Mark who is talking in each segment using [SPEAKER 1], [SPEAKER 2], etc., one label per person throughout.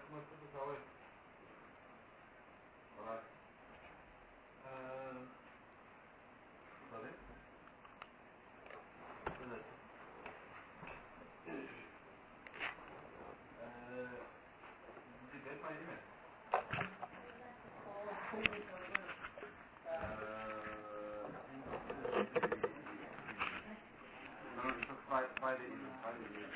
[SPEAKER 1] uma coisa para ler. Alright. Está bem? Did my email? No, it's just by the email. By the email.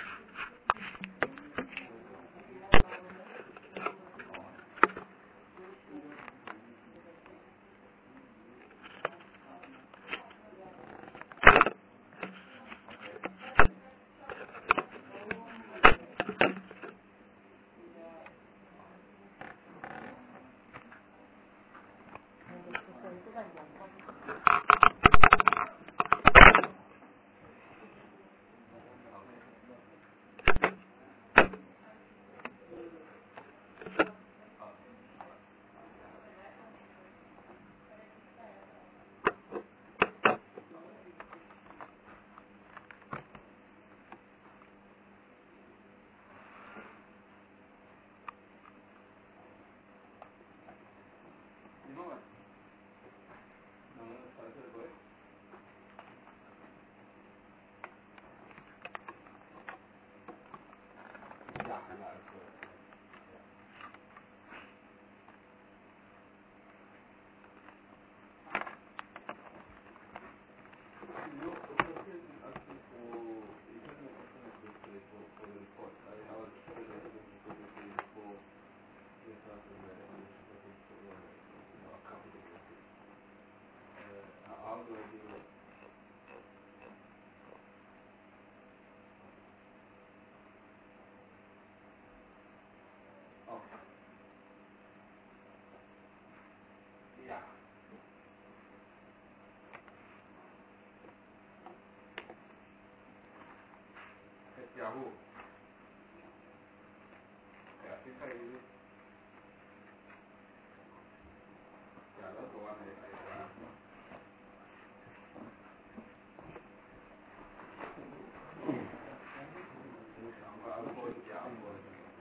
[SPEAKER 1] You know what? No, it's depois. Ja, claro. How do I do it? Oh, yeah. At Yahoo. Okay, I think I use it. Yeah, that's the one I ran. I'll go with Yahoo.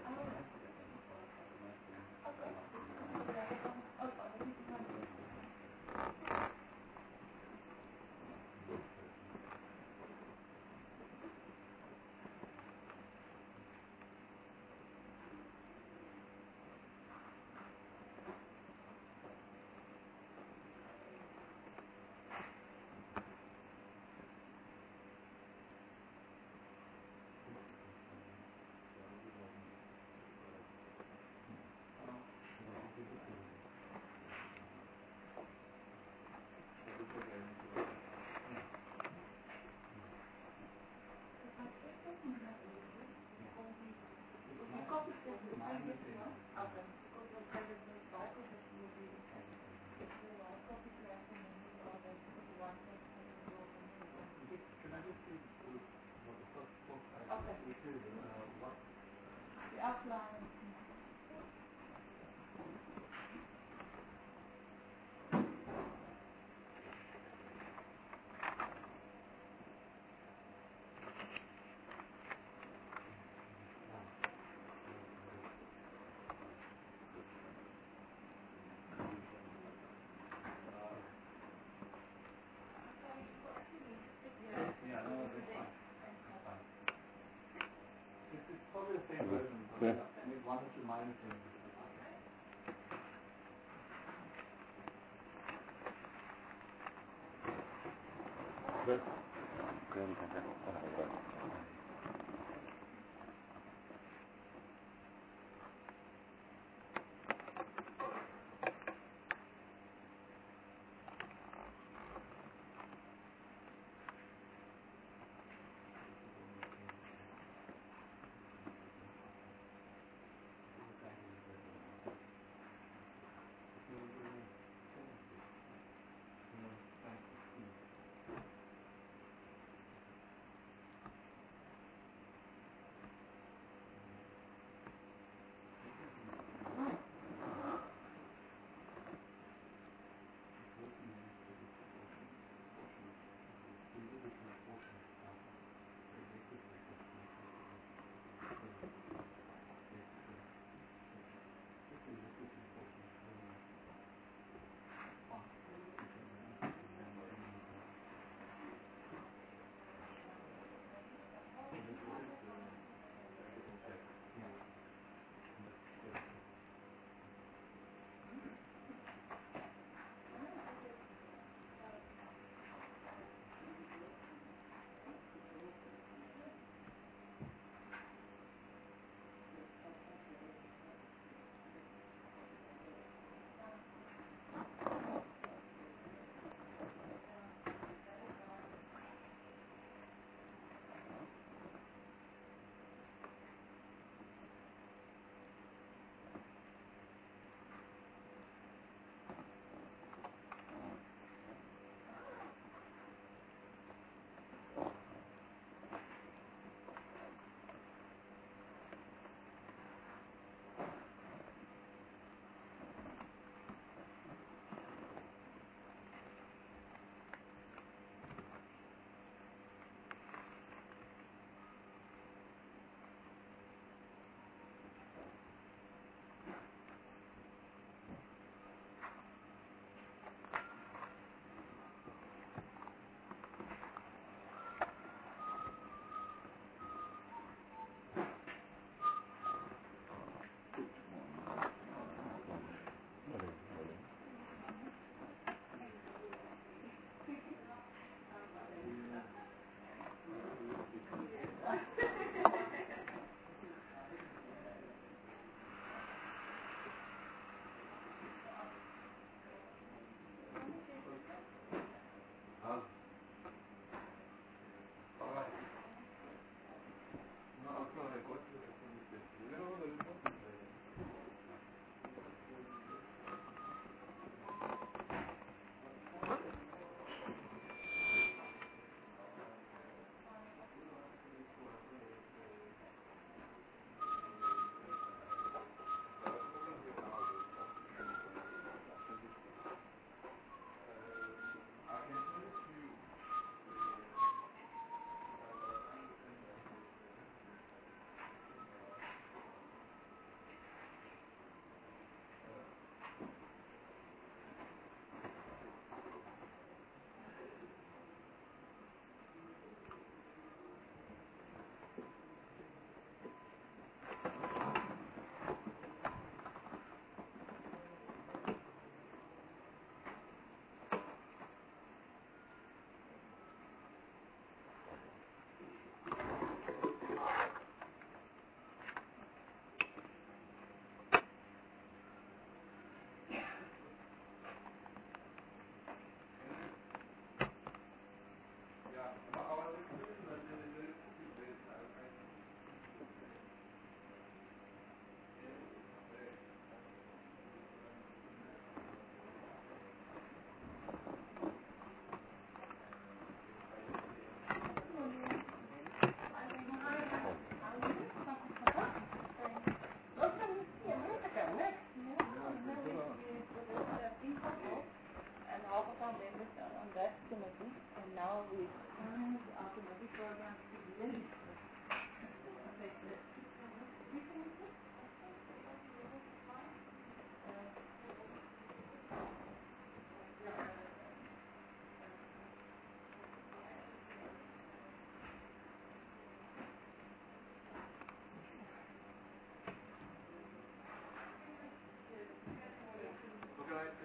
[SPEAKER 1] Yeah, no, that's fine. That's fine. It's probably the same version. Maybe one or two minor things. Good.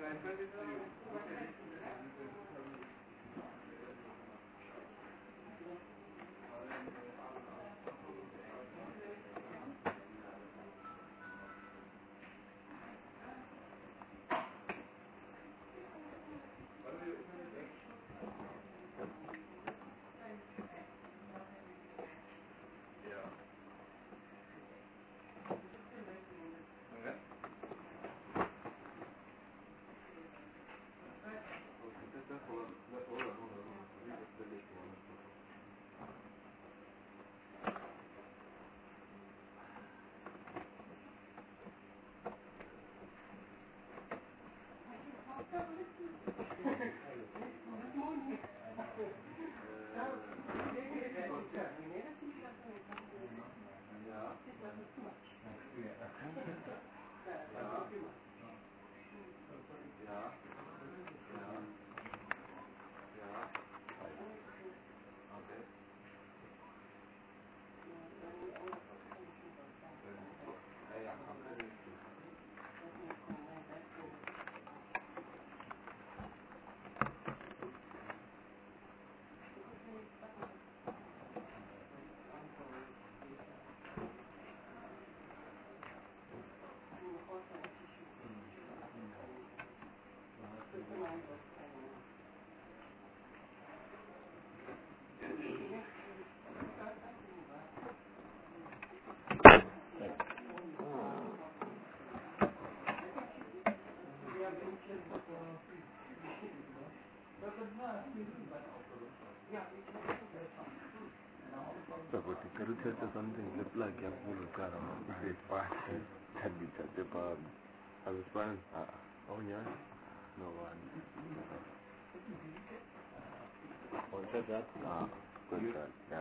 [SPEAKER 2] something look like a full car on the park had been at the bar. I was fine. Oh, yeah. No one. What's that? Good. Yeah.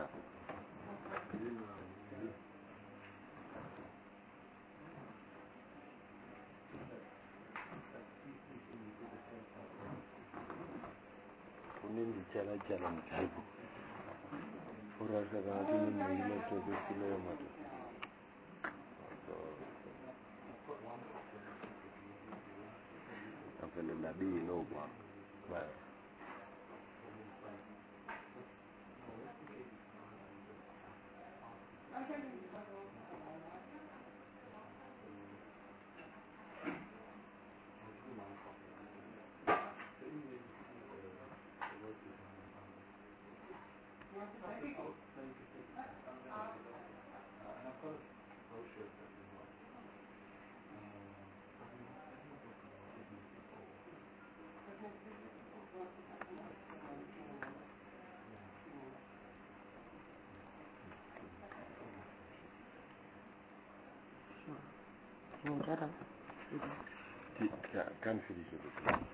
[SPEAKER 2] Kunin bicara jalan kalbu. Orang sekarang ini melihat tujuh kilometer. Apa yang dah di lupa? Baik. Kan finish it.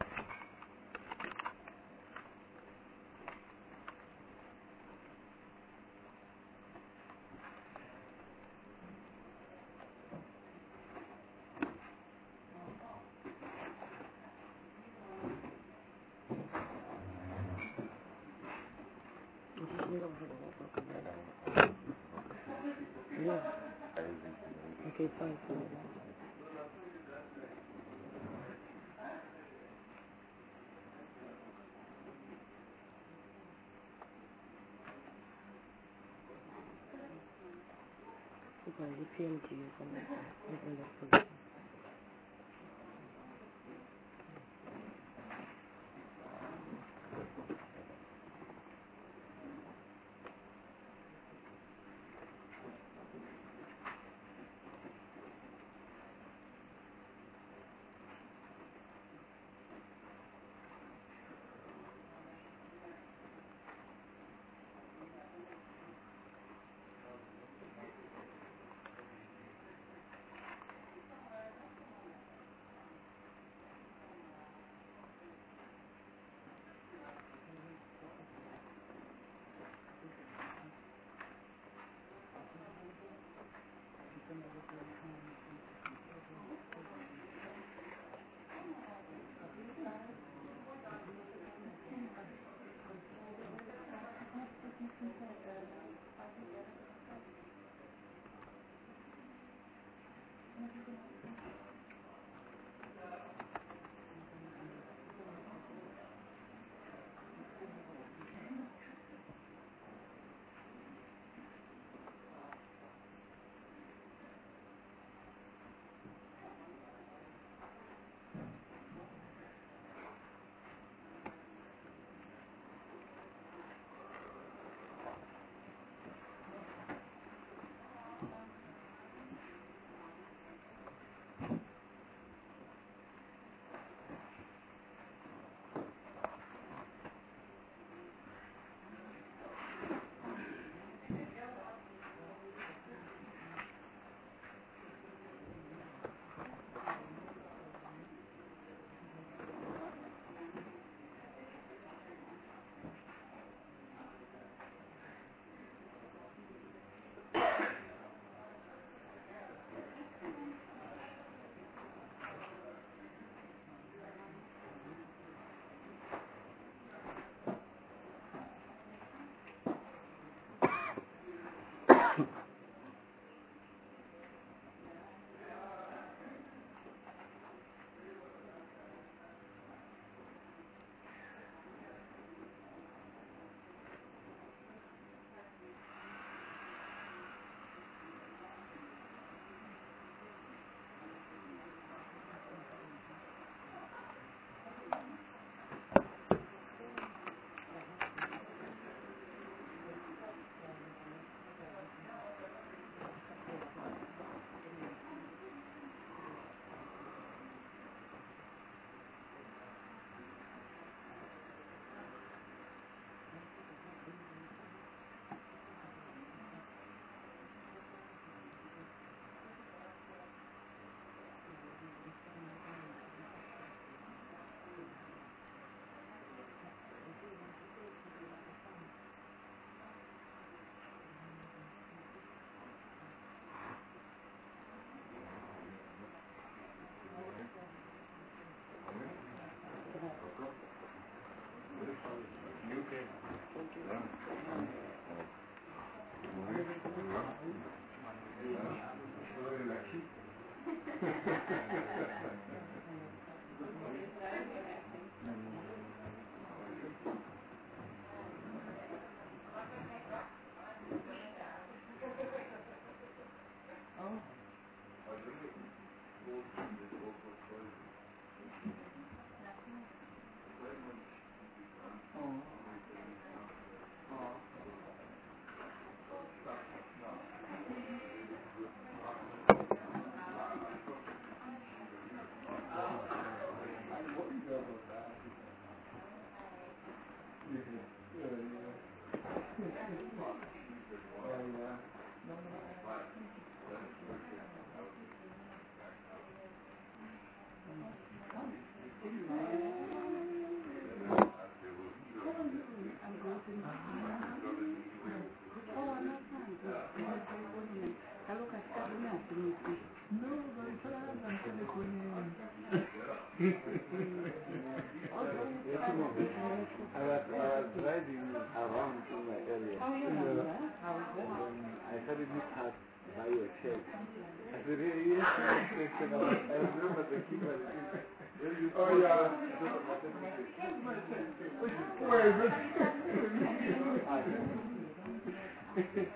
[SPEAKER 3] Yeah. Okay, fine. By the PMT or something.
[SPEAKER 2] I was driving around in my area. And then I suddenly passed by your church. I said, hey, yes, I remember the king was oh, yeah. Where is it?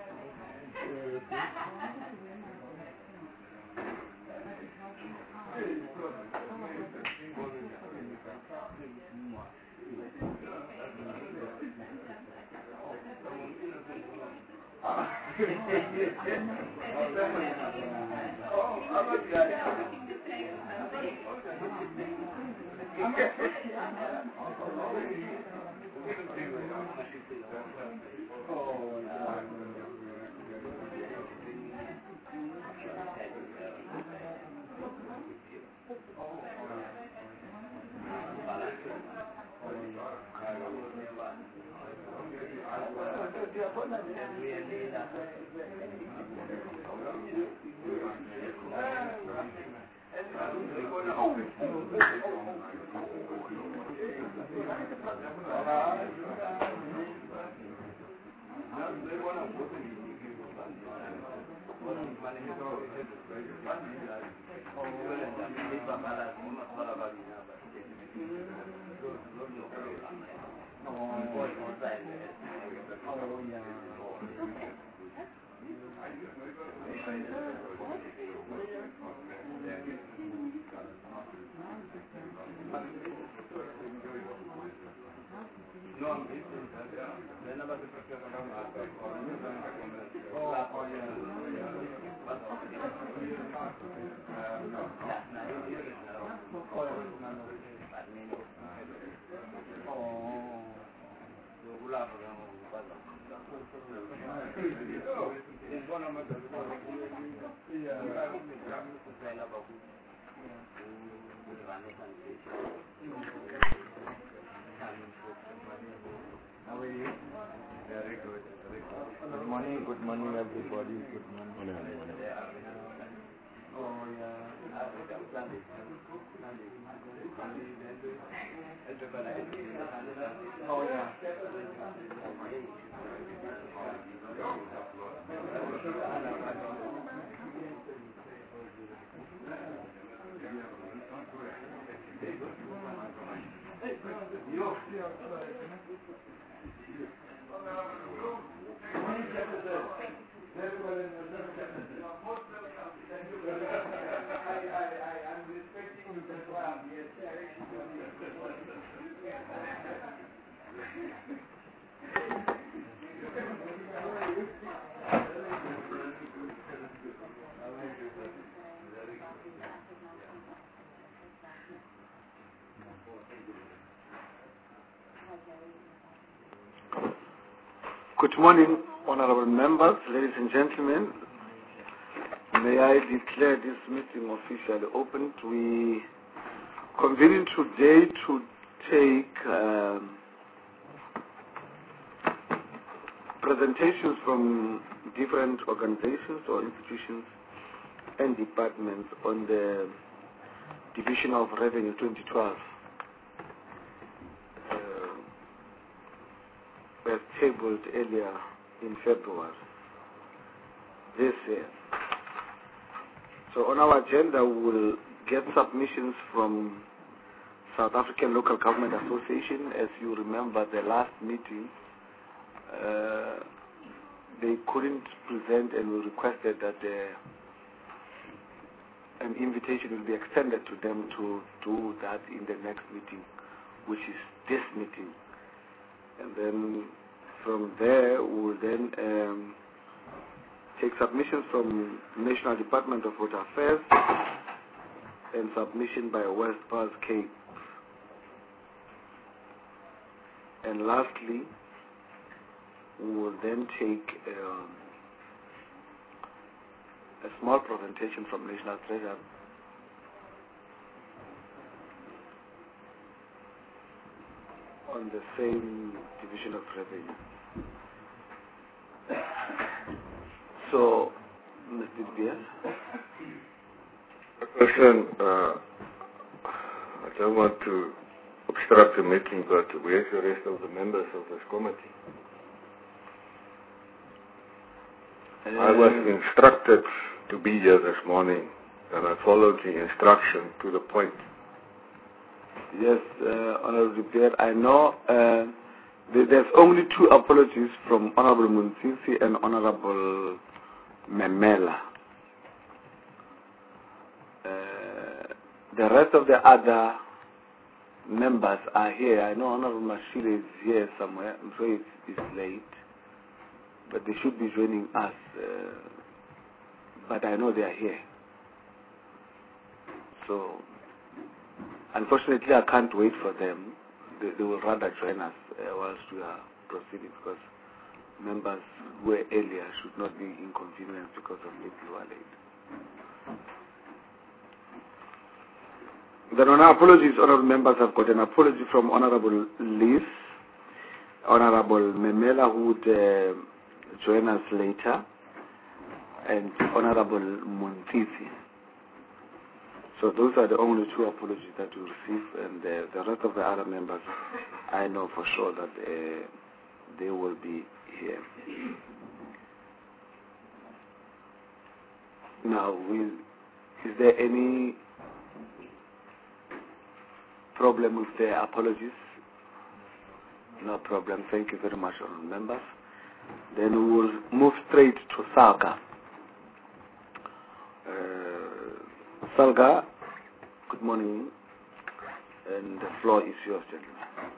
[SPEAKER 2] Good morning, everybody. Good morning. Oh, yeah. Oh, yeah. Good morning, honorable members, ladies and gentlemen. May I declare this meeting officially opened. We convene today to take presentations from different organizations or institutions and departments on the Division of Revenue 2012. Was tabled earlier in February this year. So on our agenda, we will get submissions from South African Local Government Association. As you remember, the last meeting, they couldn't present, and we requested that an invitation will be extended to them to do that in the next meeting, which is this meeting. And then from there, we will then take submissions from National Department of Water Affairs and submission by West Pass Cape. And lastly, we will then take a small presentation from National Treasury on the same division of revenue. So, Mr. Diaz?
[SPEAKER 4] President, I don't want to obstruct the meeting, but where's the rest of the members of this committee? I was instructed to be here this morning, and I followed the instruction to the point.
[SPEAKER 2] Yes, Honorable Pierre, I know there's only two apologies from Honorable Muntisi and Honorable Memela. The rest of the other members are here. I know Honorable Mashile is here somewhere. I'm sure it's late, but they should be joining us. But I know they are here. So, unfortunately, I can't wait for them. They will rather join us whilst we are proceeding, because members who were earlier should not be inconvenienced because of people who are late. Then on our apologies, honorable members have got an apology from Honorable Liz, Honorable Memela, who would join us later, and Honorable Muntisi. So those are the only two apologies that we receive, and the rest of the other members, I know for sure that they will be here. Now, is there any problem with the apologies? No problem. Thank you very much, honorable members. Then we will move straight to Salga. Salga, good morning, and the floor is yours, gentlemen.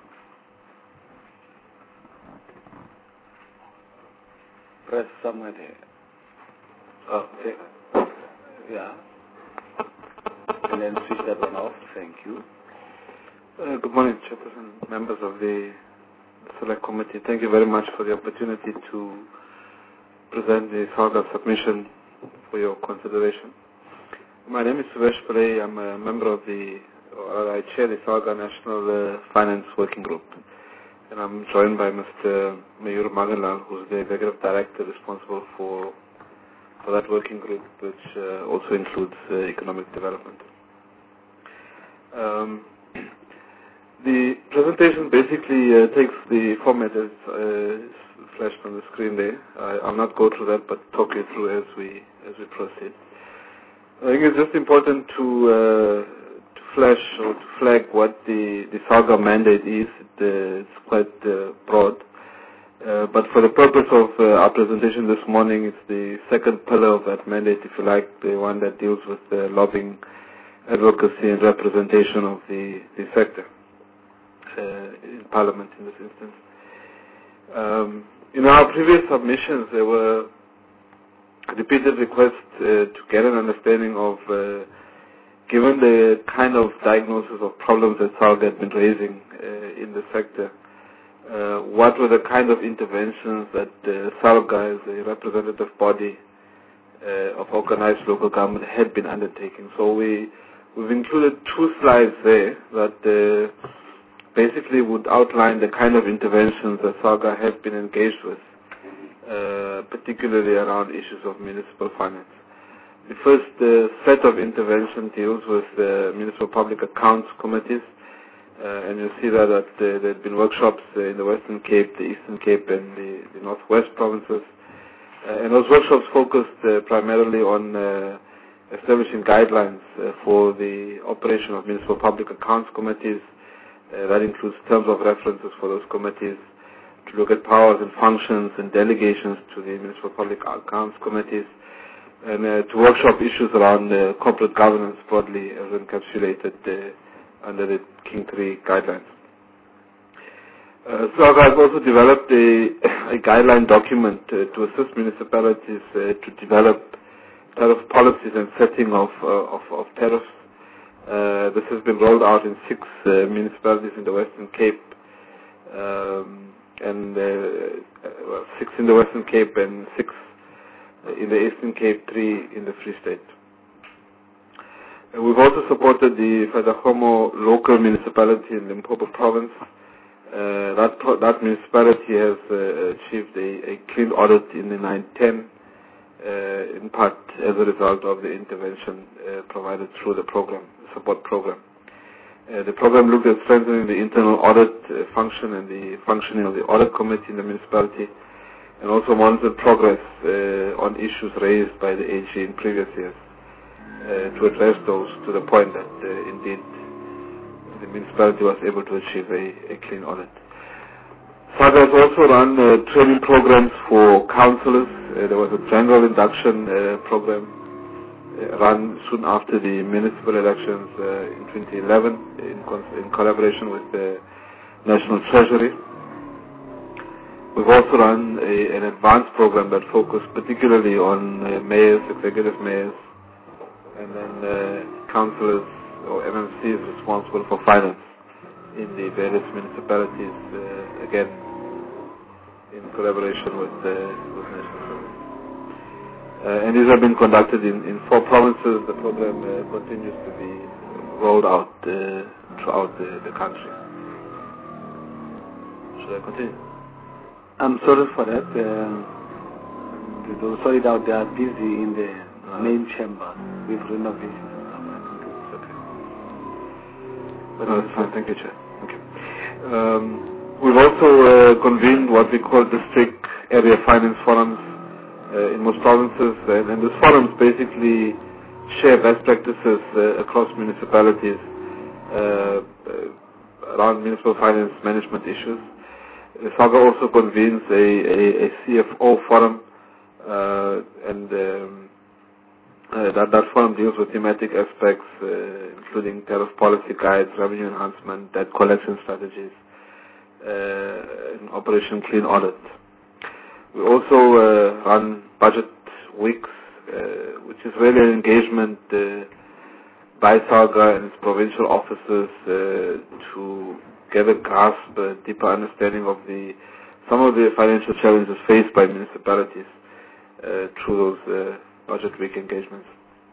[SPEAKER 2] Press somewhere there. Oh, okay. Yeah. And then switch that one off. Thank you.
[SPEAKER 5] Good morning, Chairperson, members of the Select Committee. Thank you very much for the opportunity to present the Salga submission for your consideration. My name is Suresh Pillay. I'm a member of I chair the Salga National Finance Working Group. And I'm joined by Mr. Mayur Maganlal, who's the Executive Director responsible for that working group, which also includes economic development. The presentation basically takes the format as flashed on the screen there. I'll not go through that, but talk you through as we proceed. I think it's just important to flash or to flag what the Salga mandate is. It's quite broad. But for the purpose of our presentation this morning, it's the second pillar of that mandate, if you like, the one that deals with the lobbying, advocacy, and representation of the sector in Parliament in this instance. In our previous submissions, there were repeated requests to get an understanding of, given the kind of diagnosis of problems that Salga had been raising in the sector, what were the kind of interventions that Salga, as a representative body of organized local government, had been undertaking. So we've included two slides there that basically would outline the kind of interventions that Salga has been engaged with, particularly around issues of municipal finance. The first set of intervention deals with the municipal public accounts committees, and you'll see that there have been workshops in the Western Cape, the Eastern Cape, and the Northwest provinces. And those workshops focused primarily on establishing guidelines for the operation of municipal public accounts committees. That includes terms of references for those committees, to look at powers and functions and delegations to the municipal public accounts committees, and to workshop issues around corporate governance broadly as encapsulated under the King III guidelines. SAGA has also developed a guideline document to assist municipalities to develop tariff policies and setting of tariffs. This has been rolled out in 6 municipalities in the Western Cape, and 6 in the Western Cape and 6 in the Eastern Cape, 3 in the Free State. We've also supported the Fadakhomo local municipality in Limpopo province. That municipality has achieved a clean audit in the 910, in part as a result of the intervention provided through the support program. The program looked at strengthening the internal audit function and the functioning of the audit committee in the municipality, and also monitored progress on issues raised by the AG in previous years to address those to the point that indeed the municipality was able to achieve a clean audit. SAGA has also run training programs for councillors. There was a general induction program run soon after the municipal elections in 2011 in collaboration with the National Treasury. We've also run an advanced program that focused particularly on mayors, executive mayors, and then councillors or MMCs responsible for finance in the various municipalities, again in collaboration with National Treasury. And these have been conducted in 4 provinces. The program continues to be rolled out throughout the country. Should I continue?
[SPEAKER 2] I'm sorry for that. Sorry that they are busy in the main chamber with renovations and stuff. I think it's okay.
[SPEAKER 5] But no, it's fine. Thank you, Chair. Okay. We've also convened what we call district area finance forums in most provinces, and these forums basically share best practices across municipalities around municipal finance management issues. SAGA also convenes a CFO forum, and that forum deals with thematic aspects, including tariff policy guides, revenue enhancement, debt collection strategies, and Operation Clean Audit. We also run budget weeks, which is really an engagement by SAGA and its provincial offices to get a grasp, a deeper understanding of some of the financial challenges faced by municipalities through those budget week engagements.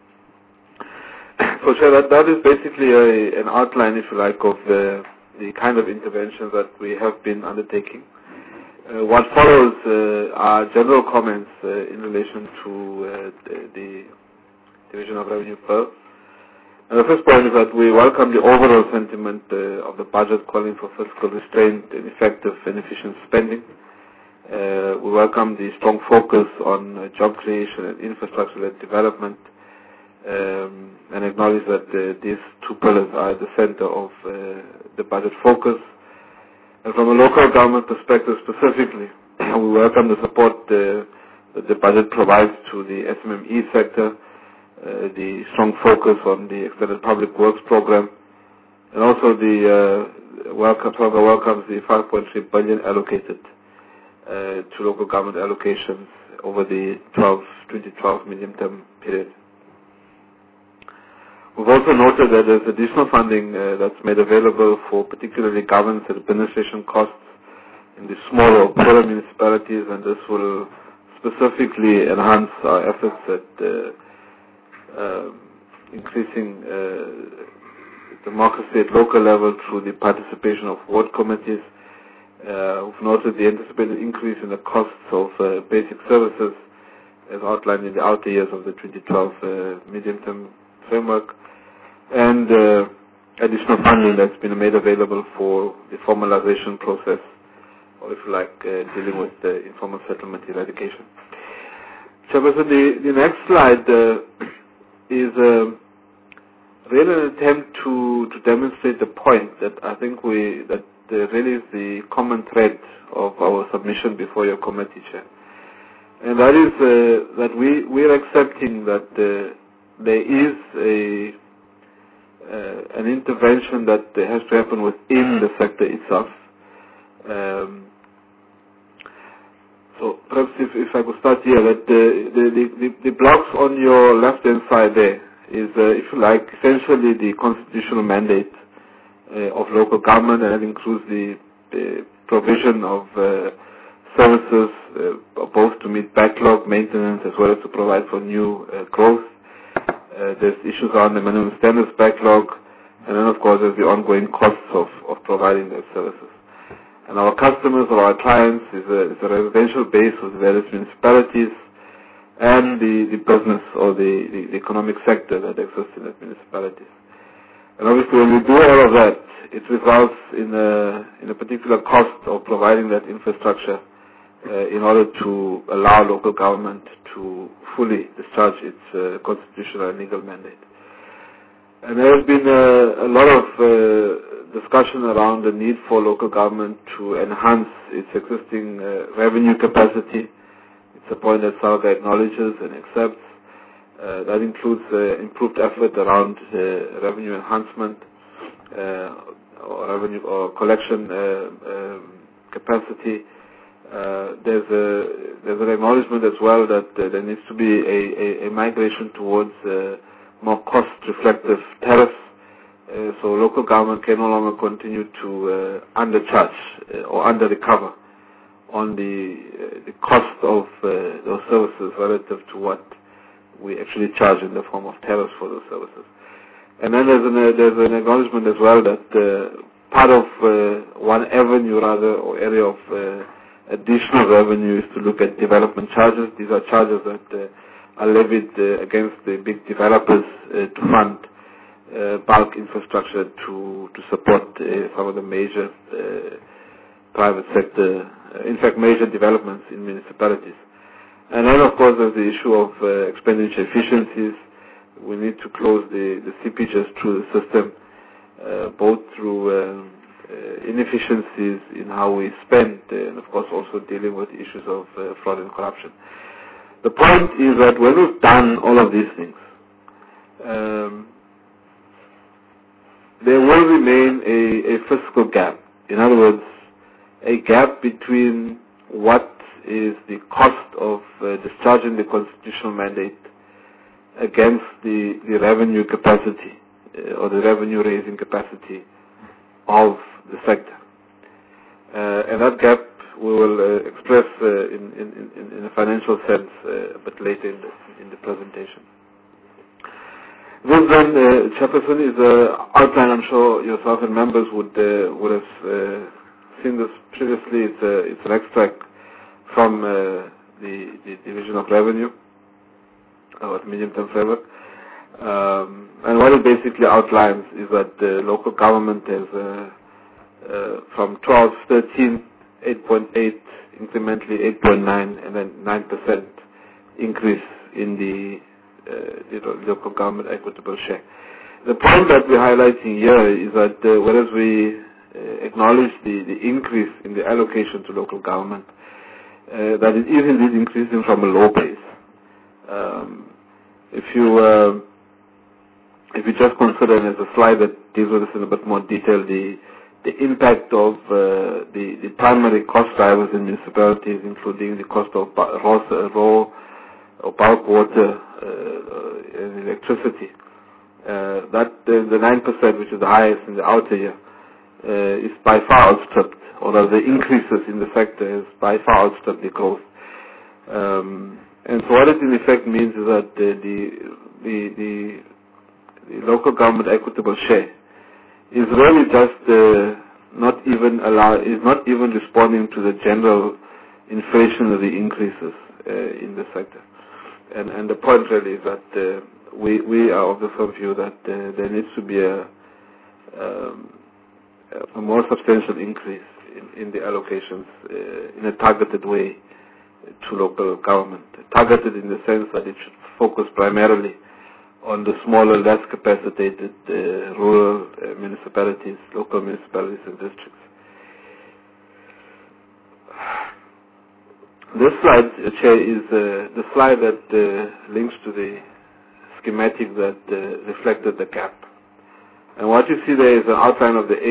[SPEAKER 5] So, Chair, that is basically an outline, if you like, of the kind of interventions that we have been undertaking. What follows are general comments in relation to the Division of Revenue Pearl. And the first point is that we welcome the overall sentiment of the budget calling for fiscal restraint and effective and efficient spending. We welcome the strong focus on job creation and infrastructure-led development, and acknowledge that these 2 pillars are at the center of the budget focus. And from a local government perspective specifically, we welcome the support that the budget provides to the SMME sector, the strong focus on the Extended Public Works Program, and also SAGA welcomes the 5.3 billion allocated to local government allocations over the 2012 medium-term period. We've also noted that there's additional funding that's made available for particularly governance and administration costs in the smaller or poorer municipalities, and this will specifically enhance our efforts at increasing democracy at local level through the participation of ward committees. We've noted the anticipated increase in the costs of basic services as outlined in the outer years of the 2012 medium-term framework, and additional funding that's been made available for the formalization process, or if you like, dealing with the informal settlement eradication. Chairperson, the next slide is really an attempt to demonstrate the point that I think really is the common thread of our submission before your committee, Chair. And that is that we're accepting that there is an intervention that has to happen within the sector itself. So perhaps if I could start here, that the blocks on your left-hand side there is, if you like, essentially the constitutional mandate of local government, and that includes the provision of services both to meet backlog maintenance as well as to provide for new growth. There's issues on the minimum standards backlog, and then of course there's the ongoing costs of providing those services. And our customers or our clients is a residential base of the various municipalities and the business or the economic sector that exists in the municipalities. And obviously when we do all of that, it results in a particular cost of providing that infrastructure in order to allow local government to fully discharge its constitutional and legal mandate. And there has been a lot of discussion around the need for local government to enhance its existing revenue capacity. It's a point that SALGA acknowledges and accepts. That includes improved effort around revenue enhancement or revenue or collection capacity. There's an acknowledgement as well that there needs to be a migration towards more cost-reflective tariffs, so local government can no longer continue to undercharge or under-recover on the cost of those services relative to what we actually charge in the form of tariffs for those services. And then there's an acknowledgement as well that part of one avenue or area of additional revenue is to look at development charges. These are charges that are levied against the big developers to fund bulk infrastructure to support some of the major private sector, in fact major developments in municipalities. And then of course there's the issue of expenditure efficiencies. We need to close the seepages through the system, both through inefficiencies in how we spend, and of course also dealing with issues of fraud and corruption. The point is that when we've done all of these things, there will remain a fiscal gap. In other words, a gap between what is the cost of discharging the constitutional mandate against the revenue capacity or the revenue raising capacity of the sector. And that gap we will express in a financial sense a bit later in the presentation. This then, Chairperson, is an outline. I'm sure yourself and members would have seen this previously. It's an extract from the Division of Revenue, or medium-term framework. And what it basically outlines is that the local government has from 12-13, 8.8, incrementally 8.9, and then 9% increase in the local government equitable share. The point that we're highlighting here is that whereas we acknowledge the increase in the allocation to local government, that it is indeed increasing from a low base. If you just consider, and there's a slide that deals with this in a bit more detail, the impact of the primary cost drivers in municipalities, including the cost of raw or bulk water and electricity, that the 9%, which is the highest in the outer year, is by far outstripped, or the increases in the sector is by far outstripped the growth. And so what it in effect means is that the local government equitable share is really just not even responding to the general inflationary increases in the sector. And the point really is that we are of the firm view that there needs to be a more substantial increase in the allocations in a targeted way to local government. Targeted in the sense that it should focus primarily on the smaller, less capacitated rural municipalities, local municipalities and districts. This slide, Chair, is the slide that links to the schematic that reflected the gap. And what you see there is an outline of the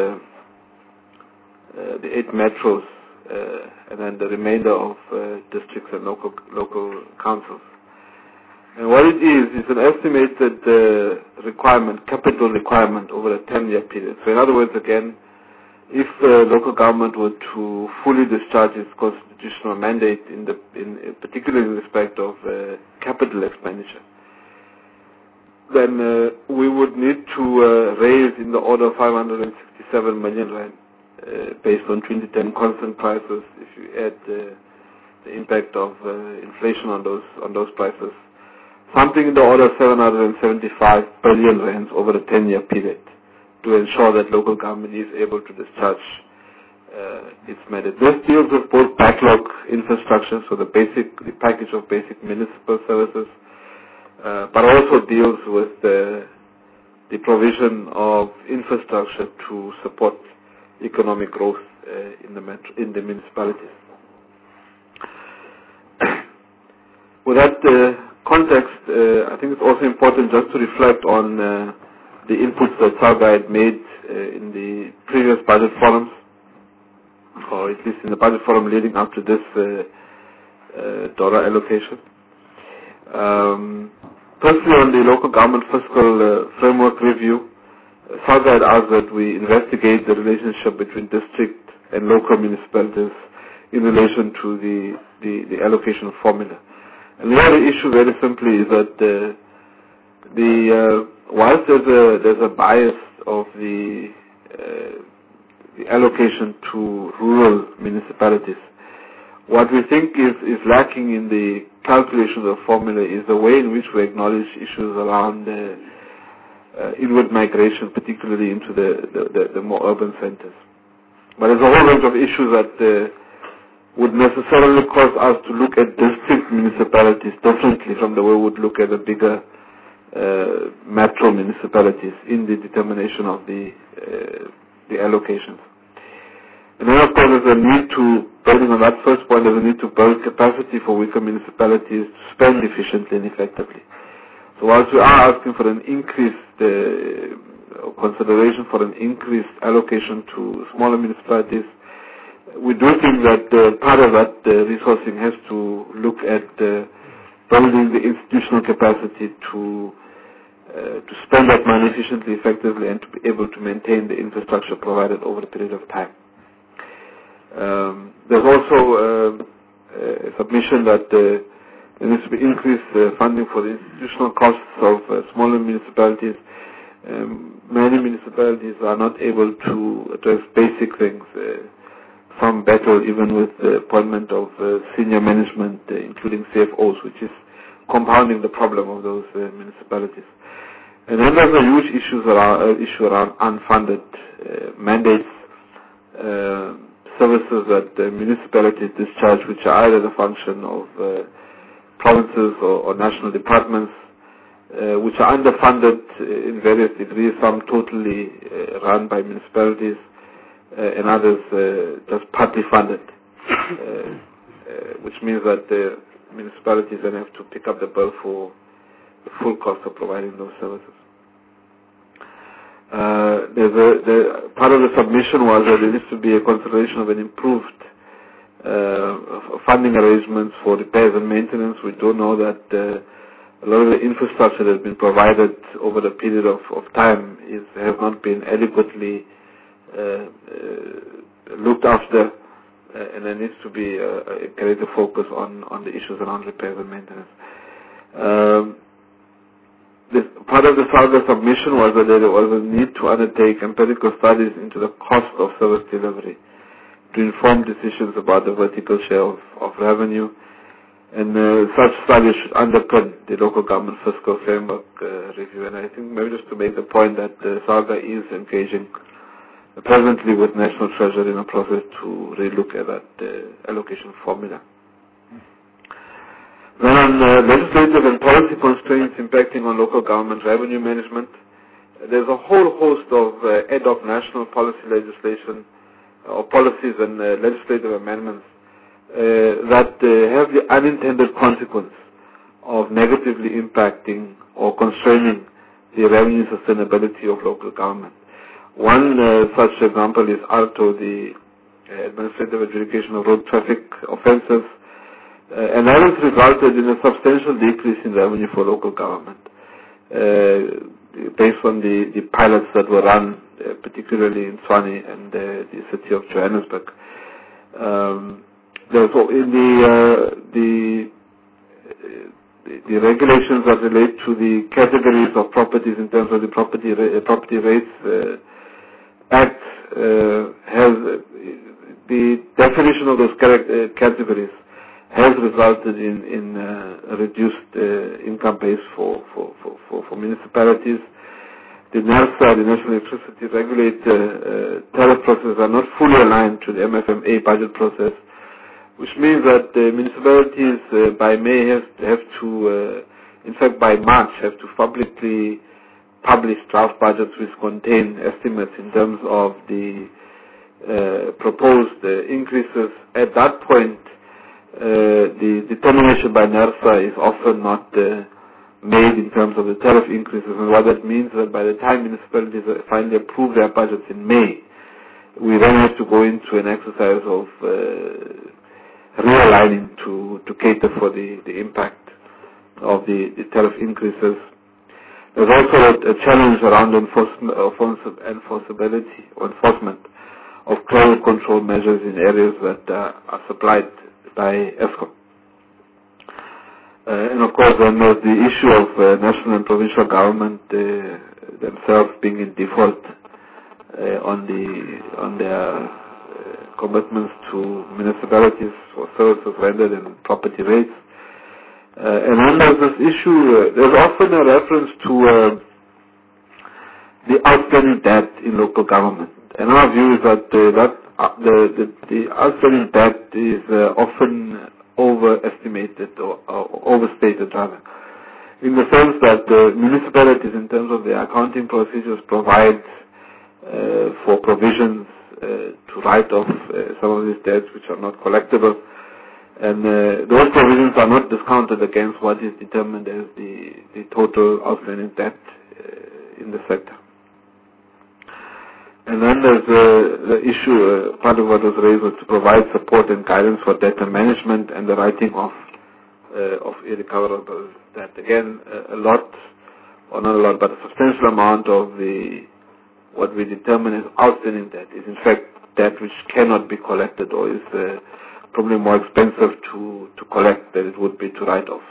[SPEAKER 5] eight metros, and then the remainder of districts and local councils. And what it is an estimated capital requirement over a 10-year period. So in other words, again, if the local government were to fully discharge its constitutional mandate, particularly in respect of capital expenditure, then we would need to raise in the order of 567 million rand based on 2010 constant prices. If you add the impact of inflation on those prices, something in the order of 775 billion rand over a 10-year period to ensure that local government is able to discharge its mandate. This deals with both backlog infrastructure, so the package of basic municipal services, but also deals with the provision of infrastructure to support economic growth in the municipalities. With that context, I think it's also important just to reflect on the inputs that SALGA had made in the previous budget forums, or at least in the budget forum leading up to this DORA allocation. Firstly, on the local government fiscal framework review, SALGA had asked that we investigate the relationship between district and local municipalities in relation to the allocation formula. And the other issue, very simply, is that whilst there's a bias of the allocation to rural municipalities, what we think is lacking in the calculation of the formula is the way in which we acknowledge issues around inward migration, particularly into the more urban centers. But there's a whole range of issues that would necessarily cause us to look at district municipalities differently from the way we would look at the bigger metro municipalities in the determination of the allocations. And then, of course, there's a need to, building on that first point, there's a need to build capacity for weaker municipalities to spend efficiently and effectively. So whilst we are asking for an increased consideration for an increased allocation to smaller municipalities, we do think that part of that resourcing has to look at building the institutional capacity to spend that money efficiently, effectively, and to be able to maintain the infrastructure provided over a period of time. There's also a submission that there needs to be increased funding for the institutional costs of smaller municipalities. Many municipalities are not able to address basic things. Some battle even with the appointment of senior management, including CFOs, which is compounding the problem of those municipalities. And then there's a huge issue around unfunded mandates, services that municipalities discharge, which are either the function of provinces or national departments, which are underfunded in various degrees, some totally run by municipalities, and others just partly funded, which means that the municipalities then have to pick up the bill for the full cost of providing those services. Part of the submission was that there needs to be a consideration of an improved funding arrangements for repairs and maintenance. We do know that a lot of the infrastructure that has been provided over the period of time has not been adequately looked after, and there needs to be a greater focus on the issues around repairs and maintenance. Part of the SALGA submission was that there was a need to undertake empirical studies into the cost of service delivery to inform decisions about the vertical share of revenue, and such studies should underpin the local government fiscal framework review. And I think maybe just to make the point that SALGA is engaging presently with National Treasury in a process to relook at that allocation formula. Then on legislative and policy constraints impacting on local government revenue management, there's a whole host of ad hoc national policy legislation or policies and legislative amendments that have the unintended consequence of negatively impacting or constraining the revenue sustainability of local government. One such example is ARTO, the Administrative Adjudication of Road Traffic Offences, and that has resulted in a substantial decrease in revenue for local government, based on the pilots that were run, particularly in Tshwane and the city of Johannesburg. The regulations that relate to the categories of properties in terms of the Property Rates Act has the definition of those categories has resulted in a reduced income base for municipalities. The NERSA, the National Electricity Regulator, tariff processes are not fully aligned to the MFMA budget process, which means that municipalities by May have to, in fact by March, have to publicly publish draft budgets which contain estimates in terms of the proposed increases. At that point, the determination by NERSA is often not made in terms of the tariff increases, and what that means is that by the time municipalities finally approve their budgets in May, we then have to go into an exercise of realigning to cater for the impact of the tariff increases. There's also a challenge around enforcement of climate control measures in areas that are supplied by ESCOM. And of course, then there's the issue of national and provincial government themselves being in default on their commitments to municipalities for services rendered and property rates. And then there's this issue, there's often a reference to the outstanding debt in local government. And our view is that the outstanding debt is often overestimated or overstated rather, in the sense that municipalities in terms of their accounting procedures provide for provisions to write off some of these debts which are not collectible, and those provisions are not discounted against what is determined as the total outstanding debt in the sector. And then there's the issue, part of what was raised was to provide support and guidance for debtor management and the writing of irrecoverable debt. Again, a lot, or not a lot, but a substantial amount of what we determine as outstanding debt is in fact debt which cannot be collected or is probably more expensive to collect than it would be to write off.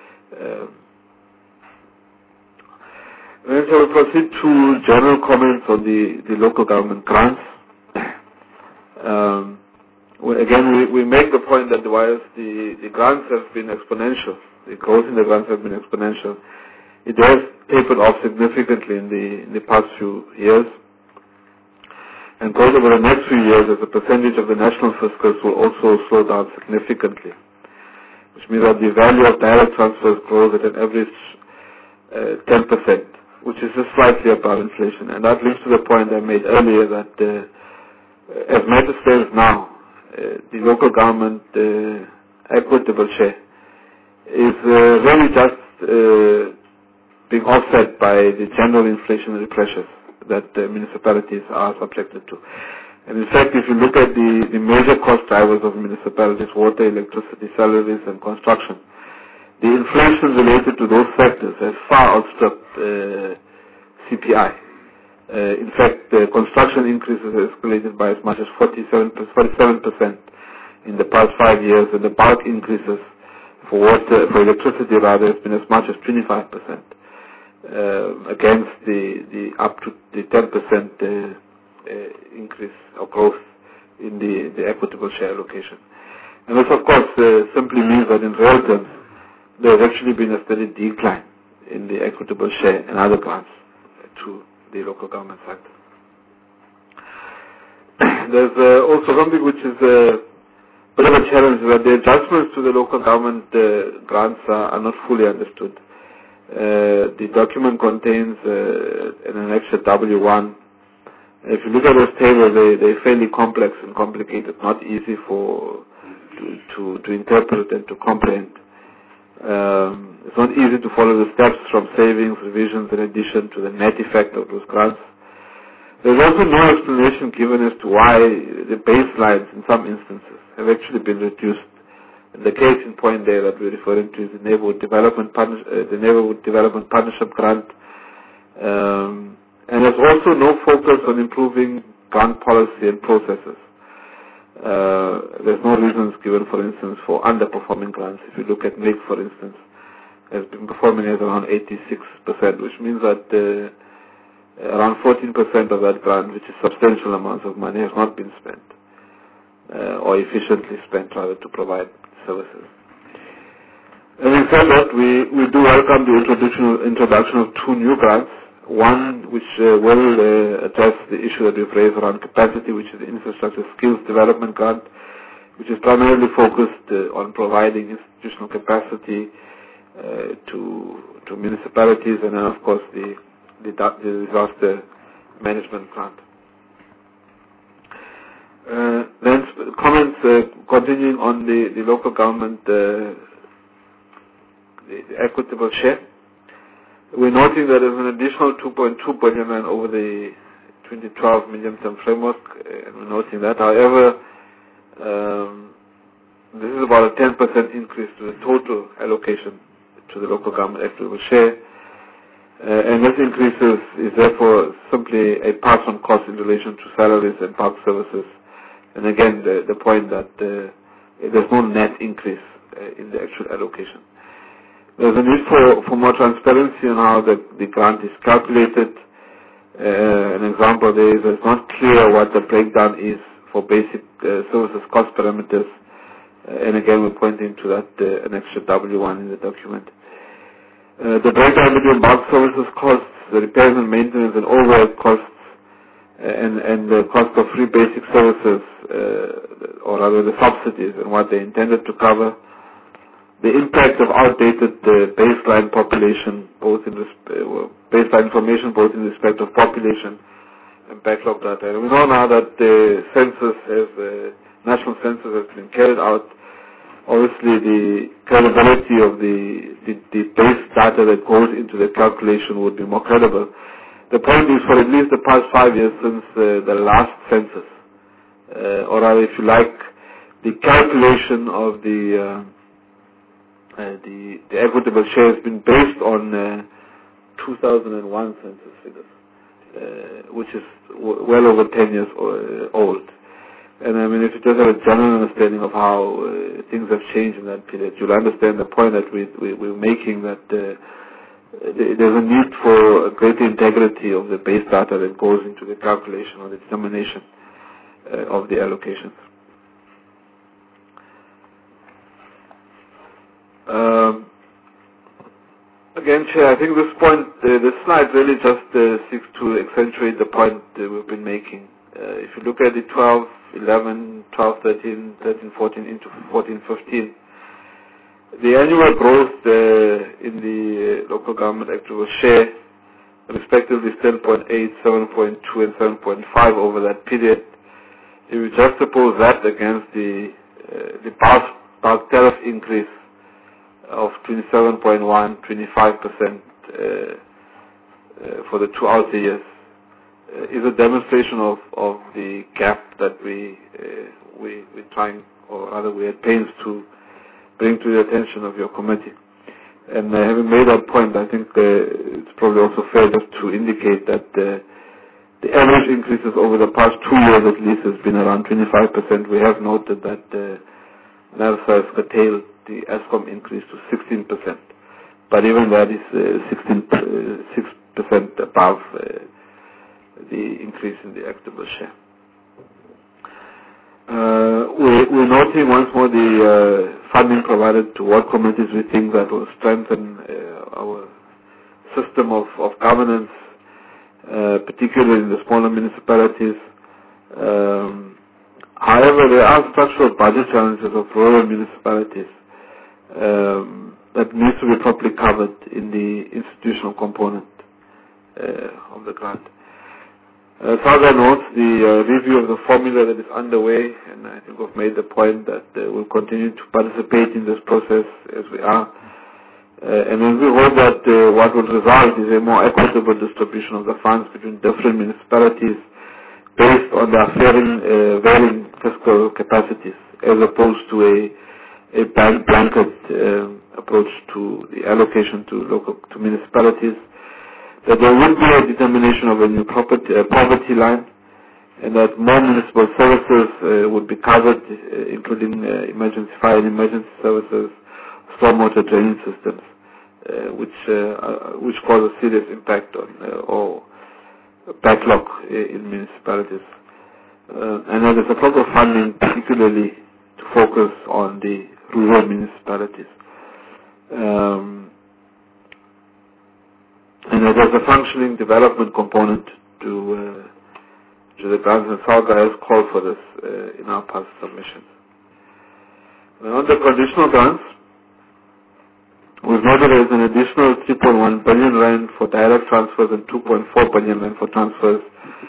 [SPEAKER 5] And so we'll proceed to general comments on the local government grants. Again, we make the point that whilst the grants have been exponential, the growth in the grants have been exponential, it has tapered off significantly in the past few years. And growth over the next few years as a percentage of the national fiscus will also slow down significantly, which means that the value of direct transfers grows at an average 10%, which is just slightly above inflation. And that leads to the point I made earlier that as matters stands now, the local government equitable share is really just being offset by the general inflationary pressures that municipalities are subjected to. And in fact, if you look at the major cost drivers of municipalities, water, electricity, salaries, and construction, the inflation related to those sectors has far outstripped CPI. In fact, the construction increases have escalated by as much as 47% in the past 5 years, and the bulk increases for electricity rather has been as much as 25%, against the up to the 10% increase or growth in the equitable share allocation. And this, of course, simply means that in real terms, there has actually been a steady decline in the equitable share and other grants to the local government sector. There's also something which is a bit of a challenge, that the adjustments to the local government grants are not fully understood. The document contains an annexure W1. If you look at those tables, they're fairly complex and complicated, not easy for to interpret and to comprehend. It's not easy to follow the steps from savings, revisions, in addition to the net effect of those grants. There's also no explanation given as to why the baselines in some instances have actually been reduced. And the case in point there that we're referring to is the Neighborhood Development Partnership Grant. And there's also no focus on improving grant policy and processes. There's no reasons given, for instance, for underperforming grants. If you look at MIG, for instance, has been performing at around 86%, which means that around 14% of that grant, which is substantial amounts of money, has not been spent, or efficiently spent, rather, to provide services. Having said that, we do welcome the introduction of two new grants. One which will address the issue that we've raised around capacity, which is the Infrastructure Skills Development Grant, which is primarily focused on providing institutional capacity to municipalities, and then of course the disaster management grant. Then comments continuing on the local government, the equitable share. We're noting that there's an additional 2.2 billion rand over the 2012 medium-term framework, and we're noting that. However, this is about a 10% increase to the total allocation to the local government equitable share, and this increase is therefore simply a pass-on cost in relation to salaries and public services. And again, the point that there's no net increase in the actual allocation. There's a need for more transparency on how the grant is calculated. An example there is it's not clear what the breakdown is for basic services cost parameters. And again, we're pointing to that an extra W1 in the document. The breakdown between bulk services costs, the repairs and maintenance and overhead costs, and the cost of free basic services, or rather the subsidies and what they're intended to cover. The impact of outdated baseline population, baseline information, both in respect of population and backlog data. And we know now that the national census has been carried out. Obviously, the credibility of the base data that goes into the calculation would be more credible. The point is, for at least the past 5 years since the last census, or rather, if you like, the calculation of the equitable share has been based on 2001 census figures, which is well over 10 years old. And I mean, if you just have a general understanding of how things have changed in that period, you'll understand the point that we're making, that there's a need for a greater integrity of the base data that goes into the calculation or the determination of the allocations. Again, Chair, I think this point, this slide really just seeks to accentuate the point that we've been making. If you look at the 12, 11, 12, 13, 13, 14 into 14, 15, the annual growth in the local government equitable share, respectively 10.8, 7.2, and 7.5 over that period. If you juxtapose that against the bulk tariff increase of 27.1, 25% for the 2 outer years, is a demonstration of the gap that we're trying, or rather we're at pains to bring to the attention of your committee. And having made that point, I think it's probably also fair just to indicate that the average increases over the past 2 years at least has been around 25%. We have noted that NERSA has curtailed the ESCOM increase to 16%, but even that is 6% above the increase in the equitable share. We're noting once more the funding provided to ward committees. We think that will strengthen our system of governance, particularly in the smaller municipalities. However, there are structural budget challenges of rural municipalities that needs to be properly covered in the institutional component of the grant. SAGA notes the review of the formula that is underway, and I think we've made the point that we'll continue to participate in this process as we are. And then we hope that what will result is a more equitable distribution of the funds between different municipalities based on their varying fiscal capacities, as opposed to a blanket approach to the allocation to municipalities. That there would be a determination of a new poverty line, and that more municipal services would be covered, including emergency fire and emergency services, stormwater drainage systems, which cause a serious impact on or backlog in municipalities. And that there's a proper funding, particularly to focus on the rural municipalities. And there's a functioning development component to the grants, and SAGA has called for this in our past submissions. And on the conditional grants, we've noted there is an additional 3.1 billion rand for direct transfers and 2.4 billion rand for transfers,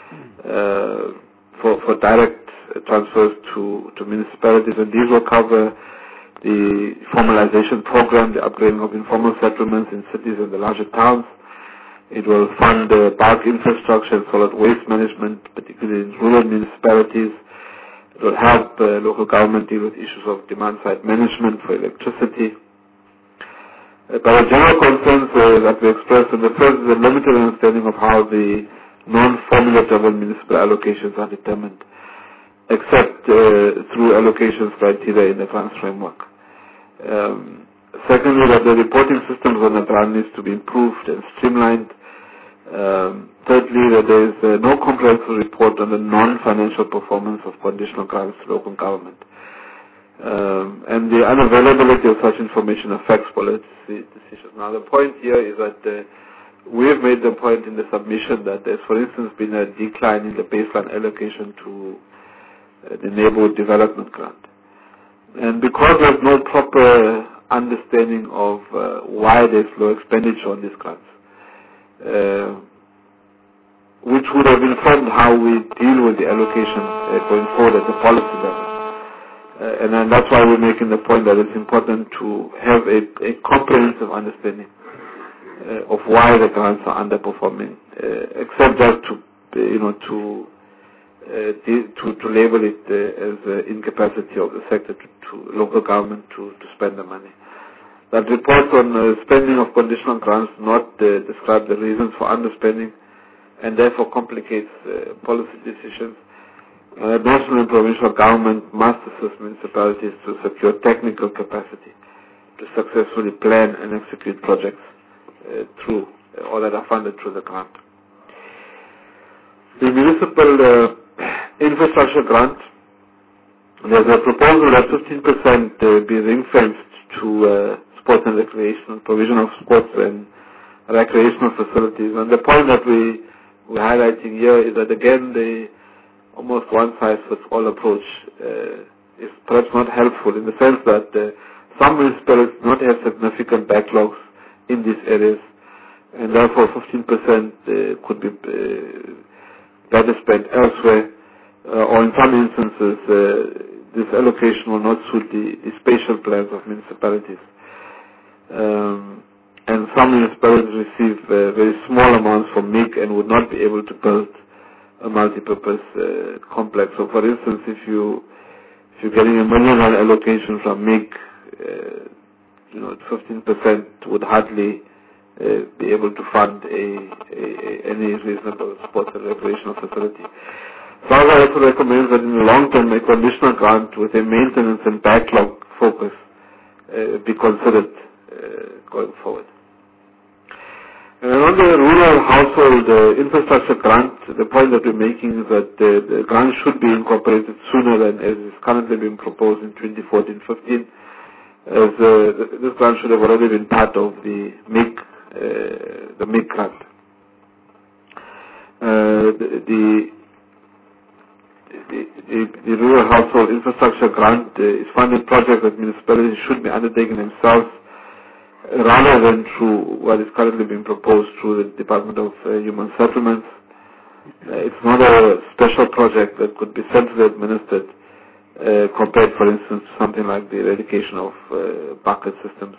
[SPEAKER 5] for direct transfers to municipalities, and these will cover the formalization program, the upgrading of informal settlements in cities and the larger towns. It will fund bulk infrastructure and solid waste management, particularly in rural municipalities. It will help local government deal with issues of demand-side management for electricity. But the general concerns that we expressed in the first is a limited understanding of how the non-formula driven municipal allocations are determined, except through allocations criteria in the grants framework. Secondly, that the reporting systems on the grant needs to be improved and streamlined. Thirdly, that there is no comprehensive report on the non-financial performance of conditional grants to local government. And the unavailability of such information affects policy decisions. Now, the point here is that we have made the point in the submission that there's, for instance, been a decline in the baseline allocation to the neighborhood development grant. And because there's no proper understanding of why there's low expenditure on these grants, which would have informed how we deal with the allocation going forward at the policy level. And then that's why we're making the point that it's important to have a comprehensive understanding of why the grants are underperforming, except just to label it as incapacity of the sector to local government to spend the money. That report on spending of conditional grants not describe the reasons for underspending, and therefore complicates policy decisions. National and provincial government must assist municipalities to secure technical capacity to successfully plan and execute projects or that are funded through the grant. The municipal infrastructure grant, there's a proposal that 15% be ring-fenced to sports and recreation, provision of sports and recreational facilities. And the point that we're highlighting here is that, again, the almost one-size-fits-all approach is perhaps not helpful, in the sense that some municipalities do not have significant backlogs in these areas, and therefore 15% could be better spent elsewhere, or in some instances this allocation will not suit the spatial plans of municipalities. And some municipalities receive very small amounts from MIG and would not be able to build a multi-purpose complex. So, for instance, if you're getting a $1 million allocation from MIG, 15% would hardly be able to fund any reasonable sports and recreational facility. SAGA also recommends that in the long term, a conditional grant with a maintenance and backlog focus be considered going forward. And on the rural household infrastructure grant, the point that we're making is that the grant should be incorporated sooner than as is currently being proposed in 2014-15, as this grant should have already been part of the MIG grant. The rural household infrastructure grant is funding projects that municipalities should be undertaking themselves, rather than through what is currently being proposed through the Department of Human Settlements. It's not a special project that could be centrally administered compared, for instance, to something like the eradication of bucket systems.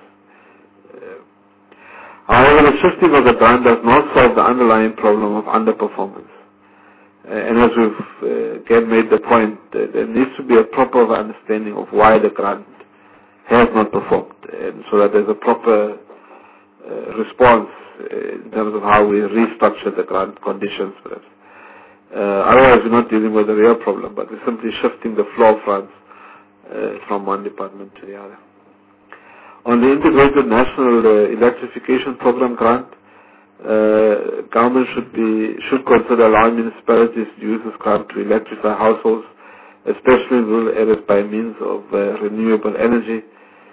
[SPEAKER 5] However, the shifting of the grant does not solve the underlying problem of underperformance. And as we've again made the point, there needs to be a proper understanding of why the grant has not performed, and so that there's a proper response in terms of how we restructure the grant conditions, perhaps. Otherwise, we're not dealing with the real problem, but we're simply shifting the flow of funds from one department to the other. On the Integrated National Electrification Program grant, government should consider allowing municipalities to use this grant to electrify households, especially in rural areas, by means of renewable energy.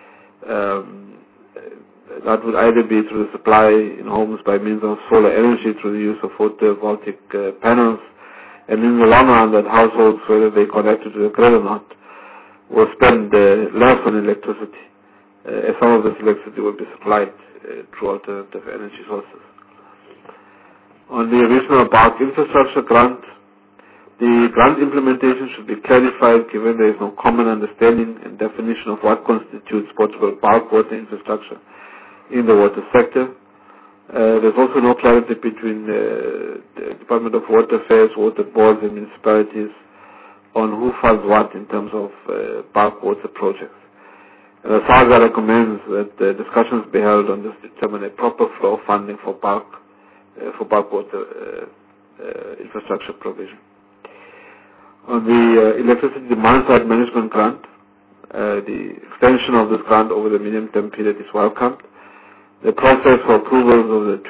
[SPEAKER 5] That would either be through the supply in homes by means of solar energy through the use of photovoltaic panels, and in the long run that households, whether they're connected to the grid or not, will spend less on electricity, as some of this electricity will be supplied through alternative energy sources. On the original bulk infrastructure grant, the grant implementation should be clarified given there is no common understanding and definition of what constitutes portable bulk water infrastructure in the water sector. There's also no clarity between the Department of Water Affairs, water boards and municipalities on who funds what in terms of bulk water projects. And the SAGA recommends that discussions be held on this to determine a proper flow of funding for bulk water infrastructure provision. On the electricity demand side management grant, the extension of this grant over the medium-term period is welcomed. The process for approvals of the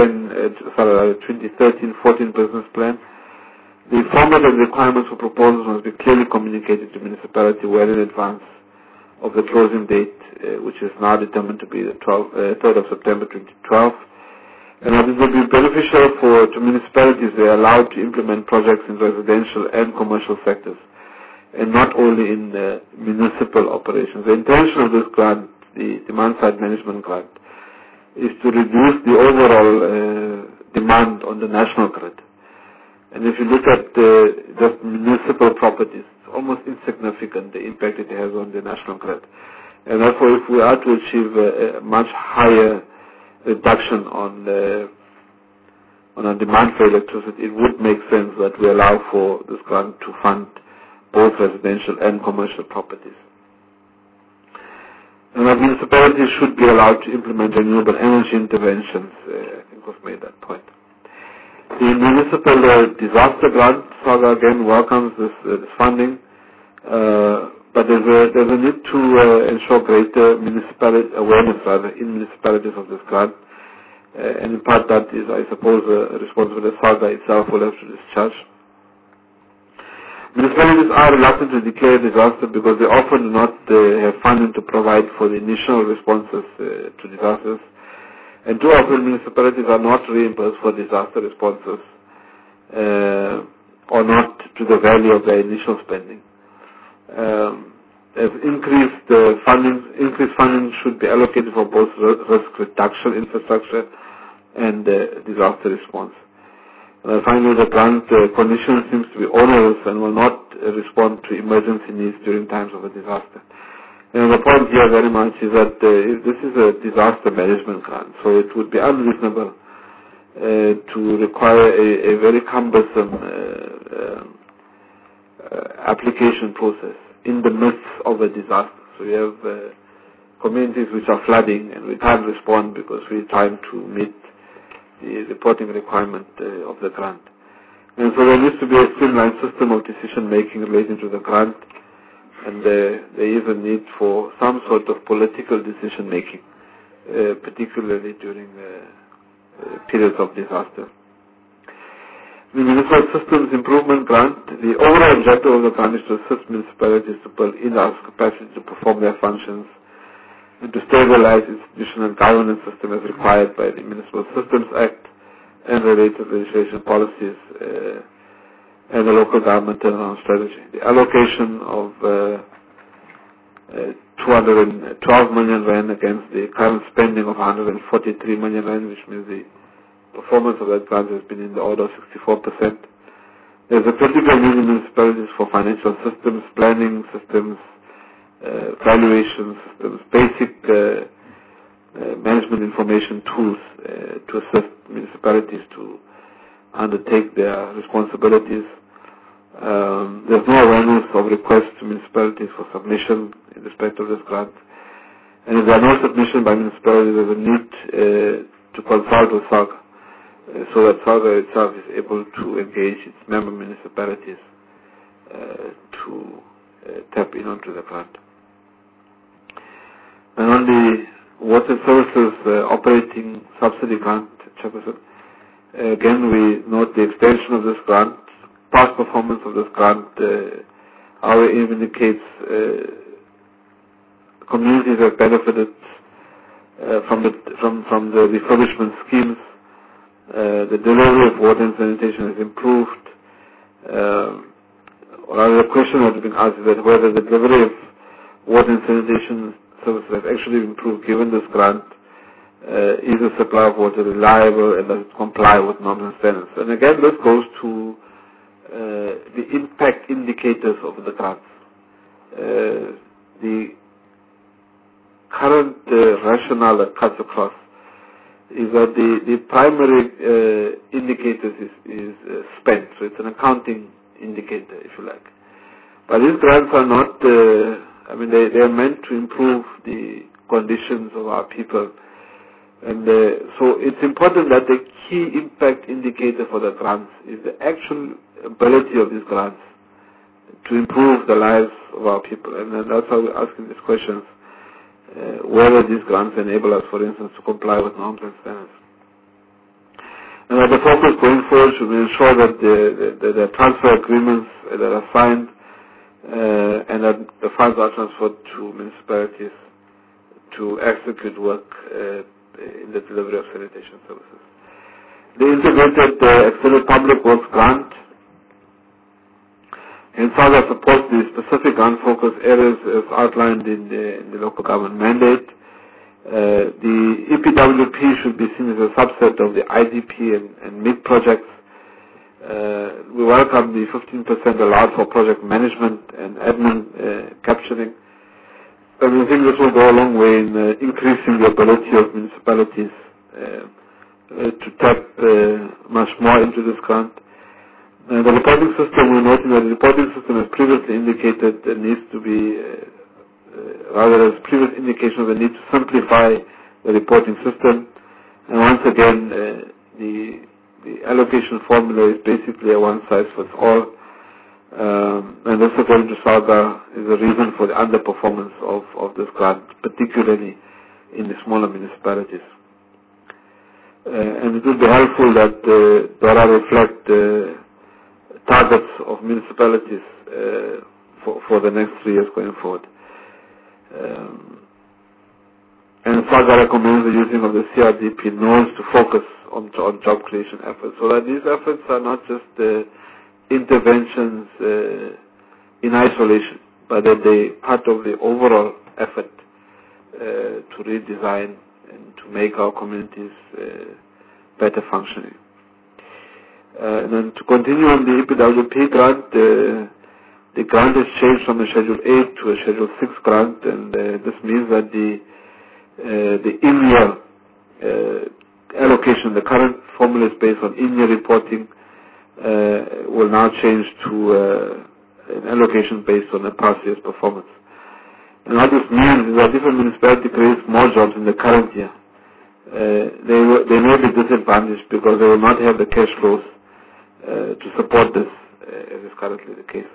[SPEAKER 5] 2013-14 business plan, the format and requirements for proposals must be clearly communicated to municipality well in advance of the closing date, which is now determined to be the 3rd of September 2012. And it will be beneficial to municipalities. They are allowed to implement projects in residential and commercial sectors, and not only in municipal operations. The intention of this grant, the demand-side management grant, is to reduce the overall demand on the national grid. And if you look at just municipal properties, it's almost insignificant the impact it has on the national grid. And therefore, if we are to achieve a much higher reduction on our demand for electricity, it would make sense that we allow for this grant to fund both residential and commercial properties. And that municipalities should be allowed to implement renewable energy interventions. I think we've made that point. The municipal disaster grant, SAGA again welcomes this funding, but there's a need to ensure greater municipality awareness in municipalities of this grant, and in part that is, I suppose, a responsibility SAGA itself will have to discharge. Municipalities are reluctant to declare disaster because they often do not have funding to provide for the initial responses to disasters, and too often municipalities are not reimbursed for disaster responses or not to the value of their initial spending. Increased funding should be allocated for both risk reduction infrastructure and disaster response. Finally, the grant condition seems to be onerous and will not respond to emergency needs during times of a disaster. And the point here very much is that this is a disaster management grant, so it would be unreasonable to require a very cumbersome application process in the midst of a disaster. So we have communities which are flooding and we can't respond because we're trying to meet the reporting requirement of the grant. And so there needs to be a streamlined system of decision making relating to the grant, and there is a need for some sort of political decision making, particularly during periods of disaster. The Municipal Systems Improvement Grant, the overall objective of the grant is to assist municipalities to build in-house capacity to perform their functions and to stabilize institutional governance system as required by the Municipal Systems Act and related legislation policies and the local government turnaround strategy. The allocation of 212 million rand against the current spending of 143 million rand, which means the performance of that grant has been in the order of 64%. There's a critical need in municipalities for financial systems, planning systems, valuation systems, basic management information tools to assist municipalities to undertake their responsibilities. There's no awareness of requests to municipalities for submission in respect of this grant. And if there are no submission by municipalities, there's a need to consult with SAGA so that SAGA itself is able to engage its member municipalities to tap in onto the grant. And on the water services operating subsidy grant, Chairperson, again we note the extension of this grant, past performance of this grant. Our aim indicates communities have benefited from the refurbishment schemes. The delivery of water and sanitation has improved. Rather, the question that has been asked is that whether the delivery of water and sanitation services have actually improved given this grant. Is the supply of water reliable and does it comply with norms and standards? And again, this goes to the impact indicators of the grants. The current rationale that cuts across is that the primary indicators is spent, so it's an accounting indicator, if you like. But these grants are not, they are meant to improve the conditions of our people. And so it's important that the key impact indicator for the grants is the actual ability of these grants to improve the lives of our people. And that's why we're asking these questions, whether these grants enable us, for instance, to comply with norms and standards. And that the focus going forward should ensure that the transfer agreements that are signed and that the funds are transferred to municipalities to execute work in the delivery of sanitation services. The integrated extended public works grant in SAGA supports the specific grant focus areas as outlined in the local government mandate. The EPWP should be seen as a subset of the IDP and MIG projects. We welcome the 15% allowed for project management and admin capturing. And we think this will go a long way in increasing the ability of municipalities to tap much more into this grant. The reporting system, we're noting that the reporting system as previously indicated needs to be, rather as previous indication of the need to simplify the reporting system. And once again, the allocation formula is basically a one-size-fits-all. And this, according to SAGA, is the reason for the underperformance of this grant, particularly in the smaller municipalities. And it would be helpful that DORA reflect targets of municipalities for the next 3 years going forward. And SAGA recommends the using of the CRDP nodes to focus on job creation efforts, so that these efforts are not just interventions in isolation, but that they part of the overall effort to redesign and to make our communities better functioning. And then to continue on the EPWP grant, the grant has changed from a Schedule 8 to a Schedule 6 grant, and this means that the in-year allocation, the current formula is based on in-year reporting, will now change to an allocation based on the past year's performance. And what this means is that if a municipality creates more jobs in the current year, they may be disadvantaged because they will not have the cash flows to support this, as is currently the case.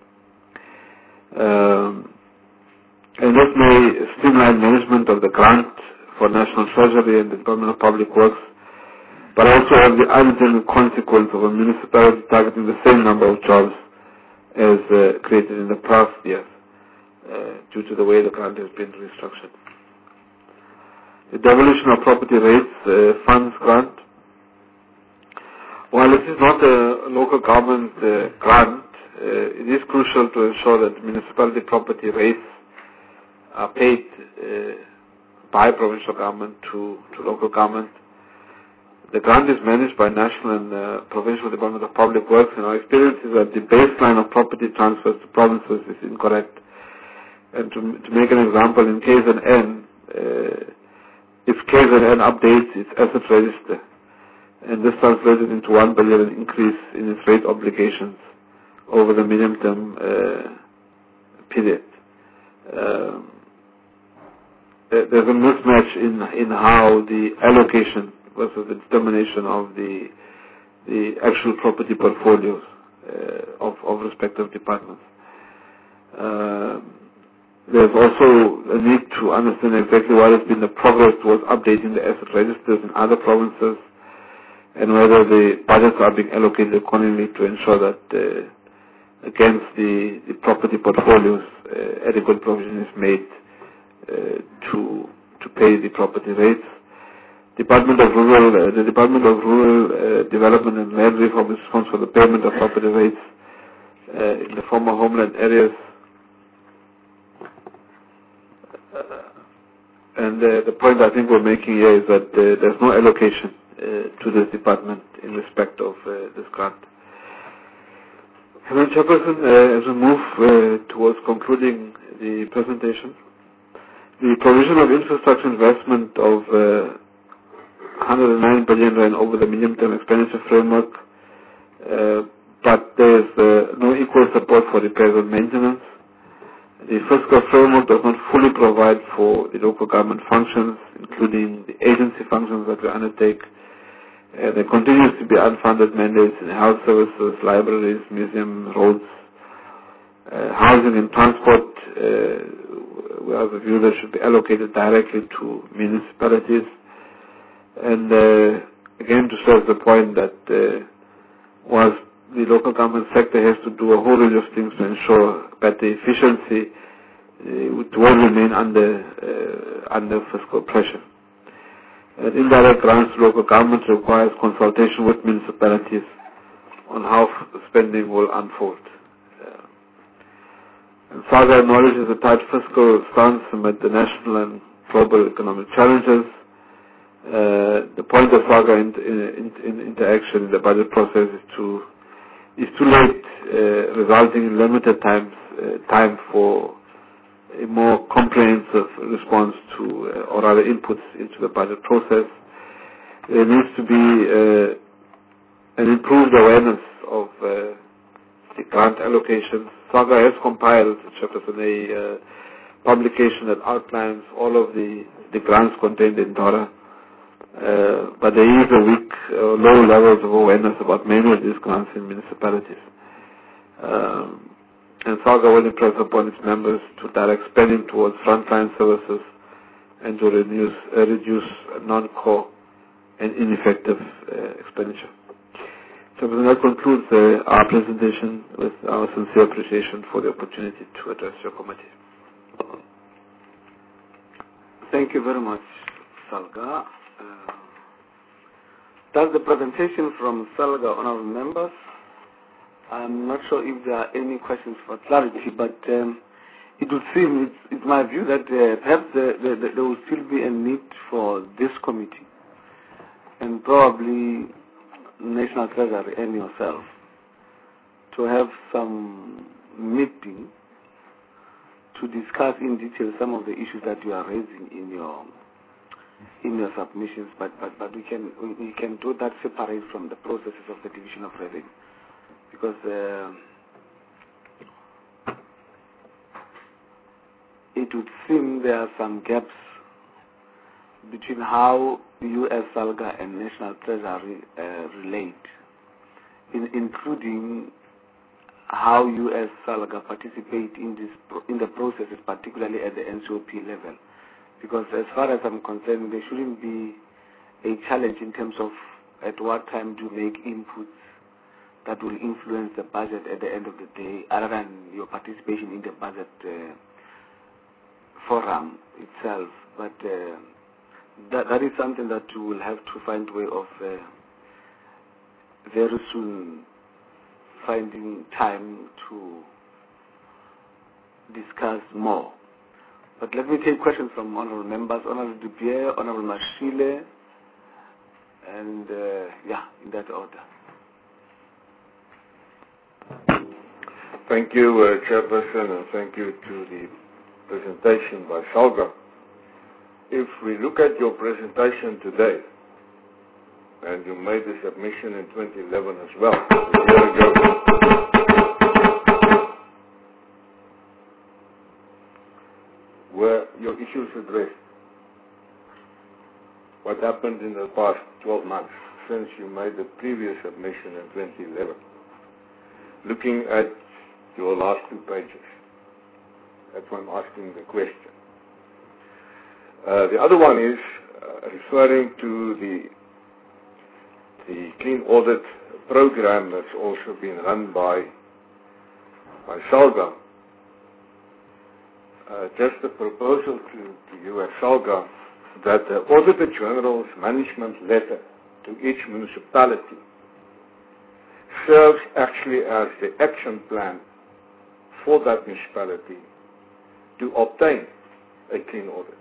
[SPEAKER 5] And this may streamline management of the grant for National Treasury and the Department of Public Works, but also have the unintended consequence of a municipality targeting the same number of jobs as created in the past years due to the way the grant has been restructured. The devolution of property rates funds grant. While this is not a local government grant, it is crucial to ensure that municipality property rates are paid by provincial government to local government. The grant is managed by National and Provincial Department of Public Works, and our experience is that the baseline of property transfers to provinces is incorrect. And to make an example, in KZN, if KZN updates its asset register, and this translated into 1 billion increase in its rate obligations over the medium-term period. There's a mismatch in how the allocation versus the determination of the actual property portfolios of respective departments. There's also a need to understand exactly what has been the progress towards updating the asset registers in other provinces, and whether the budgets are being allocated accordingly to ensure that against the property portfolios adequate provision is made to pay the property rates. The Department of Rural Development and Land Reform is responsible for the payment of property rates in the former homeland areas. And the point I think we're making here is that there's no allocation to this department in respect of this grant. Madam Chairperson, as we move towards concluding the presentation, the provision of infrastructure investment of 109 billion rand over the medium-term expenditure framework, but there's no equal support for repairs and maintenance. The fiscal framework does not fully provide for the local government functions, including the agency functions that we undertake. There continues to be unfunded mandates in health services, libraries, museums, roads, housing and transport. We have a view that should be allocated directly to municipalities. And again, to stress the point that whilst the local government sector has to do a whole range of things to ensure better efficiency, it will remain under fiscal pressure. Indirect grants to local government requires consultation with municipalities on how spending will unfold. And SAGA acknowledges the tight fiscal stance amid the national and global economic challenges. The point of SAGA interaction in the budget process is too late, resulting in limited time for a more comprehensive response to, or rather inputs into the budget process. There needs to be an improved awareness of the grant allocations. SAGA has compiled a publication that outlines all of the grants contained in DORA, but there is a weak, low levels of awareness about many of these grants in municipalities. And SAGA will impress upon its members to direct spending towards frontline services and to reduce non-core and ineffective expenditure. So that concludes our presentation with our sincere appreciation for the opportunity to address your committee.
[SPEAKER 2] Thank you very much, Salga. That's the presentation from Salga, honorable members. I'm not sure if there are any questions for clarity, but it would seem, it's my view that perhaps there will still be a need for this committee and probably National Treasury and yourself to have some meeting to discuss in detail some of the issues that you are raising in your submissions, but we can do that separate from the processes of the division of revenue, because it would seem there are some gaps between how U.S. SALGA and National Treasury relate, including how U.S. SALGA participate in the processes, particularly at the NCOP level. Because as far as I'm concerned, there shouldn't be a challenge in terms of at what time to make inputs that will influence the budget at the end of the day, other than your participation in the budget forum itself. But that is something that you will have to find a way of very soon finding time to discuss more. But let me take questions from honorable members. Honorable Dubier, Honorable Mashile, And in that order.
[SPEAKER 4] Thank you, Chairperson, and thank you to the presentation by Salga. If we look at your presentation today, and you made the submission in 2011 as well, a year ago, were your issues addressed? What happened in the past 12 months since you made the previous submission in 2011? Looking at your last 2 pages. That's why I'm asking the question. The other one is referring to the Clean Audit program that's also been run by SALGA. Just a proposal to you at SALGA that the Auditor General's management letter to each municipality serves actually as the action plan for that municipality to obtain a clean audit.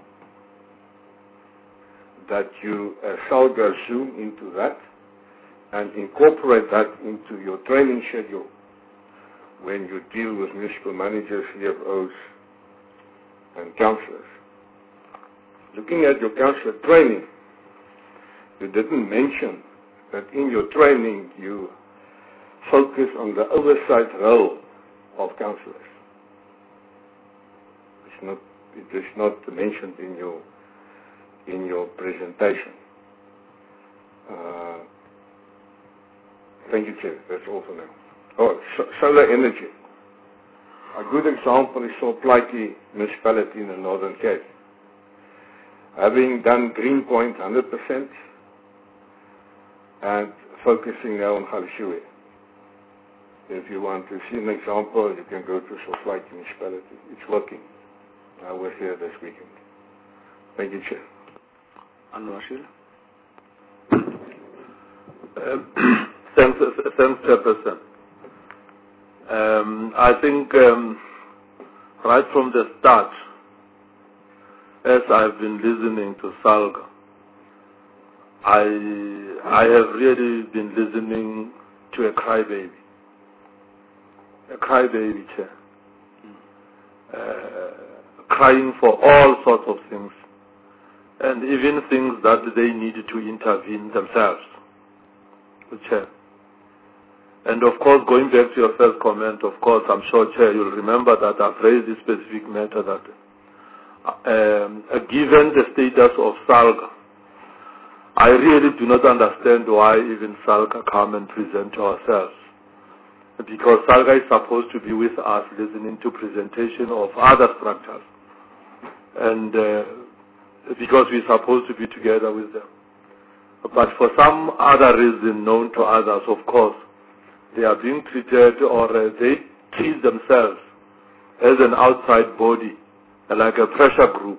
[SPEAKER 4] That you, as SALGA, zoom into that and incorporate that into your training schedule when you deal with municipal managers, CFOs, and councillors. Looking at your councillor training, you didn't mention that in your training you focus on the oversight role of councillors. It is not mentioned in your presentation. Thank you, Chair. That's all for now. Oh, solar energy. A good example is Solplaatje municipality in the Northern Cape. Having done Greenpoint 100% and focusing now on Galeshewe. If you want to see an example, you can go to Solplaatje municipality. It's working. I was here this weekend. Thank you, Chair.
[SPEAKER 2] Anwar.
[SPEAKER 5] Thanks, Chairperson. I think right from the start, as I've been listening to SALGA, I have really been listening to a crybaby. A crybaby, Chair. Crying for all sorts of things, and even things that they needed to intervene themselves. Chair. And of course, going back to your first comment, of course, I'm sure, Chair, you'll remember that I've raised this specific matter that given the status of SALGA, I really do not understand why even SALGA come and present to ourselves. Because SALGA is supposed to be with us listening to presentation of other structures. And because we're supposed to be together with them. But for some other reason known to others, of course, they are being treated or they treat themselves as an outside body, like a pressure group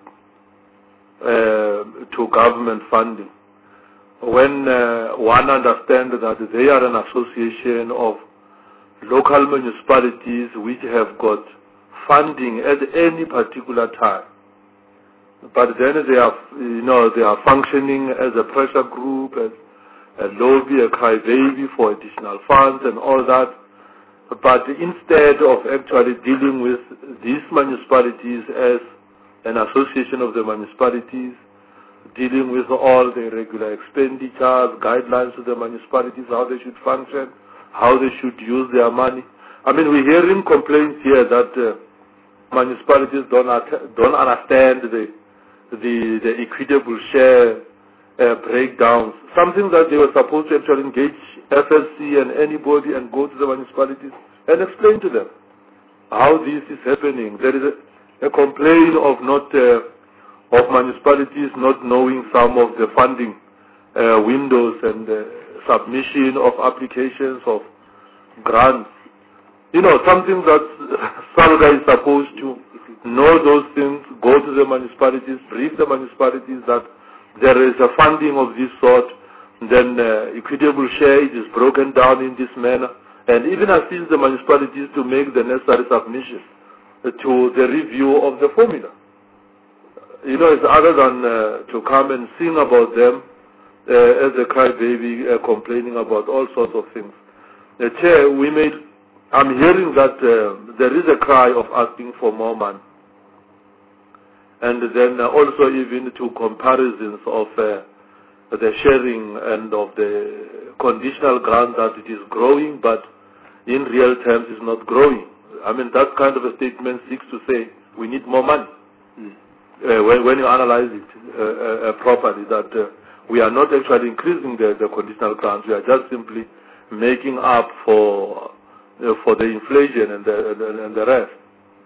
[SPEAKER 5] to government funding. When one understands that they are an association of local municipalities which have got funding at any particular time, but then they are functioning as a pressure group, as a lobby, a crybaby for additional funds and all that. But instead of actually dealing with these municipalities as an association of the municipalities, dealing with all the regular expenditures, guidelines to the municipalities, how they should function, how they should use their money. I mean, we're hearing complaints here that municipalities don't understand the equitable share breakdowns, something that they were supposed to actually engage FSC and anybody and go to the municipalities and explain to them how this is happening. There is a complaint of municipalities not knowing some of the funding windows and submission of applications of grants. Something that SALGA is supposed to know those things, go to the municipalities, brief the municipalities that there is a funding of this sort, then equitable share is broken down in this manner, and even assist the municipalities to make the necessary submission to the review of the formula. It's other than to come and sing about them, as a crybaby, complaining about all sorts of things. Chair, I'm hearing that there is a cry of asking for more money. And then also even to comparisons of the sharing and of the conditional grant that it is growing, but in real terms is not growing. I mean, that kind of a statement seeks to say we need more money. When you analyze it properly, that we are not actually increasing the conditional grants, we are just simply making up for the inflation and the rest.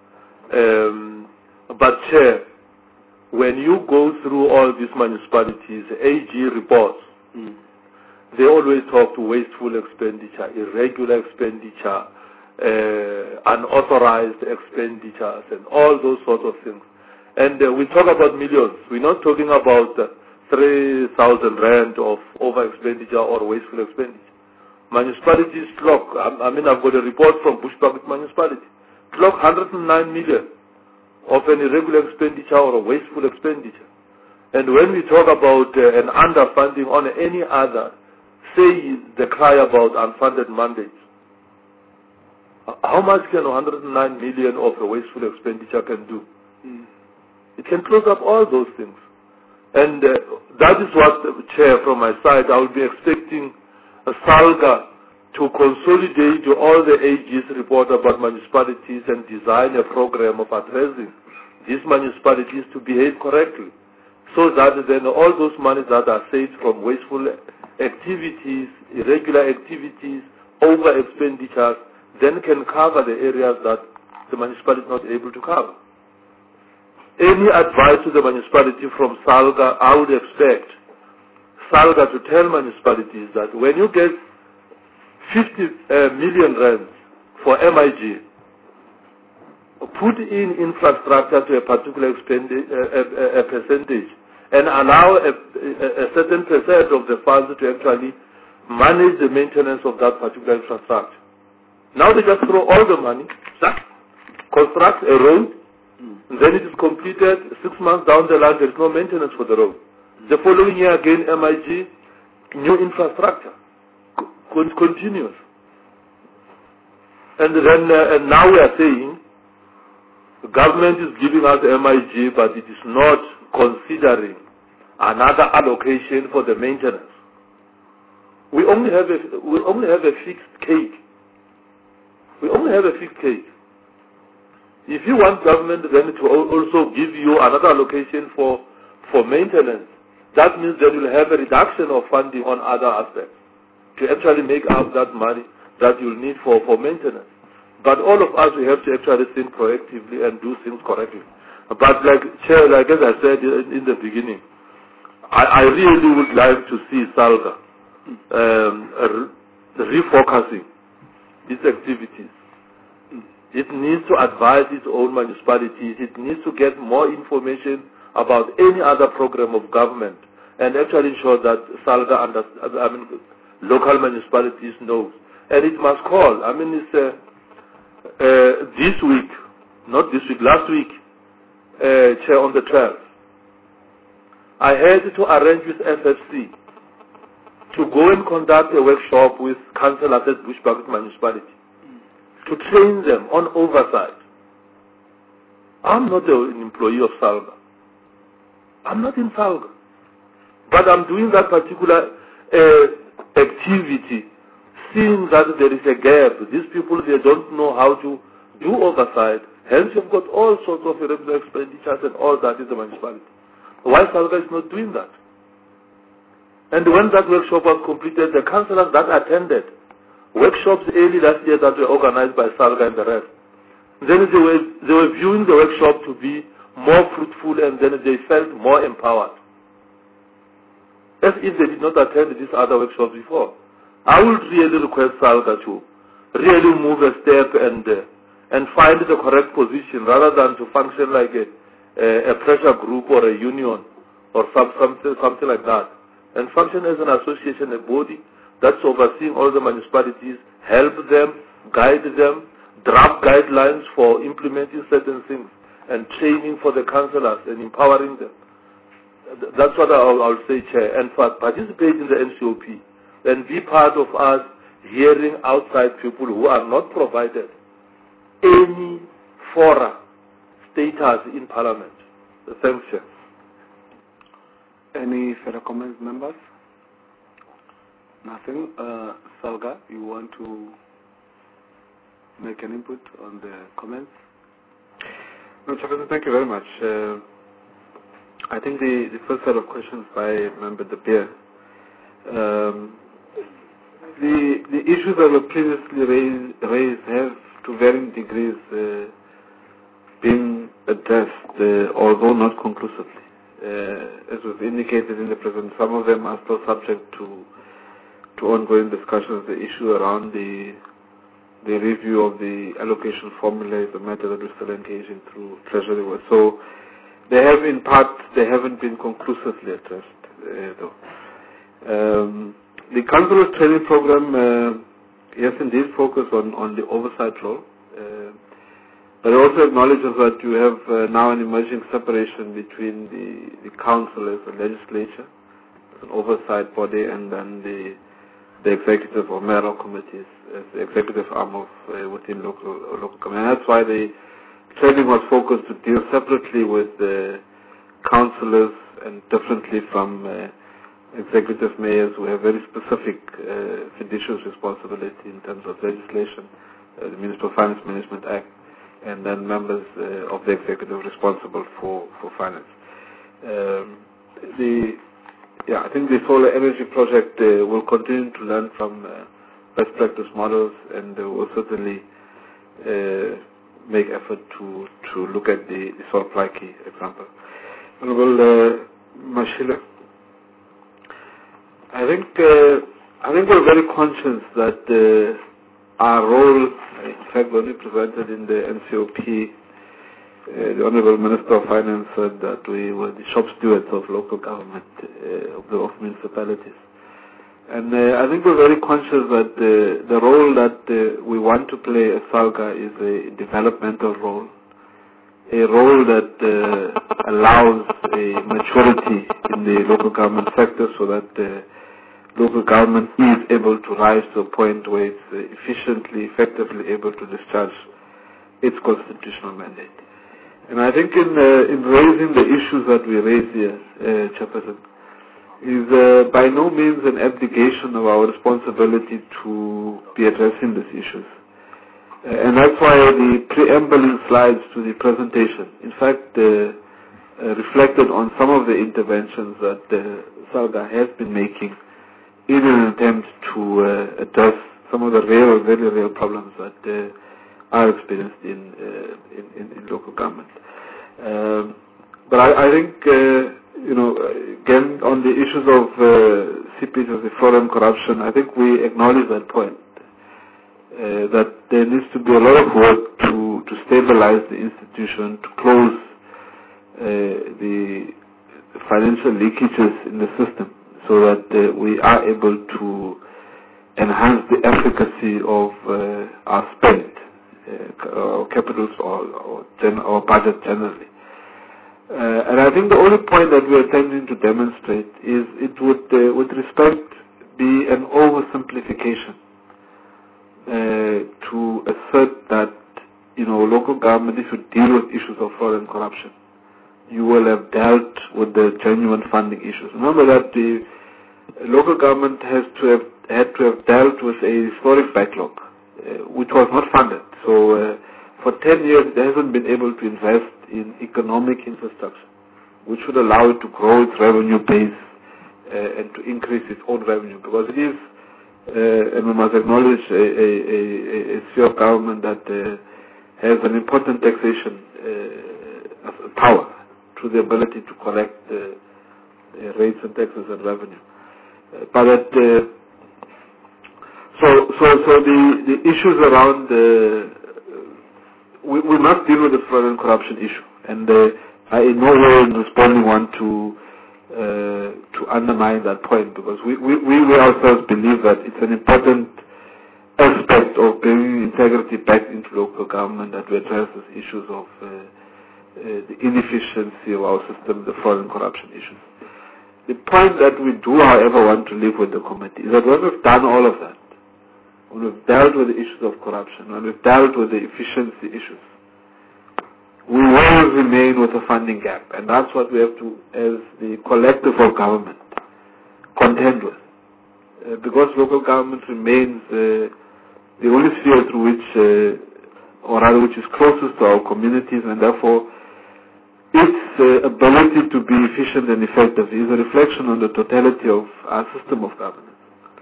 [SPEAKER 5] But Chair, when you go through all these municipalities, AG reports, they always talk to wasteful expenditure, irregular expenditure, unauthorized expenditures, and all those sorts of things. And we talk about millions. We're not talking about 3,000 rand of over expenditure or wasteful expenditure. Municipalities clock, I've got a report from Bushbuckridge Municipality, clock 109 million of an irregular expenditure or a wasteful expenditure. And when we talk about an underfunding on any other, say the cry about unfunded mandates, how much can 109 million of a wasteful expenditure can do? It can close up all those things. And that is what, Chair, from my side, I would be expecting SALGA to consolidate all the AG's report about municipalities and design a program of addressing these municipalities to behave correctly, so that then all those monies that are saved from wasteful activities, irregular activities, over expenditures, then can cover the areas that the municipality is not able to cover. Any advice to the municipality from SALGA, I would expect SALGA to tell municipalities that when you get 50 million rand for MIG, put in infrastructure to a particular percentage and allow a certain percent of the funds to actually manage the maintenance of that particular infrastructure. Now they just throw all the money, construct a road, then it is completed. 6 months down the line, there is no maintenance for the road. The following year again, MIG, new infrastructure, continues. And then and now we are saying the government is giving us MIG, but it is not considering another allocation for the maintenance. We only have a fixed cake. We only have a fixed cake. If you want government then to also give you another allocation for maintenance, that means that you'll have a reduction of funding on other aspects to actually make up that money that you'll need for maintenance. But all of us, we have to actually think proactively and do things correctly. But Chair, as I said in the beginning, I really would like to see SALGA refocusing its activities. It needs to advise its own municipalities. It needs to get more information about any other program of government and actually ensure that SALGA local municipalities know. And it must call. This week, not this week, last week, Chair, on the 12th, I had to arrange with FFC to go and conduct a workshop with councillors at Bushbuckridge Municipality to train them on oversight. I'm not an employee of SALGA. I'm not in SALGA. But I'm doing that particular activity, seeing that there is a gap. These people, they don't know how to do oversight. Hence, you've got all sorts of irregular expenditures and all that in the municipality. Why SALGA is not doing that? And when that workshop was completed, the councillors that attended workshops early last year that were organized by SALGA and the rest, then they were viewing the workshop to be more fruitful, and then they felt more empowered, as if they did not attend these other workshops before. I would really request SALGA to really move a step and find the correct position rather than to function like a pressure group or a union or something like that, and function as an association, a body that's overseeing all the municipalities, help them, guide them, draft guidelines for implementing certain things, and training for the councillors and empowering them.
[SPEAKER 6] That's what I'll say, Chair. And participate in the NCOP and be part of us hearing outside people who are not provided any fora status in Parliament. Thanks, Chair.
[SPEAKER 2] Any further comments, members? Nothing. Salga, you want to make an input on the comments?
[SPEAKER 5] No, Chairperson, thank you very much. I think the first set of questions by Member De Beer, the issues that were previously raised have to varying degrees been addressed, although not conclusively. As was indicated in the present, some of them are still subject to ongoing discussions. The issue around the review of the allocation formula is a matter that we're still engaging through Treasury work. So they have, in part, they haven't been conclusively addressed, though. The Council's training program, yes, indeed, focus on the oversight role. But it also acknowledges that you have now an emerging separation between the council as a legislature, as an oversight body, and then the executive or mayoral committees as the executive arm of within local government. And that's why the training was focused to deal separately with the councillors and differently from executive mayors who have very specific fiduciary responsibility in terms of legislation, the Municipal Finance Management Act, and then members of the executive responsible for finance. I think the solar energy project will continue to learn from best practice models, and will certainly make effort to look at the Solplaiki example. Honorable Mashila, I think we're very conscious that our role, in fact, when we presented in the NCOP, the Honorable Minister of Finance said that we were the shop stewards of local government, of municipalities. And I think we're very conscious that the role that we want to play as SALGA is a developmental role, a role that allows a maturity in the local government sector so that local government is able to rise to a point where it's efficiently, effectively able to discharge its constitutional mandate. And I think in raising the issues that we raise here, Chairperson, is by no means an abdication of our responsibility to be addressing these issues. And that's why the preambling slides to the presentation, in fact, reflected on some of the interventions that SALGA has been making in an attempt to address some of the very real problems that are experienced in local government. But I think, again, on the issues of CPs as the foreign corruption, I think we acknowledge that point, that there needs to be a lot of work to stabilize the institution, to close the financial leakages in the system, so that we are able to enhance the efficacy of our spend, our capitals or budget generally. And I think the only point that we are attempting to demonstrate is it would, with respect, be an oversimplification to assert that, local government, if you deal with issues of fraud and corruption, you will have dealt with the genuine funding issues. Remember that the local government had to have dealt with a historic backlog, which was not funded. So for 10 years, it hasn't been able to invest in economic infrastructure, which would allow it to grow its revenue base and to increase its own revenue. Because it is, and we must acknowledge, a sphere of government that has an important taxation power through the ability to collect rates and taxes and revenue. But the issues around we must deal with the fraud and corruption issue, and I in no way in responding want to undermine that point, because we ourselves believe that it's an important aspect of bringing integrity back into local government, that we address these issues of the inefficiency of our system, the fraud and corruption issues. The point that we do, however, want to leave with the committee is that when we've done all of that, when we've dealt with the issues of corruption, when we've dealt with the efficiency issues, we will remain with a funding gap, and that's what we have to, as the collective of government, contend with. Because local government remains the only sphere through which, or rather which is closest to our communities, and therefore its ability to be efficient and effective is a reflection on the totality of our system of governance.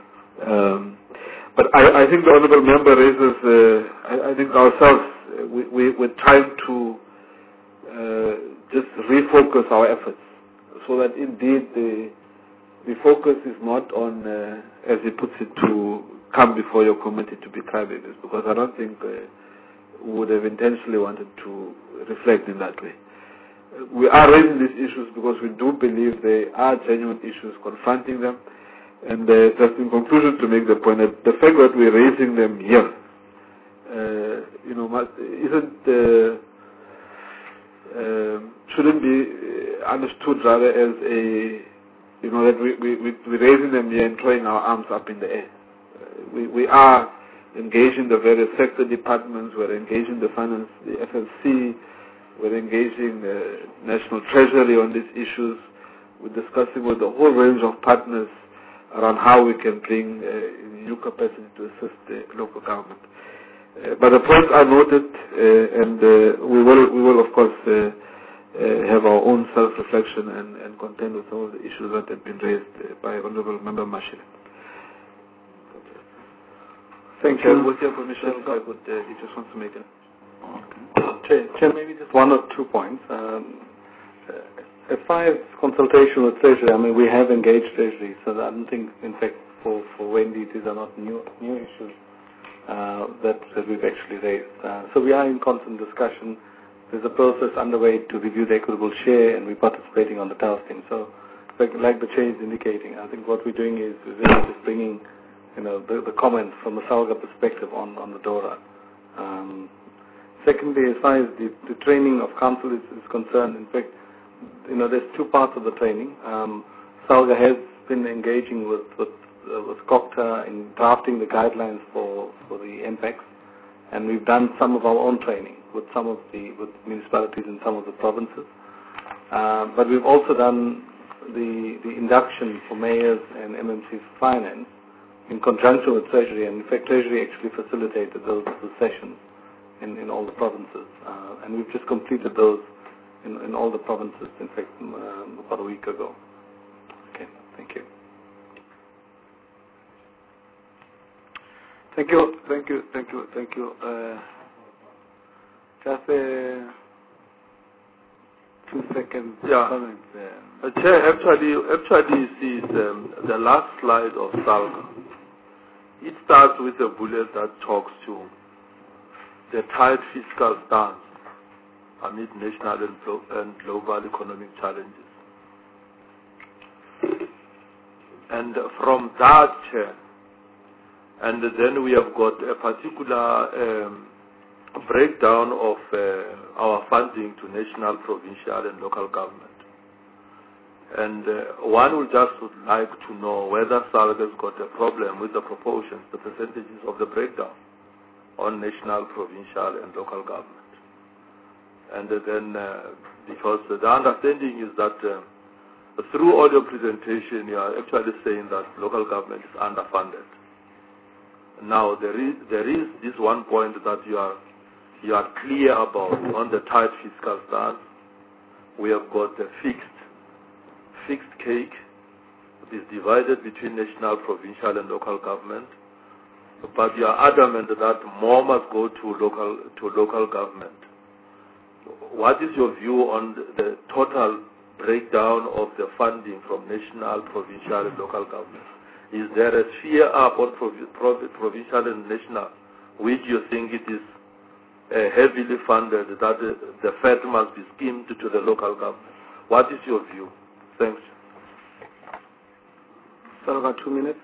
[SPEAKER 5] But I think the Honourable Member raises, I think ourselves, we're trying to just refocus our efforts so that indeed the focus is not on, as he puts it, to come before your committee to be crybabies, because I don't think we would have intentionally wanted to reflect in that way. We are raising these issues because we do believe they are genuine issues confronting them, and just in conclusion to make the point that the fact that we're raising them here, shouldn't be understood rather as a, that we're raising them here and throwing our arms up in the air. We are engaging the various sector departments, we're engaging the finance, the FLC, we're engaging the National Treasury on these issues. We're discussing with a whole range of partners around how we can bring new capacity to assist the local government. But the points are noted, and we will of course have our own self-reflection and contend with some of the issues that have been raised by Honourable Member Mashile.
[SPEAKER 7] Thank you.
[SPEAKER 5] With your permission, I would, he just wants to make it.
[SPEAKER 7] Chair, maybe just one or 2 points. As far as consultation with Treasury, we have engaged Treasury, so I don't think, in fact, for Wendy, these are not new issues that we've actually raised. So we are in constant discussion. There's a process underway to review the equitable share, and we're participating on the task team. So, like the Chair is indicating, I think what we're doing is we're really just bringing, the comments from a SALGA perspective on the DORA. Secondly, as far as the training of council is concerned, in fact, there's 2 parts of the training. SALGA has been engaging with COCTA in drafting the guidelines for the MPEX, and we've done some of our own training with municipalities in some of the provinces. But we've also done the induction for mayors and MMC finance in conjunction with Treasury, and in fact Treasury actually facilitated those sessions in all the provinces, and we've just completed those in all the provinces, in fact, about a week ago. Okay, thank you.
[SPEAKER 2] Thank you. Just 2 seconds comments.
[SPEAKER 6] Chair, actually, you see the last slide of SALGA. It starts with a bullet that talks to the tight fiscal stance amid national and global economic challenges. And from that, Chair, and then we have got a particular breakdown of our funding to national, provincial, and local government. And one would just like to know whether SALGA has got a problem with the proportions, the percentages of the breakdown on national, provincial, and local government. And then, because the understanding is that through all your presentation, you are actually saying that local government is underfunded. Now, there is this one point that you are clear about on the tight fiscal stance. We have got a fixed cake. It is divided between national, provincial, and local government. But you are adamant that more must go to local government. What is your view on the total breakdown of the funding from national, provincial, and local government? Is there a sphere up on provincial and national, which you think it is heavily funded, that the Fed must be skimmed to the local government? What is your view? Thanks.
[SPEAKER 2] So about 2 minutes.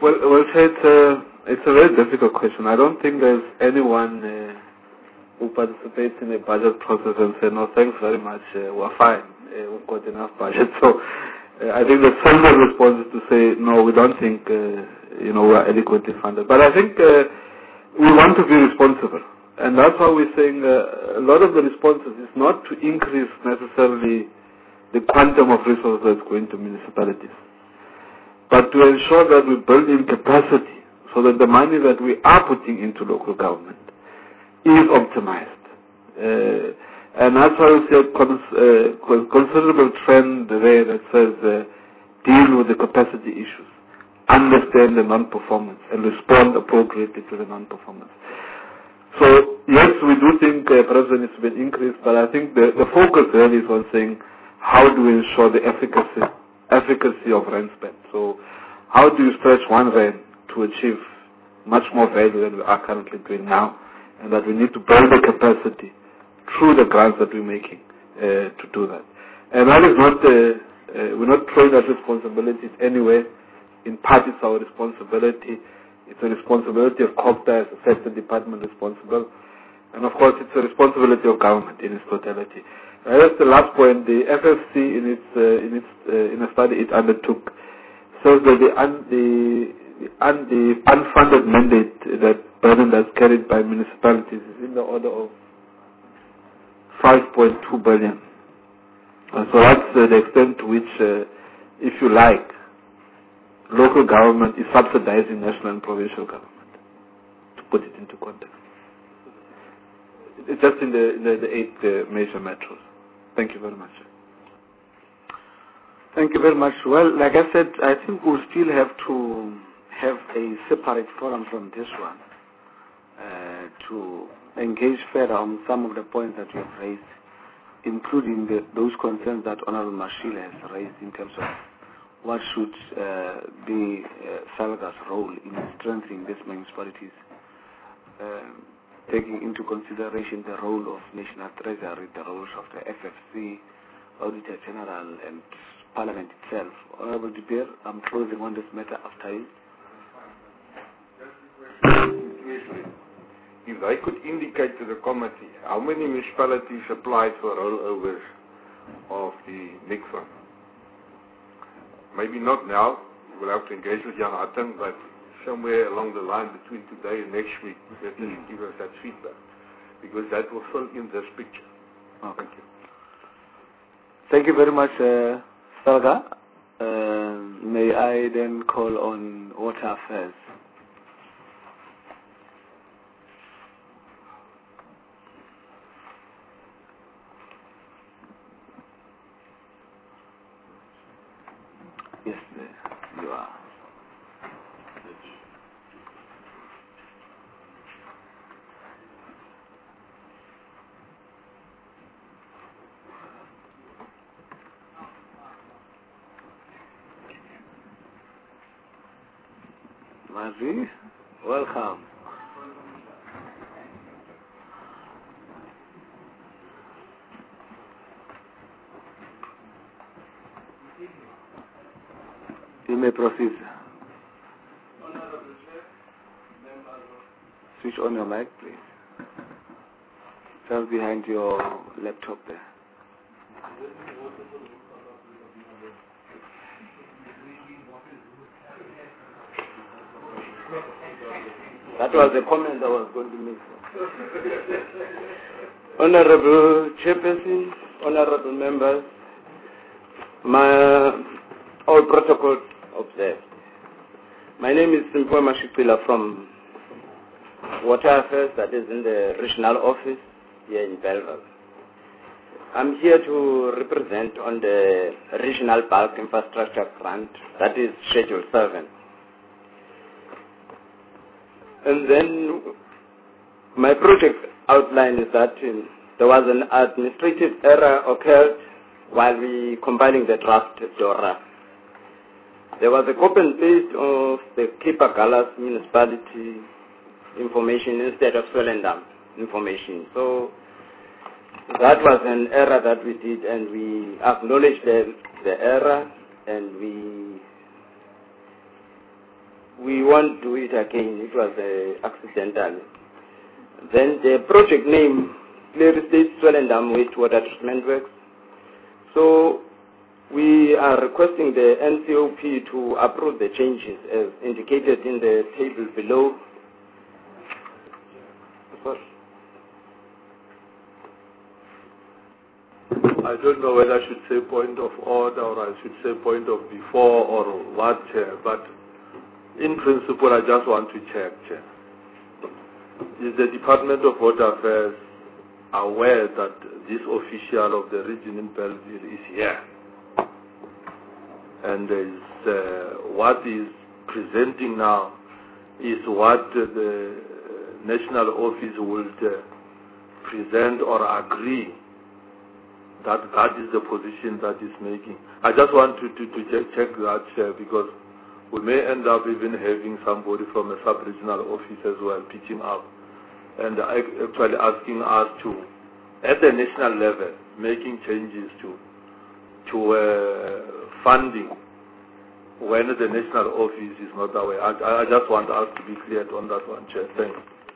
[SPEAKER 5] Well, it's a very difficult question. I don't think there's anyone who participates in a budget process and say, no, thanks very much, we're fine, we've got enough budget. So I think the simple response is to say, no, we don't think, we're adequately funded. But I think we want to be responsible. And that's why we're saying a lot of the responses is not to increase necessarily the quantum of resources that's going to municipalities, but to ensure that we build in capacity so that the money that we are putting into local government is optimized. And that's why we see a considerable trend there that says deal with the capacity issues, understand the non-performance, and respond appropriately to the non-performance. So, yes, we do think President is to be increased, but I think the focus really is on saying how do we ensure the efficacy of rand spend. So, how do you stretch one rand to achieve much more value than we are currently doing now, and that we need to build the capacity through the grants that we're making to do that. And that is not, we're not throwing that responsibility anywhere. In part, it's our responsibility. It's a responsibility of COGTA as a sector department responsible. And of course, it's a responsibility of government in its totality. That's the last point. The FFC, in a study it undertook, says that the unfunded mandate that burden that's carried by municipalities is in the order of 5.2 billion. And so that's the extent to which, if you like, local government is subsidizing national and provincial government, to put it into context. It's just in the 8 major metros. Thank you very much.
[SPEAKER 2] Thank you very much. Well, like I said, I think we'll still have to have a separate forum from this one to engage further on some of the points that you have raised, including those concerns that Honorable Mashile has raised in terms of what should be SALGA's role in strengthening these municipalities, taking into consideration the role of National Treasury, the roles of the FFC, Auditor General, and Parliament itself. Honorable De Beer, I'm closing on this matter after you.
[SPEAKER 4] If I could indicate to the committee how many municipalities applied for rollovers of the NIC fund. Maybe not now, we'll have to engage with Jan Hatton, but somewhere along the line between today and next week, let us give us that feedback, because that will fill in this picture. Oh, thank you.
[SPEAKER 2] Thank you very much, Salga. May I then call on Water Affairs? Yes, you are. Mazi, welcome. You may proceed. Switch on your mic, please. Just behind your laptop there. That was the comment I was going to make. Honorable Chairperson, honorable members, all protocols observed. My name is Simpwe Mashipila from Water Affairs, that is in the regional office here in Bellville. I'm here to represent on the Regional Bulk Infrastructure Grant, that is Schedule 7. And then my project outline is that there was an administrative error occurred while we compiling the draft DORA. There was a copy and paste of the Kipagalas municipality information instead of Swellendam information. So that was an error that we did, and we acknowledged the error, and
[SPEAKER 8] we won't do it again. It was accidental. Then the project name clearly states Swellendam Wastewater Treatment Works. So we are requesting the NCOP to approve the changes as indicated in the table below.
[SPEAKER 6] I don't know whether I should say point of order or I should say point of before or what, Chair, but in principle I just want to check, Chair. Is the Department of Water Affairs aware that this official of the region in Belleville is here? And what is presenting now is what the national office will present or agree that is the position that is making. I just want to check that, Chair, because we may end up even having somebody from a sub-regional office as well pitching up and actually asking us to, at the national level, making changes to funding when the national office is not aware. I just want us to be clear on that one, Chair. Thanks.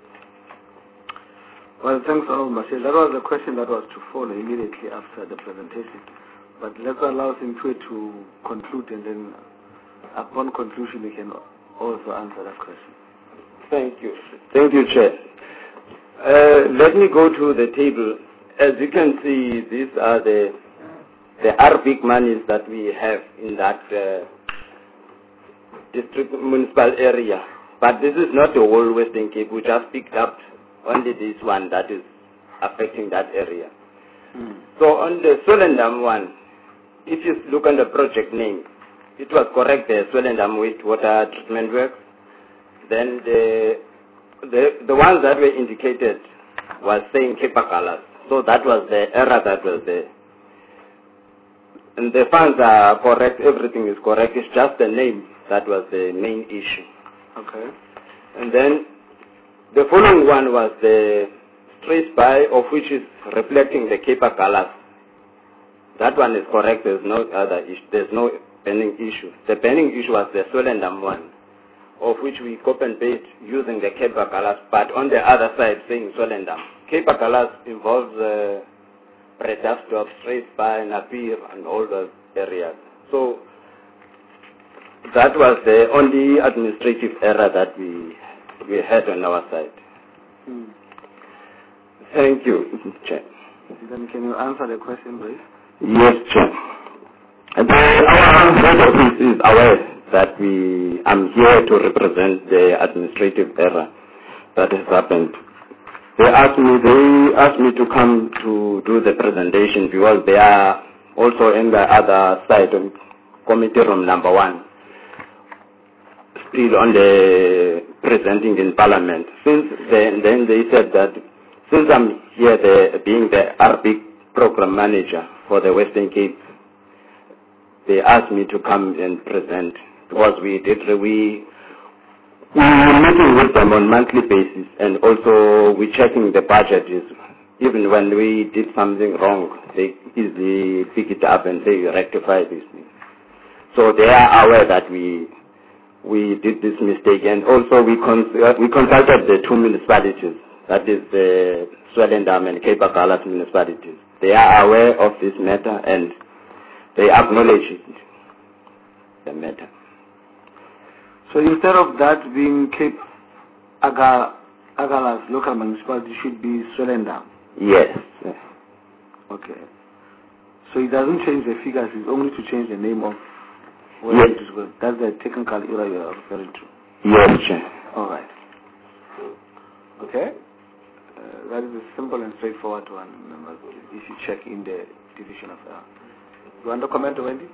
[SPEAKER 2] Well, thanks, Honorable Marshall. That was a question that was to follow immediately after the presentation. But let's allow Simpwe to conclude, and then upon conclusion we can also answer that question.
[SPEAKER 8] Thank you. Thank you, Chair. Let me go to the table. As you can see, these are the RBIC monies that we have in that district municipal area. But this is not the whole Western Cape. We just picked up only this one that is affecting that area. So on the Swellendam one, if you look on the project name, it was correct, the Swellendam Wastewater Treatment Works. Then the ones that were indicated was saying Kepakalas. So that was the error that was there. And the funds are correct, everything is correct, it's just the name that was the main issue.
[SPEAKER 2] Okay.
[SPEAKER 8] And then the following one was the trace by, of which is reflecting the Kepakalas. That one is correct, there's no other issue, there's no pending issue. The pending issue was the Swellendam one, of which we copy and paste using the Kepakalas, but on the other side saying Swellendam. Kepakalas involves Predasdorp, Trace by, Napier, and all those areas. So that was the only administrative error that we had on our side. Thank you, Chair.
[SPEAKER 2] Then can you answer the question, please?
[SPEAKER 8] Yes, Chair. Our head office is aware that I'm here to represent the administrative error that has happened. They asked me to come to do the presentation because they are also in the other side of committee room number 1, still on the presenting in Parliament. Then they said that since I'm here being the RBIC program manager for the Western Cape, they asked me to come and present because we were meeting with them on monthly basis, and also we're checking the budget. Even when we did something wrong, they easily pick it up and say, rectify this thing. So they are aware that we did this mistake, and also we consulted the 2 municipalities, that is the Swellendam and Kepakalas municipalities. They are aware of this matter and they acknowledge the matter.
[SPEAKER 2] So instead of that being Cape Agalas local municipality, should be Swellendam?
[SPEAKER 8] Yes.
[SPEAKER 2] Okay. So it doesn't change the figures, it's only to change the name of where
[SPEAKER 8] yes.
[SPEAKER 2] it is going. That's the technical error you are referring to?
[SPEAKER 8] Yes, Chair.
[SPEAKER 2] All right. Okay. That is a simple and straightforward one, if you check in the division of error. You want to comment, Wendy?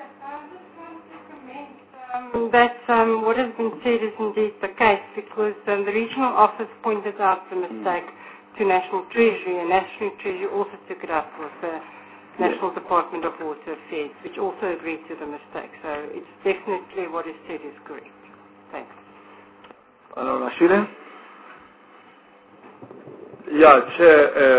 [SPEAKER 9] That what has been said is indeed the case, because the regional office pointed out the mistake to National Treasury, and National Treasury also took it up with the National Department of Water Affairs, which also agreed to the mistake. So it's definitely what is said is correct. Thanks.
[SPEAKER 2] Hello, Rashida?
[SPEAKER 6] Yeah, Chair,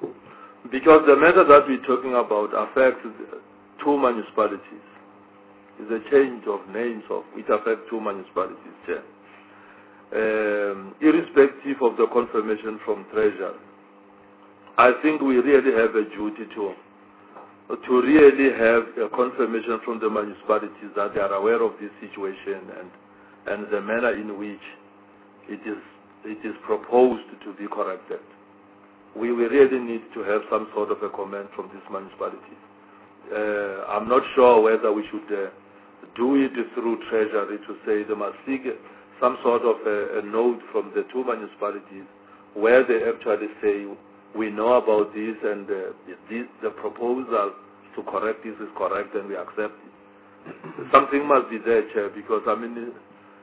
[SPEAKER 6] because the matter that we're talking about affects 2 municipalities. It's a change of names of which affect 2 municipalities, Chair. Irrespective of the confirmation from Treasury, I think we really have a duty to really have a confirmation from the municipalities that they are aware of this situation and the manner in which it is proposed to be corrected. We really need to have some sort of a comment from these municipalities. I'm not sure whether we should do it through Treasury to say they must seek some sort of a note from the 2 municipalities where they actually say, we know about this and the proposal to correct this is correct and we accept it. Something must be there, Chair, because I mean,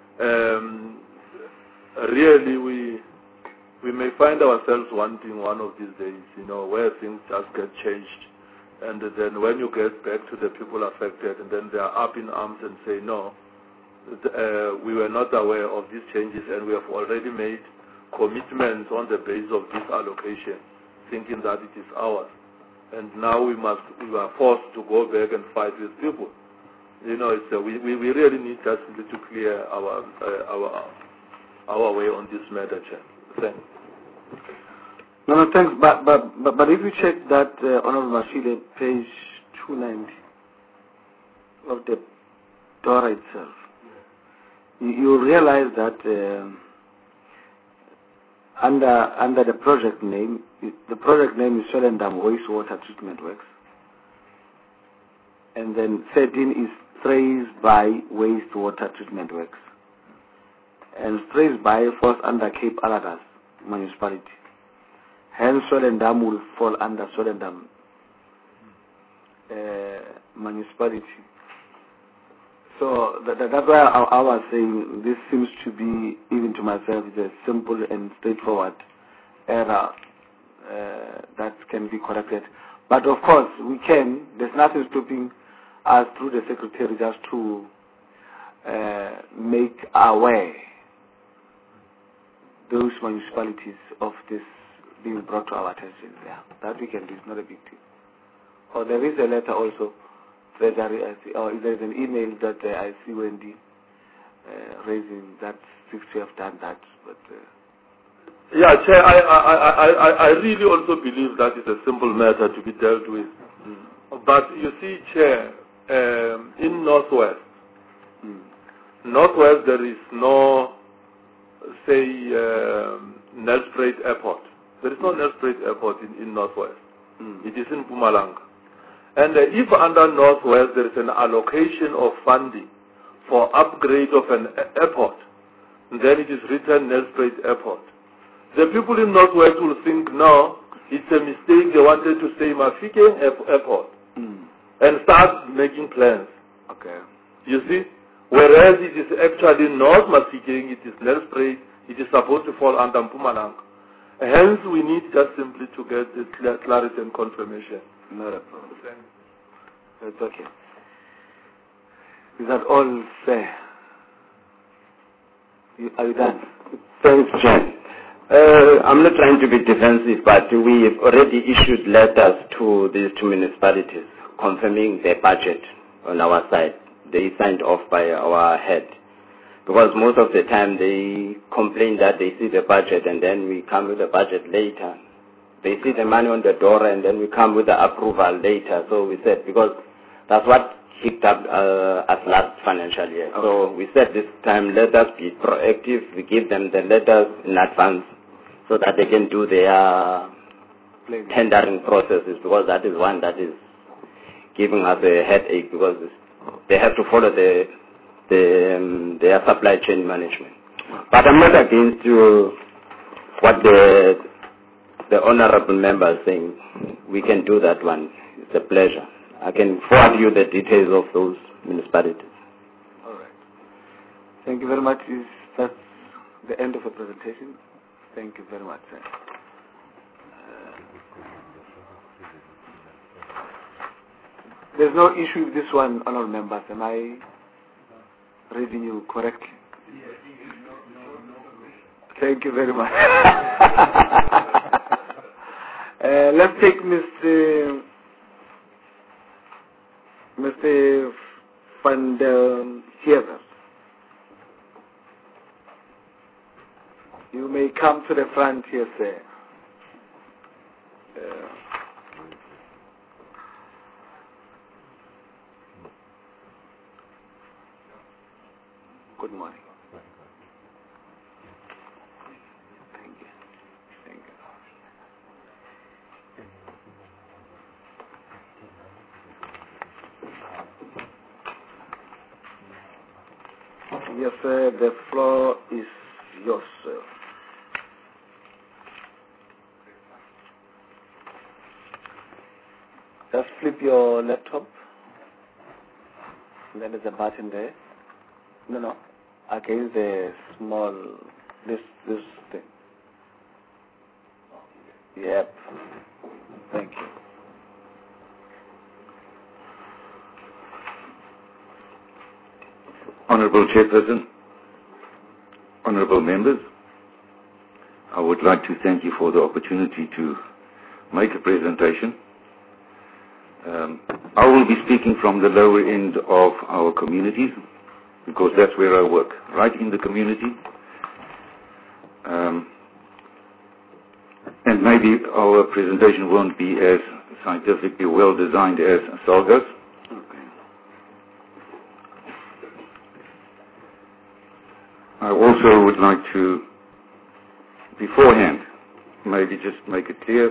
[SPEAKER 6] really we may find ourselves wanting one of these days, where things just get changed. And then when you get back to the people affected, and then they are up in arms and say, no, we were not aware of these changes and we have already made commitments on the basis of this allocation, thinking that it is ours. And now we are forced to go back and fight with people. We really need just to clear our way on this matter, Chair. Thanks.
[SPEAKER 2] No, thanks. But if you check that, Honorable Mashile, page 290 of the DORA itself, you realize that under the project name is Swellendam Wastewater Treatment Works, and then 13 is Strays-Bay Wastewater Treatment Works, and Strays-Bay falls under Cape Aladas Municipality. Hence, Swellendam will fall under Swellendam Municipality. So that's why I was saying this seems to be, even to myself, is a simple and straightforward error that can be corrected. But of course, there's nothing stopping us through the Secretary just to make aware those municipalities of this being brought to our attention. Yeah, that we can do. It's not a big deal. Or there is a letter also. Or there is an email that I see Wendy raising that seems to have done that. But
[SPEAKER 6] yeah, Chair, I really also believe that is a simple matter to be dealt with. But you see, Chair, in Northwest, there is no, say, Nelspruit Airport. There is no Nelspruit Airport in Northwest. It is in Mpumalanga. And if under Northwest there is an allocation of funding for upgrade of an airport, then it is written Nelspruit Airport. The people in Northwest will think, no, it's a mistake. They wanted to say Mafike Airport and start making plans.
[SPEAKER 2] Okay.
[SPEAKER 6] You see? Whereas it is actually not Mafike, it is Nelspruit. It is supposed to fall under Mpumalanga. Hence, we need just simply to get this clarity and confirmation.
[SPEAKER 2] Not a problem. It's okay. Is that all fair? Are you done?
[SPEAKER 8] Thanks, Chair. I'm not trying to be defensive, but we've already issued letters to these 2 municipalities confirming their budget on our side. They signed off by our head. Because most of the time they complain that they see the budget and then we come with the budget later. They see the money on the door and then we come with the approval later. So we said, because that's what kicked up us last financial year. Okay. So we said this time, let us be proactive. We give them the letters in advance so that they can do their tendering processes, because that is one that is giving us a headache, because they have to follow their supply chain management. But I'm not against what the honorable member is saying. We can do that one. It's a pleasure. I can forward you the details of those municipalities.
[SPEAKER 2] All right. Thank you very much. That's the end of the presentation. Thank you very much, sir. There's no issue with this one, honorable members. Am I reading you correctly? Thank you very much. Let's take Mr. Van der
[SPEAKER 7] to the front, yes, sir.
[SPEAKER 2] Good morning. Thank you. Thank you. Yes, sir. The floor is yours, sir. Just flip your laptop. And then there's a button there. No. Against the small, this thing. Yep. Thank you.
[SPEAKER 10] Honorable Chairperson, honorable members, I would like to thank you for the opportunity to make a presentation. I will be speaking from the lower end of our communities because that's where I work, right in the community. And maybe our presentation won't be as scientifically well designed as Salga's. I also would like to, beforehand, maybe just make it clear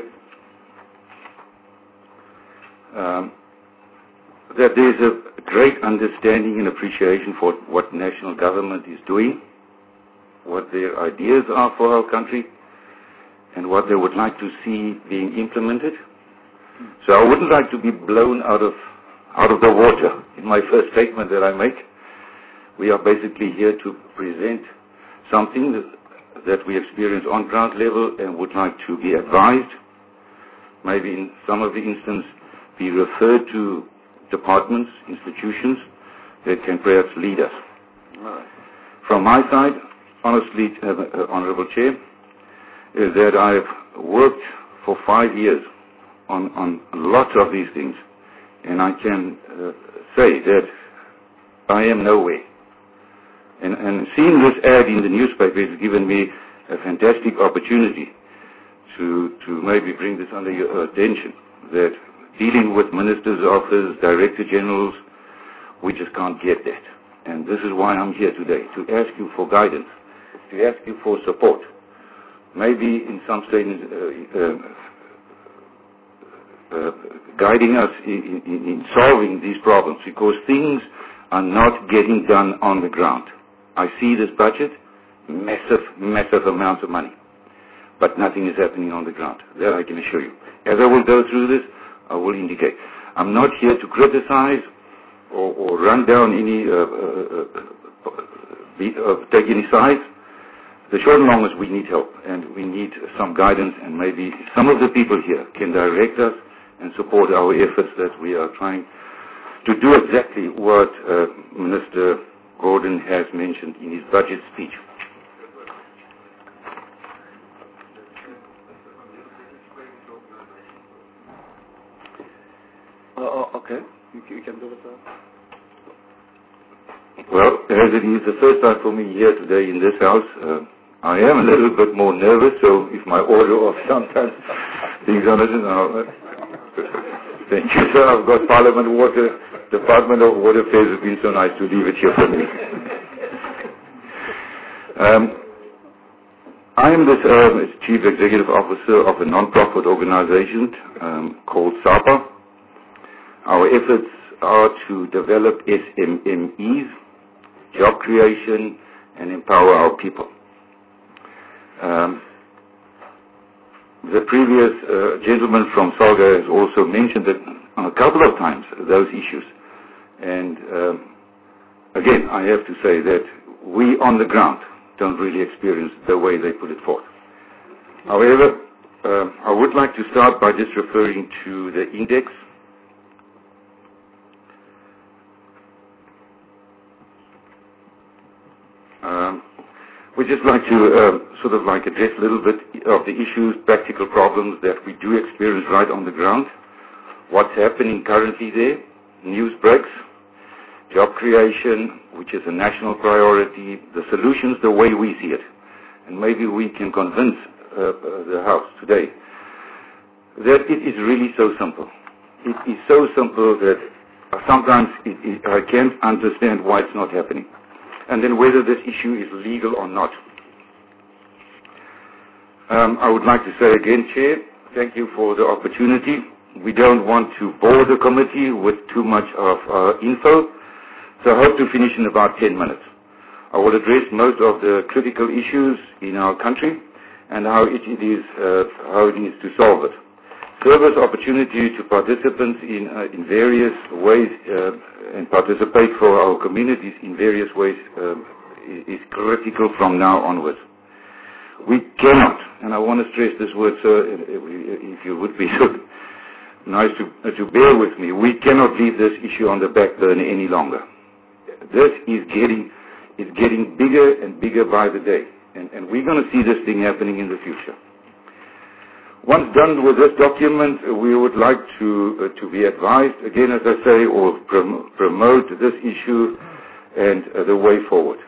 [SPEAKER 10] that there's a great understanding and appreciation for what national government is doing, what their ideas are for our country, and what they would like to see being implemented. So I wouldn't like to be blown out of the water in my first statement that I make. We are basically here to present something that we experience on ground level and would like to be advised, maybe in some of the instances be referred to departments, institutions that can perhaps lead us. From my side, honestly, Honorable Chair, is that I've worked for 5 years on lots of these things, and I can say that I am nowhere. And seeing this ad in the newspaper has given me a fantastic opportunity to maybe bring this under your attention, that dealing with ministers' office, director generals, we just can't get that. And this is why I'm here today, to ask you for guidance, to ask you for support. Maybe in some stages guiding us in solving these problems, because things are not getting done on the ground. I see this budget, massive amounts of money, but nothing is happening on the ground. That I can assure you. As I will go through this, I will indicate. I'm not here to criticize or run down any, take any sides. The short and long is we need help, and we need some guidance, and maybe some of the people here can direct us and support our efforts that we are trying to do exactly what Minister Gordon has mentioned in his budget speech.
[SPEAKER 2] Okay. You can do it, sir.
[SPEAKER 10] Well, as it is the first time for me here today in this house, I am a little bit more nervous, so if my audio of sometimes things are listening, thank you, sir. I've got Parliament Water, Department of Water Affairs has been so nice to leave it here for me. I am the Chief Executive Officer of a non-profit organization called SAPA. Our efforts are to develop SMMEs, job creation, and empower our people. The previous gentleman from Salga has also mentioned that a couple of times, those issues. And again, I have to say that we on the ground don't really experience the way they put it forth. However, I would like to start by just referring to the index. We'd just like to sort of like address a little bit of the issues, practical problems that we do experience right on the ground. What's happening currently there, news breaks, job creation, which is a national priority, the solutions the way we see it, and maybe we can convince the House today that it is really so simple. It is so simple that sometimes I can't understand why it's not happening. And then whether this issue is legal or not. I would like to say again, Chair, thank you for the opportunity. We don't want to bore the committee with too much of info, so I hope to finish in about 10 minutes. I will address most of the critical issues in our country and how it is to solve it. Service opportunity to participants in various ways and participate for our communities in various ways is critical from now onwards. We cannot, and I want to stress this word, sir, if you would be so nice to bear with me, we cannot leave this issue on the back burner any longer. This is getting bigger and bigger by the day, and we're going to see this thing happening in the future. Once done with this document, we would like to be advised, again as I say, or promote this issue and the way forward.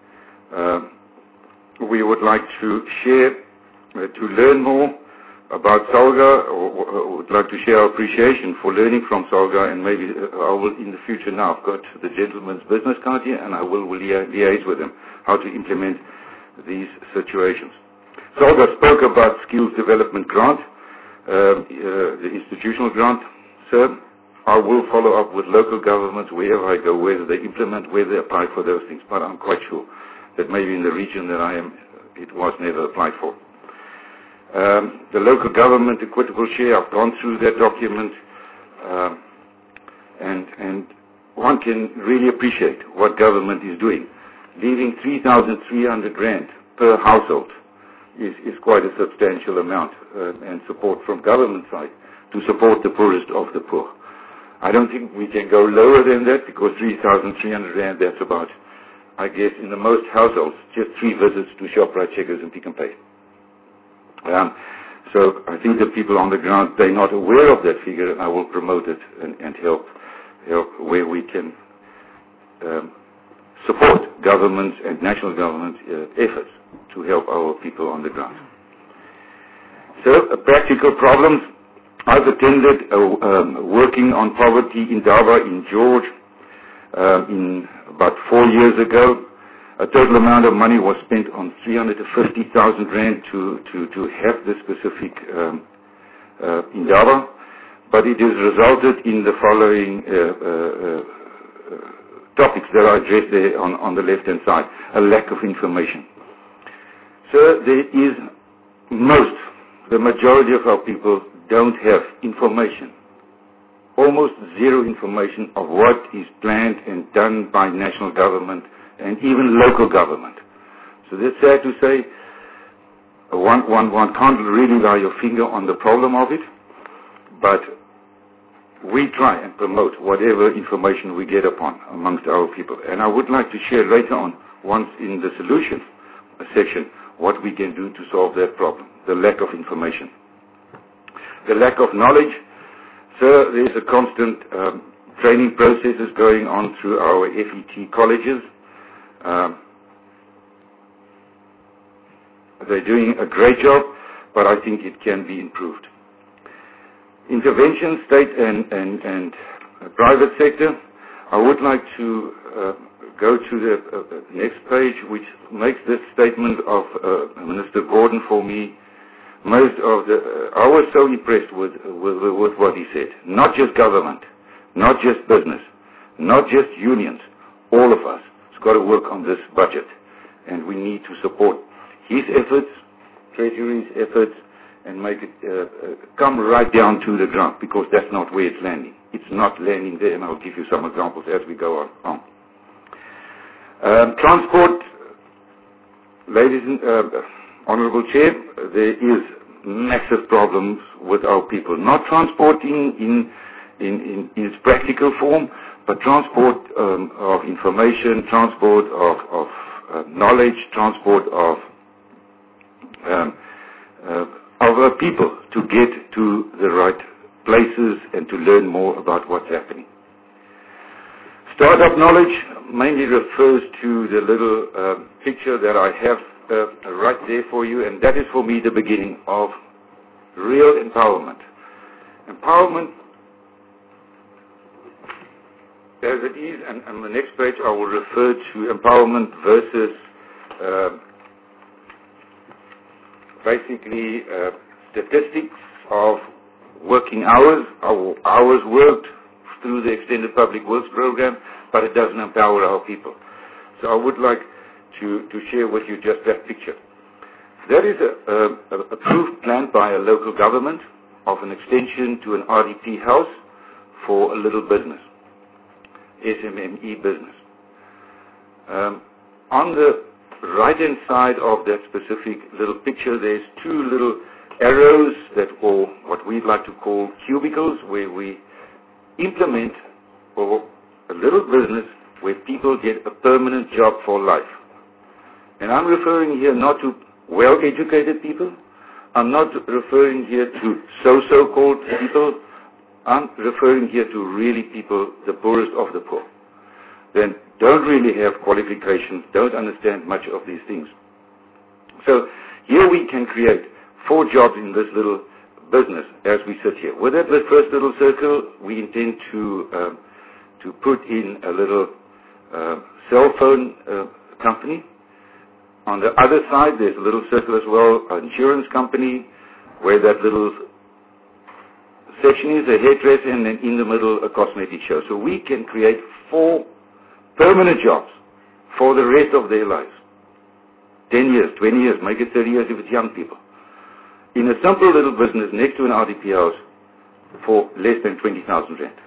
[SPEAKER 10] We would like to share, to learn more about SALGA, or would like to share our appreciation for learning from SALGA, and maybe I will in the future now. I've got the gentleman's business card here, and I will liaise with him how to implement these situations. SALGA spoke about skills development grant, the institutional grant. Sir, I will follow up with local governments wherever I go, whether they implement, whether they apply for those things, but I'm quite sure that maybe in the region that I am, it was never applied for. The local government equitable share, I've gone through that document, and one can really appreciate what government is doing. Leaving 3,300 rand per household is quite a substantial amount, and support from government side to support the poorest of the poor. I don't think we can go lower than that, because 3,300 rand, that's about, I guess, in the most households, just 3 visits to ShopRite, Checkers, and Pick n Pay. So I think the people on the ground, they're not aware of that figure, and I will promote it and help where we can support governments and national government efforts to help our people on the ground. So, practical problems. I've attended working on poverty in Dava in George in about 4 years ago. A total amount of money was spent on 350,000 rand to have this specific in Dava, but it has resulted in the following topics that I addressed there on the left-hand side. A lack of information. So there is the majority of our people don't have information. Almost zero information of what is planned and done by national government and even local government. So that's sad to say. One can't really lay your finger on the problem of it, but we try and promote whatever information we get upon amongst our people. And I would like to share later on, once in the solution section, what we can do to solve that problem, the lack of information. The lack of knowledge. Sir, there's a constant training processes going on through our FET colleges. They're doing a great job, but I think it can be improved. Intervention, state and private sector. I would like to go to the next page, which makes this statement of Minister Gordon for me. I was so impressed with what he said. Not just government, not just business, not just unions, all of us has got to work on this budget, and we need to support his efforts, Treasury's efforts, and make it come right down to the ground, because that's not where it's landing. It's not landing there, and I'll give you some examples as we go on. Transport, ladies and Honorable Chair, there is massive problems with our people. Not transporting in its practical form, but transport of information, transport of knowledge, transport of our people to get to the right places and to learn more about what's happening. Startup knowledge mainly refers to the little picture that I have right there for you, and that is for me the beginning of real empowerment. Empowerment, as it is, and on the next page I will refer to empowerment versus basically statistics of working hours, hours worked through the Extended Public Works Program, but it doesn't empower our people. So I would like to share with you just that picture. That is a approved plan by a local government of an extension to an RDP house for a little business, SMME business. On the right-hand side of that specific little picture, there's two little arrows that are what we'd like to call cubicles, where we implement for a little business where people get a permanent job for life. And I'm referring here not to well-educated people. I'm not referring here to so-called people. I'm referring here to really people, the poorest of the poor. Then don't really have qualifications, don't understand much of these things. So here we can create 4 jobs in this little business as we sit here. With that first little circle, we intend to put in a little cell phone company. On the other side, there's a little circle as well, an insurance company, where that little section is a hairdresser, and then in the middle a cosmetic show. So we can create 4 permanent jobs for the rest of their lives. 10 years, 20 years, make it 30 years if it's young people. In a simple little business next to an RDP house for less than 20,000 rand.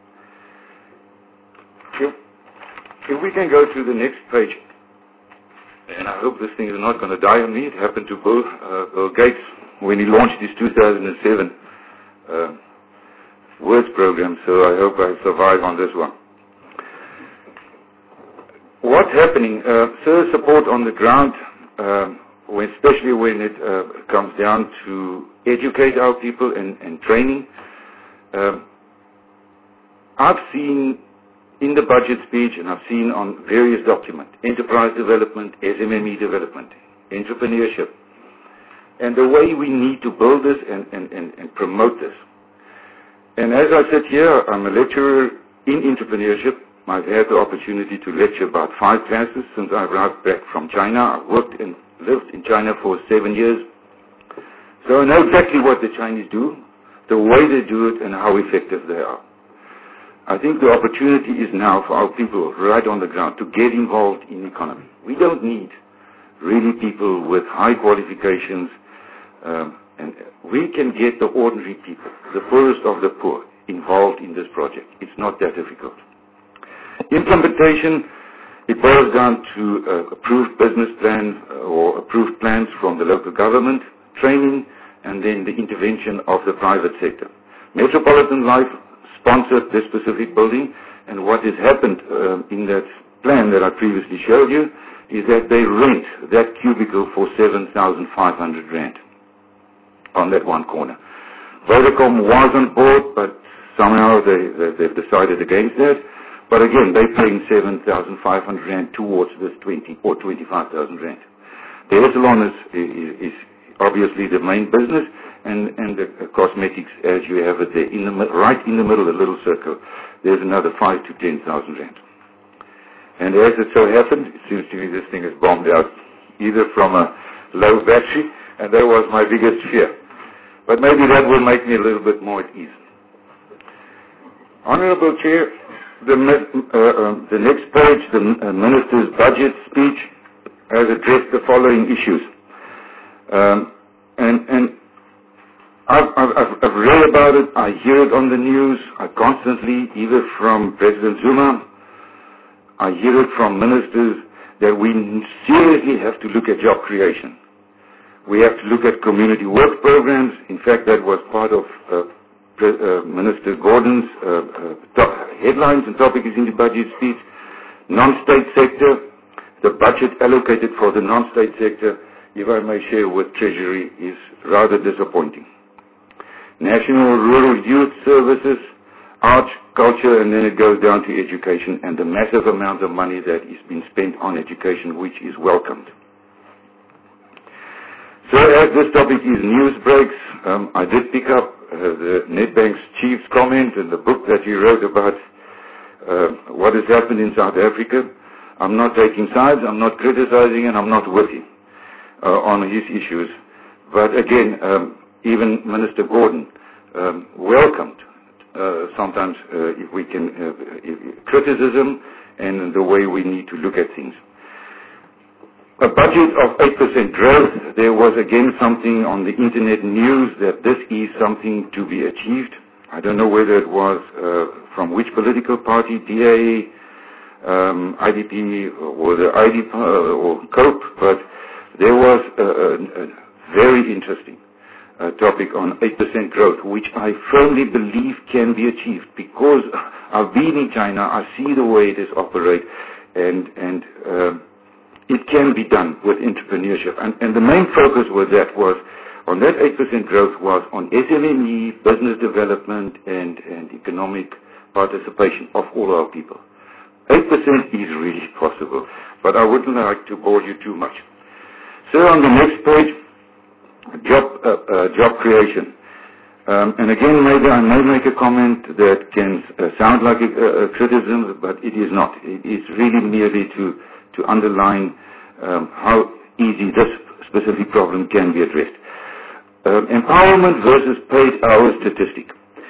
[SPEAKER 10] If we can go to the next page, and I hope this thing is not going to die on me. It happened to Bill Gates when he launched his 2007 Words program, so I hope I survive on this one. What's happening? Sir, support on the ground, especially when it comes down to educate our people and training. I've seen in the budget speech, and I've seen on various documents, enterprise development, SMME development, entrepreneurship, and the way we need to build this and promote this. And as I sit here, I'm a lecturer in entrepreneurship. I've had the opportunity to lecture about 5 classes since I arrived back from China. I've worked and lived in China for 7 years. So I know exactly what the Chinese do, the way they do it, and how effective they are. I think the opportunity is now for our people right on the ground to get involved in the economy. We don't need really people with high qualifications, and we can get the ordinary people, the poorest of the poor, involved in this project. It's not that difficult. Implementation, it boils down to approved business plan or approved plans from the local government, training, and then the intervention of the private sector. Metropolitan Life sponsored this specific building, and what has happened in that plan that I previously showed you is that they rent that cubicle for 7,500 rand on that one corner. Vodacom was on board, but somehow they've decided against that. But again, they're paying 7,500 rand towards this 20 or 25,000 rand. The hair salon is obviously the main business, and the cosmetics, as you have it there, right in the middle of the little circle, there's another 5,000 to 10,000 rand. And as it so happened, it seems to me this thing is bombed out, either from a low battery, and that was my biggest fear. But maybe that will make me a little bit more at ease. Honorable Chair, the next page, the Minister's budget speech, has addressed the following issues. And I've read about it, I hear it on the news, I constantly, either from President Zuma, I hear it from ministers, that we seriously have to look at job creation. We have to look at community work programs. In fact, that was part of Minister Gordon's headlines and topics in the budget speech. Non-state sector, the budget allocated for the non-state sector, if I may share with Treasury, is rather disappointing. National Rural Youth Services, arts, culture, and then it goes down to education, and the massive amount of money that is being spent on education, which is welcomed. So as this topic is news breaks, I did pick up the Nedbank's chief's comment in the book that he wrote about what has happened in South Africa. I'm not taking sides, I'm not criticizing, and I'm not with him on his issues. But again, even Minister Gordon welcomed sometimes if we can criticism and the way we need to look at things. A budget of 8% growth. There was again something on the internet news that this is something to be achieved. I don't know whether it was from which political party, DA, IDP, or the IDP, or COPE, but there was a very interesting topic on 8% growth, which I firmly believe can be achieved because I've been in China, I see the way it is operate, and it can be done with entrepreneurship. And the main focus with that was, on that 8% growth was on SMME, business development, and economic participation of all our people. 8% is really possible, but I wouldn't like to bore you too much. So on the next page, job creation. And again, maybe I may make a comment that can sound like a criticism, but it is not. It is really merely to underline how easy this specific problem can be addressed. Empowerment versus paid hour statistic.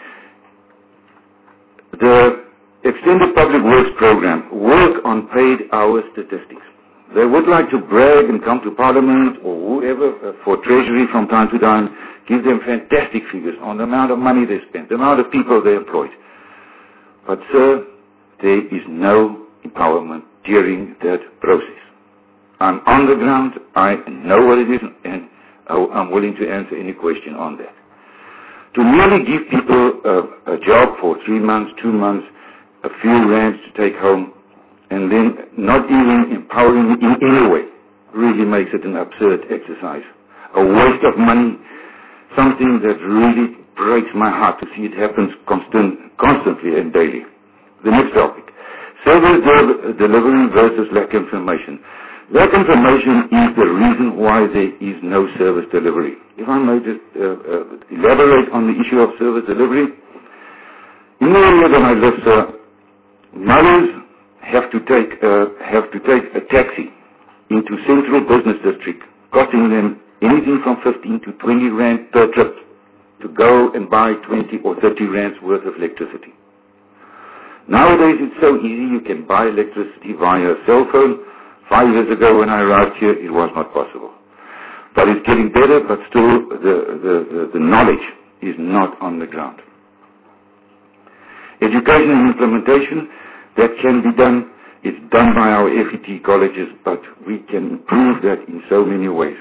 [SPEAKER 10] The Extended Public Works Program work on paid hour statistics. They would like to brag and come to Parliament or whoever for Treasury from time to time, give them fantastic figures on the amount of money they spent, the amount of people they employed. But sir, there is no empowerment during that process. I'm on the ground, I know what it is, and I'm willing to answer any question on that. To merely give people a job for 3 months, 2 months, a few rands to take home, and then not even empowering in any way, really makes it an absurd exercise. A waste of money, something that really breaks my heart to see it happens constantly and daily. The next topic. Service delivery versus lack of information. Lack of information is the reason why there is no service delivery. If I may just elaborate on the issue of service delivery. In the area that I live, sir, mothers have to take a taxi into Central Business District, costing them anything from 15 to 20 rand per trip to go and buy 20 or 30 rands worth of electricity. Nowadays it's so easy, you can buy electricity via a cell phone. 5 years ago when I arrived here, it was not possible. But it's getting better, but still the knowledge is not on the ground. Education and implementation, that can be done. It's done by our FET colleges, but we can improve that in so many ways.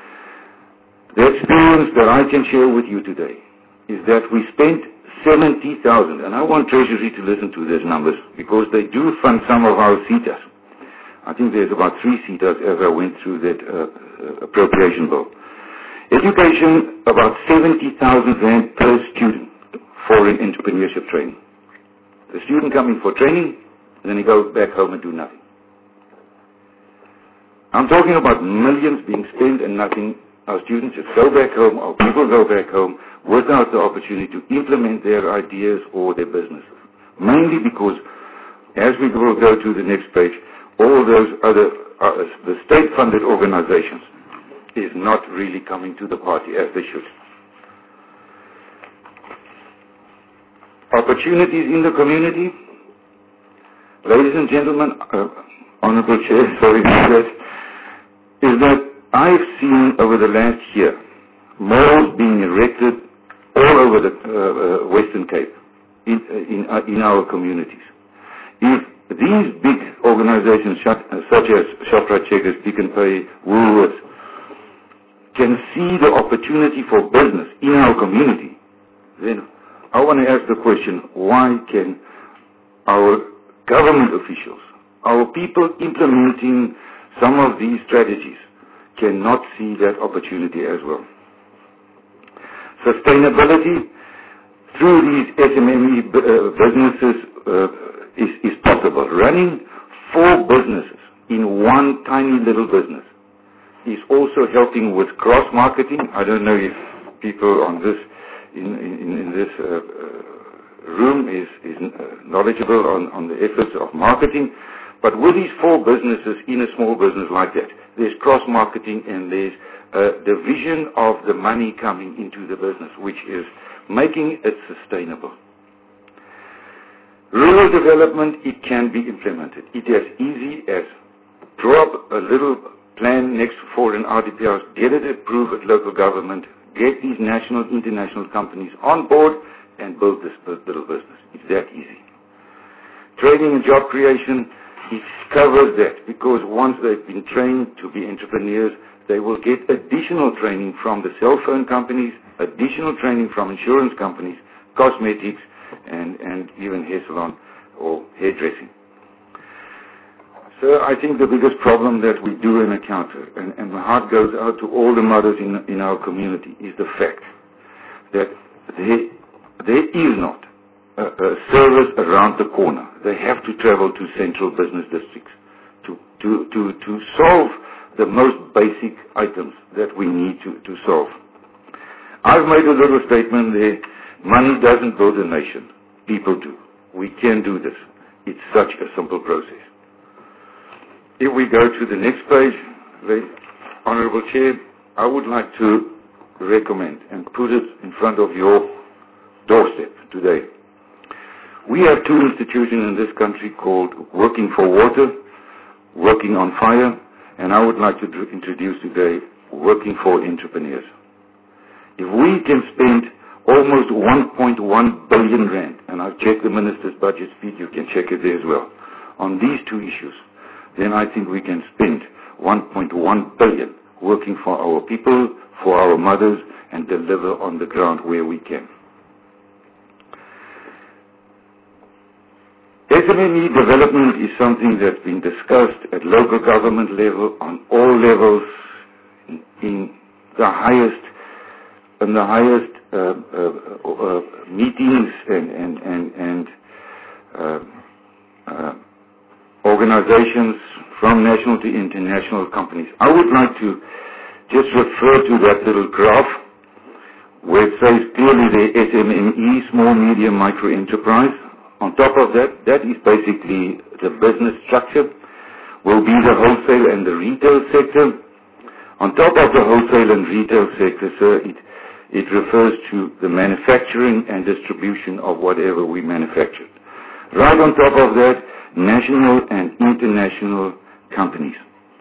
[SPEAKER 10] The experience that I can share with you today is that we spent 70,000, and I want Treasury to listen to these numbers because they do fund some of our CETAs. I think there's about 3 CETAs as I went through that appropriation bill. Education, about 70,000 rand per student for an entrepreneurship training. The student coming for training, and then he goes back home and do nothing. I'm talking about millions being spent and nothing. Our students just go back home, our people go back home without the opportunity to implement their ideas or their businesses. Mainly because, as we will go to the next page, all those other, the state-funded organizations is not really coming to the party as they should. Opportunities in the community. Ladies and gentlemen, Honorable Chair, sorry for that, is that I've seen over the last year malls being erected all over the Western Cape in our communities. If these big organizations such as Shoprite, Checkers, Pick n Pay, Woolworths can see the opportunity for business in our community, then I want to ask the question, why can our government officials, our people implementing some of these strategies, cannot see that opportunity as well? Sustainability through these SMME businesses is possible. Running 4 businesses in one tiny little business is also helping with cross-marketing. I don't know if people on this in this room is knowledgeable on the efforts of marketing, but with these 4 businesses in a small business like that, there's cross-marketing and there's division of the money coming into the business, which is making it sustainable. Rural development, it can be implemented. It is easy as draw up a little plan next for an RDPR, get it approved at local government, get these national, international companies on board and build this little business. It's that easy. Training and job creation, it covers that because once they've been trained to be entrepreneurs, they will get additional training from the cell phone companies, additional training from insurance companies, cosmetics, and even hair salon or hairdressing. So I think the biggest problem that we do encounter, and my heart goes out to all the mothers in our community, is the fact that there is not a service around the corner. They have to travel to central business districts to solve the most basic items that we need to solve. I've made a little statement there. Money doesn't build a nation. People do. We can do this. It's such a simple process. If we go to the next page, the Honorable Chair, I would like to recommend and put it in front of your doorstep today. We have 2 institutions in this country called Working for Water, Working on Fire, and I would like to introduce today Working for Entrepreneurs. If we can spend almost 1.1 billion rand, and I've checked the Minister's budget speech, you can check it there as well, on these 2 issues, then I think we can spend 1.1 billion working for our people, for our mothers, and deliver on the ground where we can. SMME development is something that's been discussed at local government level, on all levels, in the highest meetings and organizations from national to international companies. I would like to just refer to that little graph where it says clearly the SMME, small, medium, micro enterprise. On top of that, that is basically the business structure, will be the wholesale and the retail sector. On top of the wholesale and retail sector, sir, it refers to the manufacturing and distribution of whatever we manufacture. Right on top of that, national and international companies.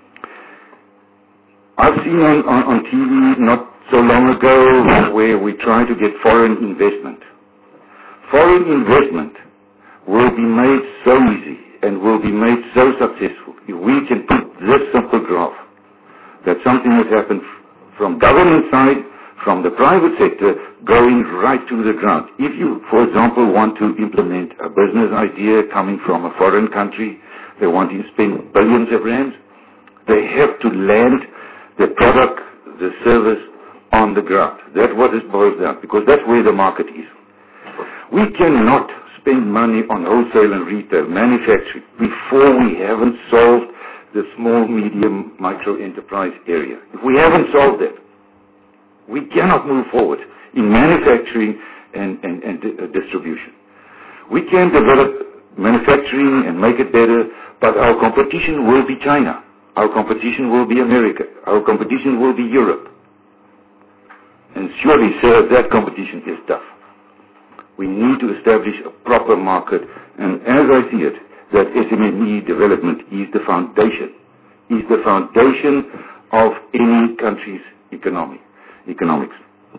[SPEAKER 10] I've seen on TV not so long ago where we try to get foreign investment. Foreign investment will be made so easy and will be made so successful if we can put this simple graph that something has happened from government side, from the private sector, going right to the ground. If you, for example, want to implement a business idea coming from a foreign country, they want to spend billions of rands, they have to land the product, the service on the ground. That's what it boils down, because that's where the market is. We cannot spend money on wholesale and retail, manufacturing, before we haven't solved the small, medium, micro enterprise area. If we haven't solved that, we cannot move forward in manufacturing and distribution. We can develop manufacturing and make it better, but our competition will be China. Our competition will be America. Our competition will be Europe. And surely, sir, that competition is tough. We need to establish a proper market, and as I see it, that SMME development is the foundation of any country's economics.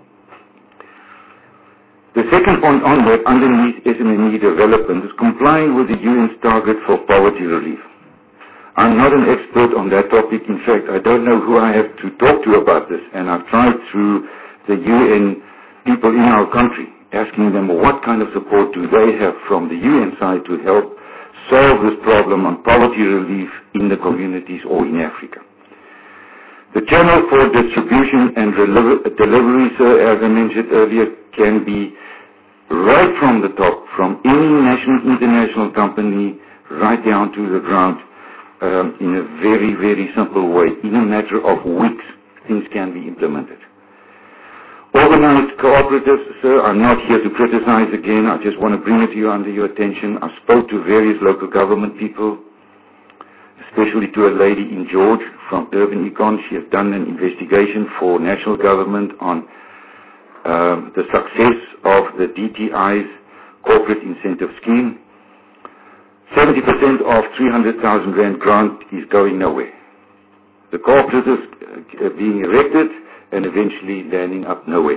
[SPEAKER 10] The second point on that, underneath SMME development, is complying with the UN's target for poverty relief. I'm not an expert on that topic. In fact, I don't know who I have to talk to about this, and I've tried through the UN people in our country, asking them what kind of support do they have from the UN side to help solve this problem on poverty relief in the communities or in Africa. The channel for distribution and delivery, sir, as I mentioned earlier, can be right from the top, from any national, international company, right down to the ground, in a very, very simple way. In a matter of weeks, things can be implemented. Organized cooperatives, sir, I'm not here to criticize again. I just want to bring it to you under your attention. I spoke to various local government people, especially to a lady in George from Urban Econ. She has done an investigation for national government on the success of the DTI's corporate incentive scheme. 70% of 300,000 Rand grant is going nowhere. The cooperatives being erected and eventually landing up nowhere.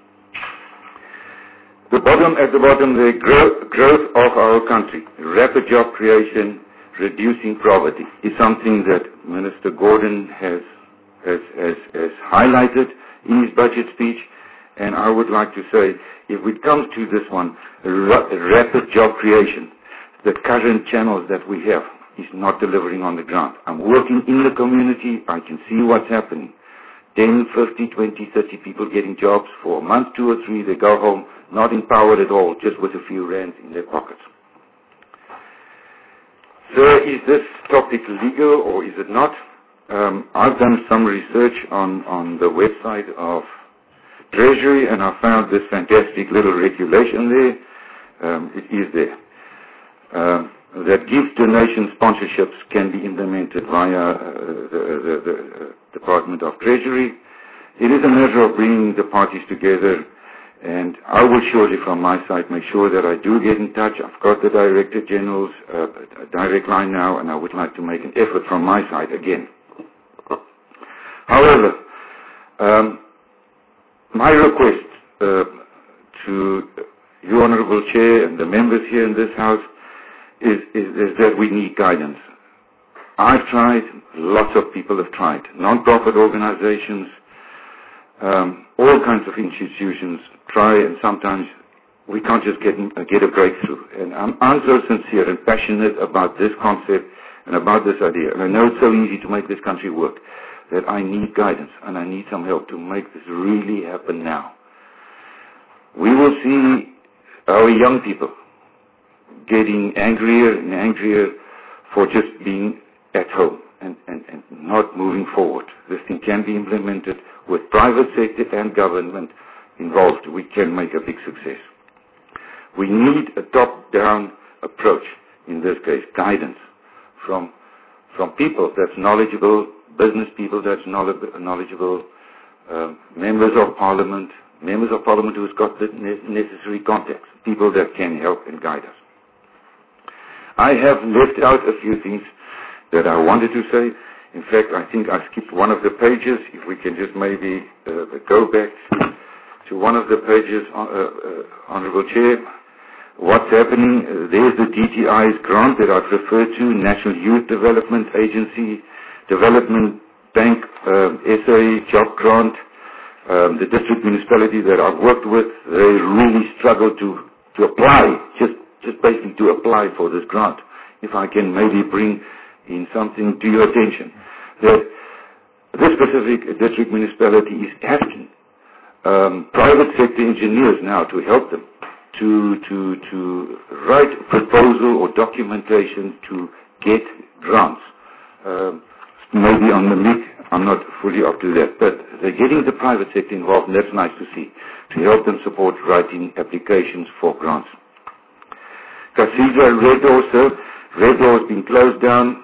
[SPEAKER 10] At the bottom, the growth of our country, rapid job creation, reducing poverty is something that Minister Gordon has highlighted in his budget speech, and I would like to say, if it comes to this one, rapid job creation, the current channels that we have is not delivering on the ground. I'm working in the community, I can see what's happening. 10, 50, 20, 30 people getting jobs for a month, 2 or 3, they go home, not empowered at all, just with a few rands in their pockets. Sir, is this topic legal or is it not? I've done some research on the website of Treasury and I found this fantastic little regulation there. It is there. That gift donation sponsorships can be implemented via the Department of Treasury. It is a matter of bringing the parties together, and I will surely from my side make sure that I do get in touch. I've got the Director General's direct line now, and I would like to make an effort from my side again. However, my request to you, Honorable Chair, and the members here in this House is that we need guidance. I've tried, lots of people have tried, non-profit organizations, all kinds of institutions try, and sometimes we can't just get a breakthrough. And I'm so sincere and passionate about this concept and about this idea, and I know it's so easy to make this country work, that I need guidance and I need some help to make this really happen now. We will see our young people getting angrier and angrier for just being at home and not moving forward. This thing can be implemented with private sector and government involved. We can make a big success. We need a top-down approach in this case, guidance from people that's knowledgeable, business people that's knowledgeable, members of parliament who's got the necessary contacts, people that can help and guide us. I have left out a few things that I wanted to say. In fact, I think I skipped one of the pages. If we can just maybe go back to one of the pages, Honorable Chair. What's happening? There's the DTI's grant that I've referred to, National Youth Development Agency, Development Bank, SA Job Grant. The district municipality that I've worked with, they really struggle to apply, just basically to apply for this grant. If I can maybe bring in something to your attention, that this specific district municipality is asking private sector engineers now to help them to write a proposal or documentation to get grants. Maybe on the MIC, I'm not fully up to that, but they're getting the private sector involved, and that's nice to see, to help them support writing applications for grants. Cathedral Red Door, sir. Red Door has been closed down.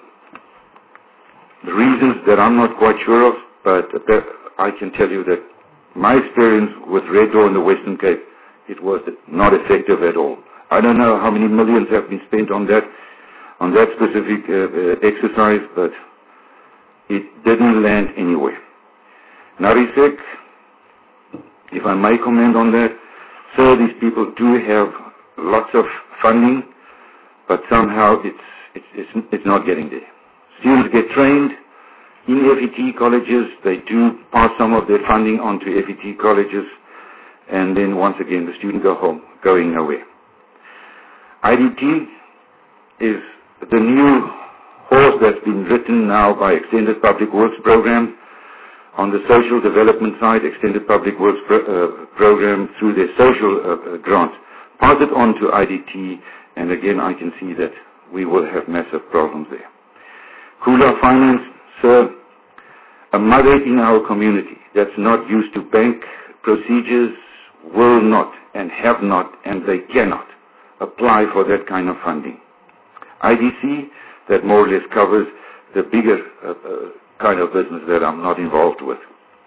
[SPEAKER 10] The reasons that I'm not quite sure of, but I can tell you that my experience with Red Door in the Western Cape, it was not effective at all. I don't know how many millions have been spent on that specific exercise, but it didn't land anywhere. Narisek, if I may comment on that, sir, these people do have lots of funding, but somehow it's not getting there. Students get trained in FET colleges. They do pass some of their funding on to FET colleges, and then once again the students go home, going nowhere. IDT is the new horse that's been ridden now by Extended Public Works Program. On the social development side, Extended Public Works Program through their social grants, pass it on to IDT, and again I can see that we will have massive problems there. Kula Finance, sir, a mother in our community that's not used to bank procedures will not and have not and they cannot apply for that kind of funding. IDC, that more or less covers the bigger kind of business that I'm not involved with.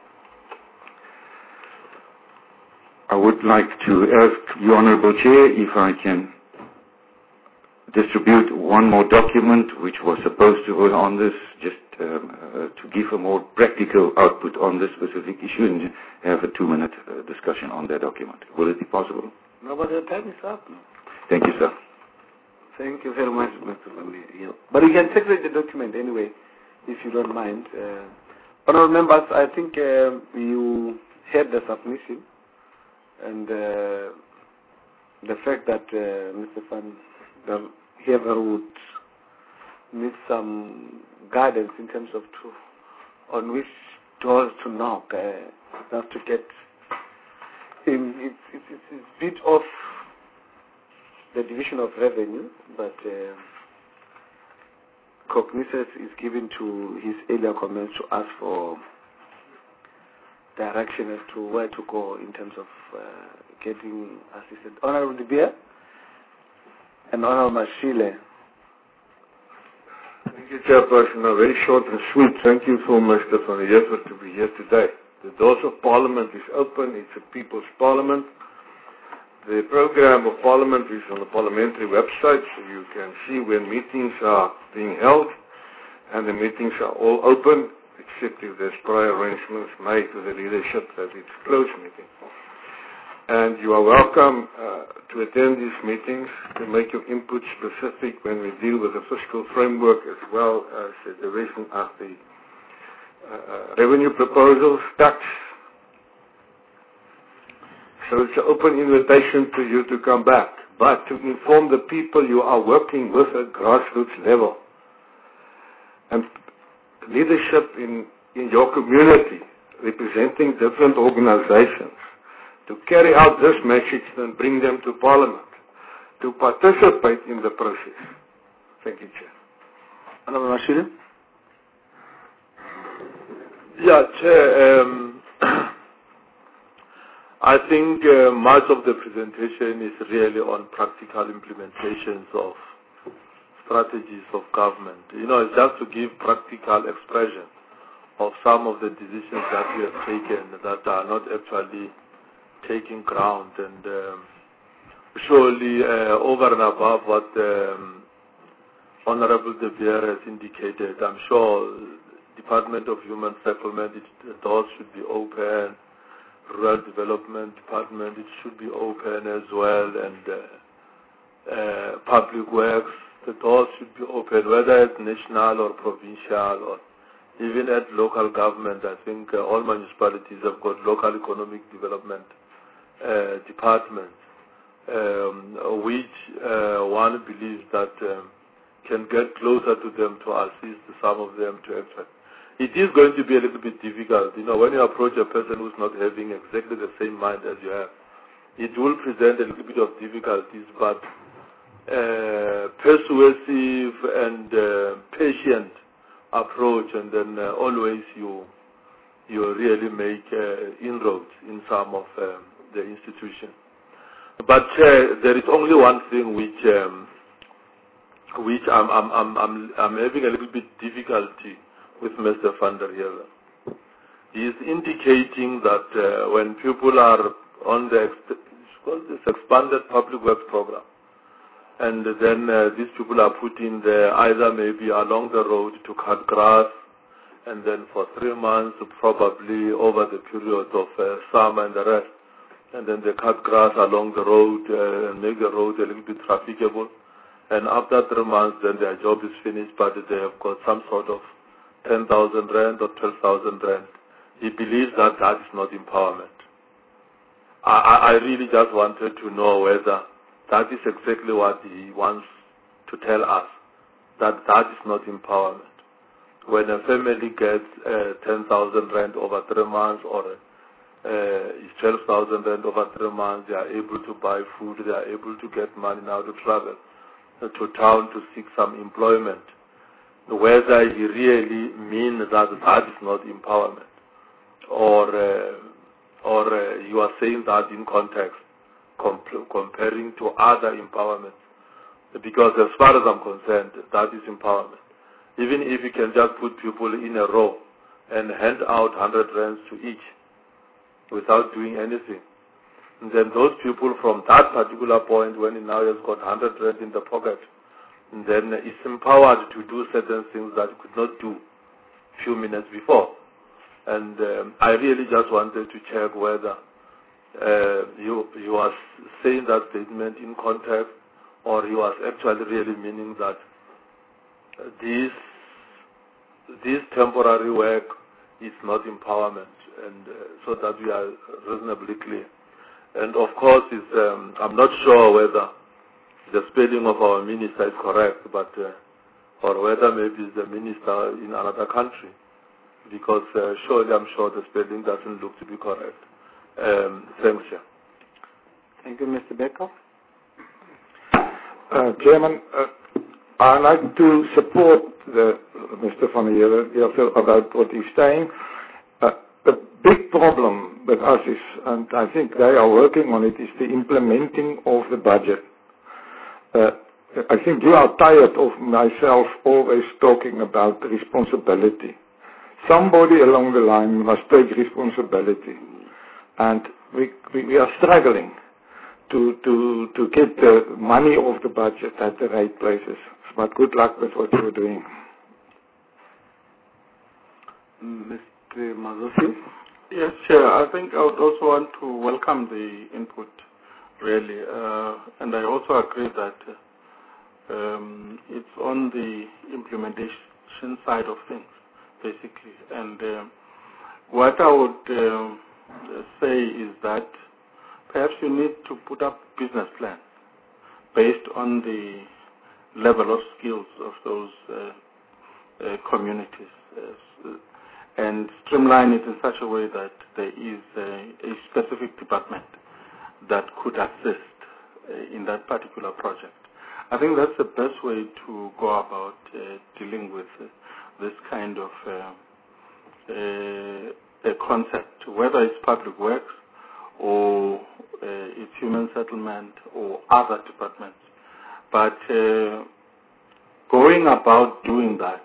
[SPEAKER 10] I would like to ask you, Honorable Chair, if I can distribute one more document which was supposed to go on this, just to give a more practical output on this specific issue and have a 2-minute discussion on that document. Will it be possible?
[SPEAKER 2] No, but the time is up.
[SPEAKER 10] Thank you, sir.
[SPEAKER 2] Thank you very much, Mr. Lamir. But you can circulate the document anyway, if you don't mind. Honorable members, I think you heard the submission and the fact that Mr. Van der Heever would need some guidance in terms of on which doors to knock, not to get him. It's a bit of the division of revenue, but cognizance is given to his earlier comments to ask for direction as to where to go in terms of getting assistance. Honorable De Beer and Honorable Mashile.
[SPEAKER 4] Thank you, Chairperson. Very short and sweet. Thank you for Mr. Van der Heever to be here today. The doors of Parliament is open. It's a People's Parliament. The program of Parliament is on the parliamentary website, so you can see when meetings are being held, and the meetings are all open, except if there's prior arrangements made to the leadership that it's a closed meeting. And you are welcome to attend these meetings, to make your input specific when we deal with the fiscal framework as well as the division of the revenue proposals, tax. So it's an open invitation to you to come back, but to inform the people you are working with at grassroots level. And leadership in your community, representing different organizations, to carry out this message and bring them to Parliament, to participate in the process. Thank you, Chair.
[SPEAKER 2] Honorable Mashile?
[SPEAKER 6] Yeah, Chair. I think much of the presentation is really on practical implementations of strategies of government. It's just to give practical expression of some of the decisions that we have taken that are not actually taking ground. And surely over and above what Honorable De Beer has indicated, I'm sure Department of Human Settlement, the doors should be open. Rural Development Department, it should be open as well, and Public Works, the doors should be open, whether it's national or provincial or even at local government. I think all municipalities have got local economic development departments, which one believes that can get closer to them to assist some of them to effort. It is going to be a little bit difficult. When you approach a person who's not having exactly the same mind as you have, it will present a little bit of difficulties, but persuasive and patient approach, and then always you really make inroads in some of the institutions. But there is only one thing which I'm having a little bit difficulty with Mr. Van der Heever. He is indicating that when people are on this expanded public works program, and then these people are put in there either maybe along the road to cut grass, and then for 3 months probably over the period of summer and the rest, and then they cut grass along the road and make the road a little bit trafficable, and after 3 months then their job is finished, but they have got some sort of 10,000 rand or 12,000 rand. He believes that that is not empowerment. I really just wanted to know whether that is exactly what he wants to tell us, that that is not empowerment. When a family gets 10,000 rand over 3 months or is 12,000 rand over 3 months, they are able to buy food, they are able to get money now to travel to town to seek some employment. whether he really means that that is not empowerment, or you are saying that in context, comparing to other empowerments. Because as far as I'm concerned, that is empowerment. Even if you can just put people in a row and hand out 100 rands to each without doing anything, and then those people from that particular point, when he now has got 100 rands in the pocket, and then is empowered to do certain things that he could not do a few minutes before. And I really just wanted to check whether you are saying that statement in context, or you are actually really meaning that this temporary work is not empowerment, and so that we are reasonably clear. And of course, I'm not sure whether the spelling of our minister is correct, but or whether maybe it's the minister in another country, because surely I'm sure the spelling doesn't look to be correct. Thanks, Chair.
[SPEAKER 2] Thank you, Mr. Becker.
[SPEAKER 4] Chairman, I'd like to support Mr. van der Heever about what he's saying. The big problem with us is, and I think they are working on it, is the implementing of the budget. I think you are tired of myself always talking about responsibility. Somebody along the line must take responsibility. And we are struggling to get the money off the budget at the right places. But good luck with what you're doing.
[SPEAKER 7] Mr. Mazosi? Yes, Chair. I think I would also want to welcome the input, really. And I also agree that it's on the implementation side of things, basically. And what I would say is that perhaps you need to put up business plans based on the level of skills of those communities, and streamline it in such a way that there is a specific department that could assist in that particular project. I think that's the best way to go about dealing with this kind of a concept, whether it's public works or it's human settlement or other departments. But going about doing that,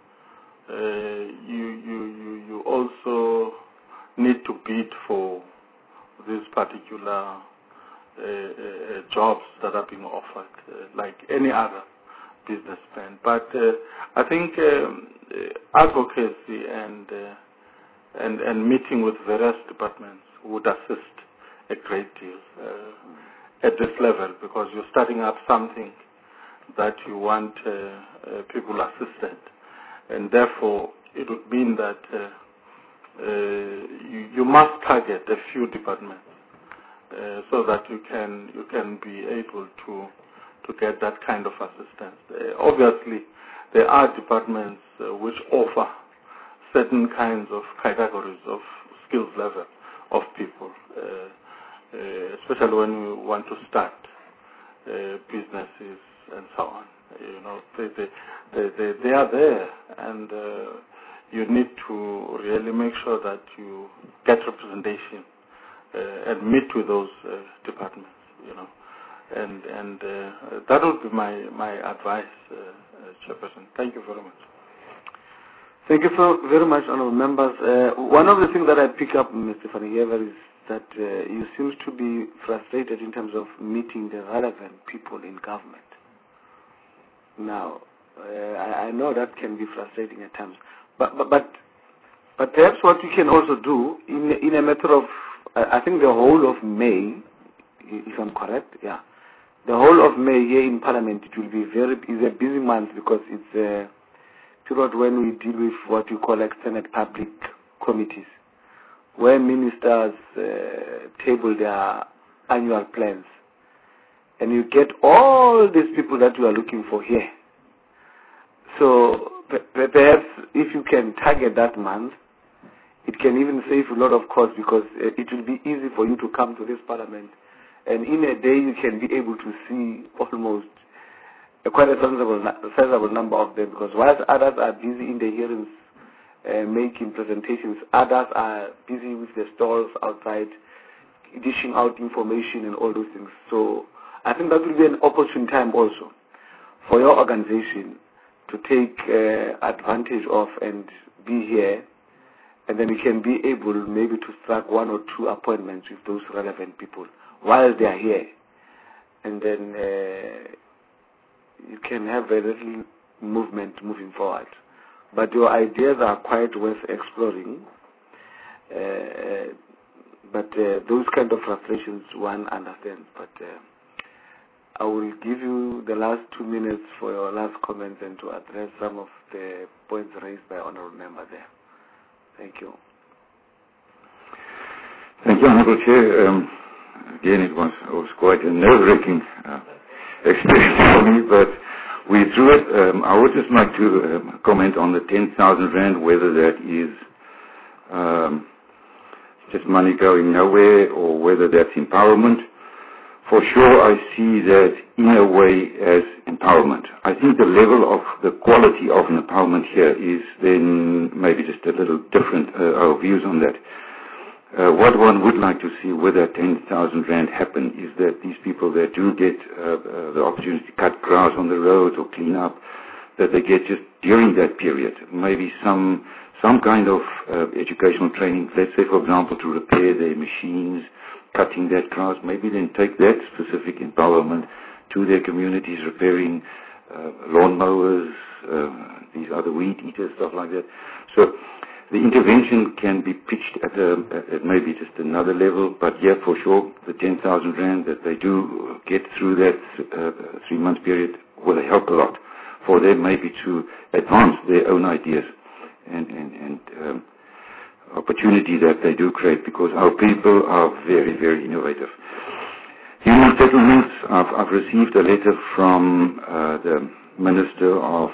[SPEAKER 7] you also need to bid for these particular jobs that are being offered, like any other business plan. But I think advocacy and meeting with various departments would assist a great deal at this level, because you're starting up something that you want people assisted, and therefore it would mean that you must target a few departments so that you can be able to get that kind of assistance. Obviously, there are departments which offer certain kinds of categories of skills level of people, especially when you want to start businesses and so on. You know, they are there, and you need to really make sure that you get representation and meet with those departments. You know, and that would be my advice, Chairperson. Thank you very much.
[SPEAKER 2] Thank you very much, honourable members. One of the things that I pick up, Mr. van der Heever, is that you seem to be frustrated in terms of meeting the relevant people in government. Now, I know that can be frustrating at times, but perhaps what you can also do in a matter of, I think the whole of May, if I'm correct, yeah, the whole of May here in Parliament, it will be is a busy month, because it's a period when we deal with what you call extended public committees, where ministers table their annual plans. And you get all these people that you are looking for here. So perhaps if you can target that month, it can even save a lot of cost, because it will be easy for you to come to this Parliament. And in a day, you can be able to see almost
[SPEAKER 7] quite a sizable number of them, because whilst others are busy in the hearings making presentations, others are busy with the stalls outside, dishing out information and all those things. So I think that will be an opportune time also for your organization to take advantage of and be here, and then you can be able maybe to strike 1 or 2 appointments with those relevant people while they are here. And then you can have a little movement moving forward. But your ideas are quite worth exploring. But those kind of frustrations one understands. But I will give you the last 2 minutes for your last comments and to address some of the points raised by honorable member there. Thank you.
[SPEAKER 10] Thank you, Honorable Chair. Again, it was quite a nerve-wracking experience for me, but we threw it. I would just like to comment on the 10,000 Rand, whether that is just money going nowhere or whether that's empowerment. For sure, I see that in a way as empowerment. I think the level of the quality of an empowerment here is then maybe just a little different, our views on that. What one would like to see with that 10,000 Rand happen is that these people that do get the opportunity to cut grass on the roads or clean up, that they get just during that period, maybe some kind of educational training, let's say, for example, to repair their machines, cutting that grass, maybe then take that specific empowerment to their communities, repairing lawnmowers, these other weed eaters, stuff like that. So the intervention can be pitched at maybe just another level, but yeah, for sure, the 10,000 Rand that they do get through that 3-month period will help a lot for them maybe to advance their own ideas and opportunity that they do create, because our people are very, very innovative. Human settlements, I've received a letter from the Minister of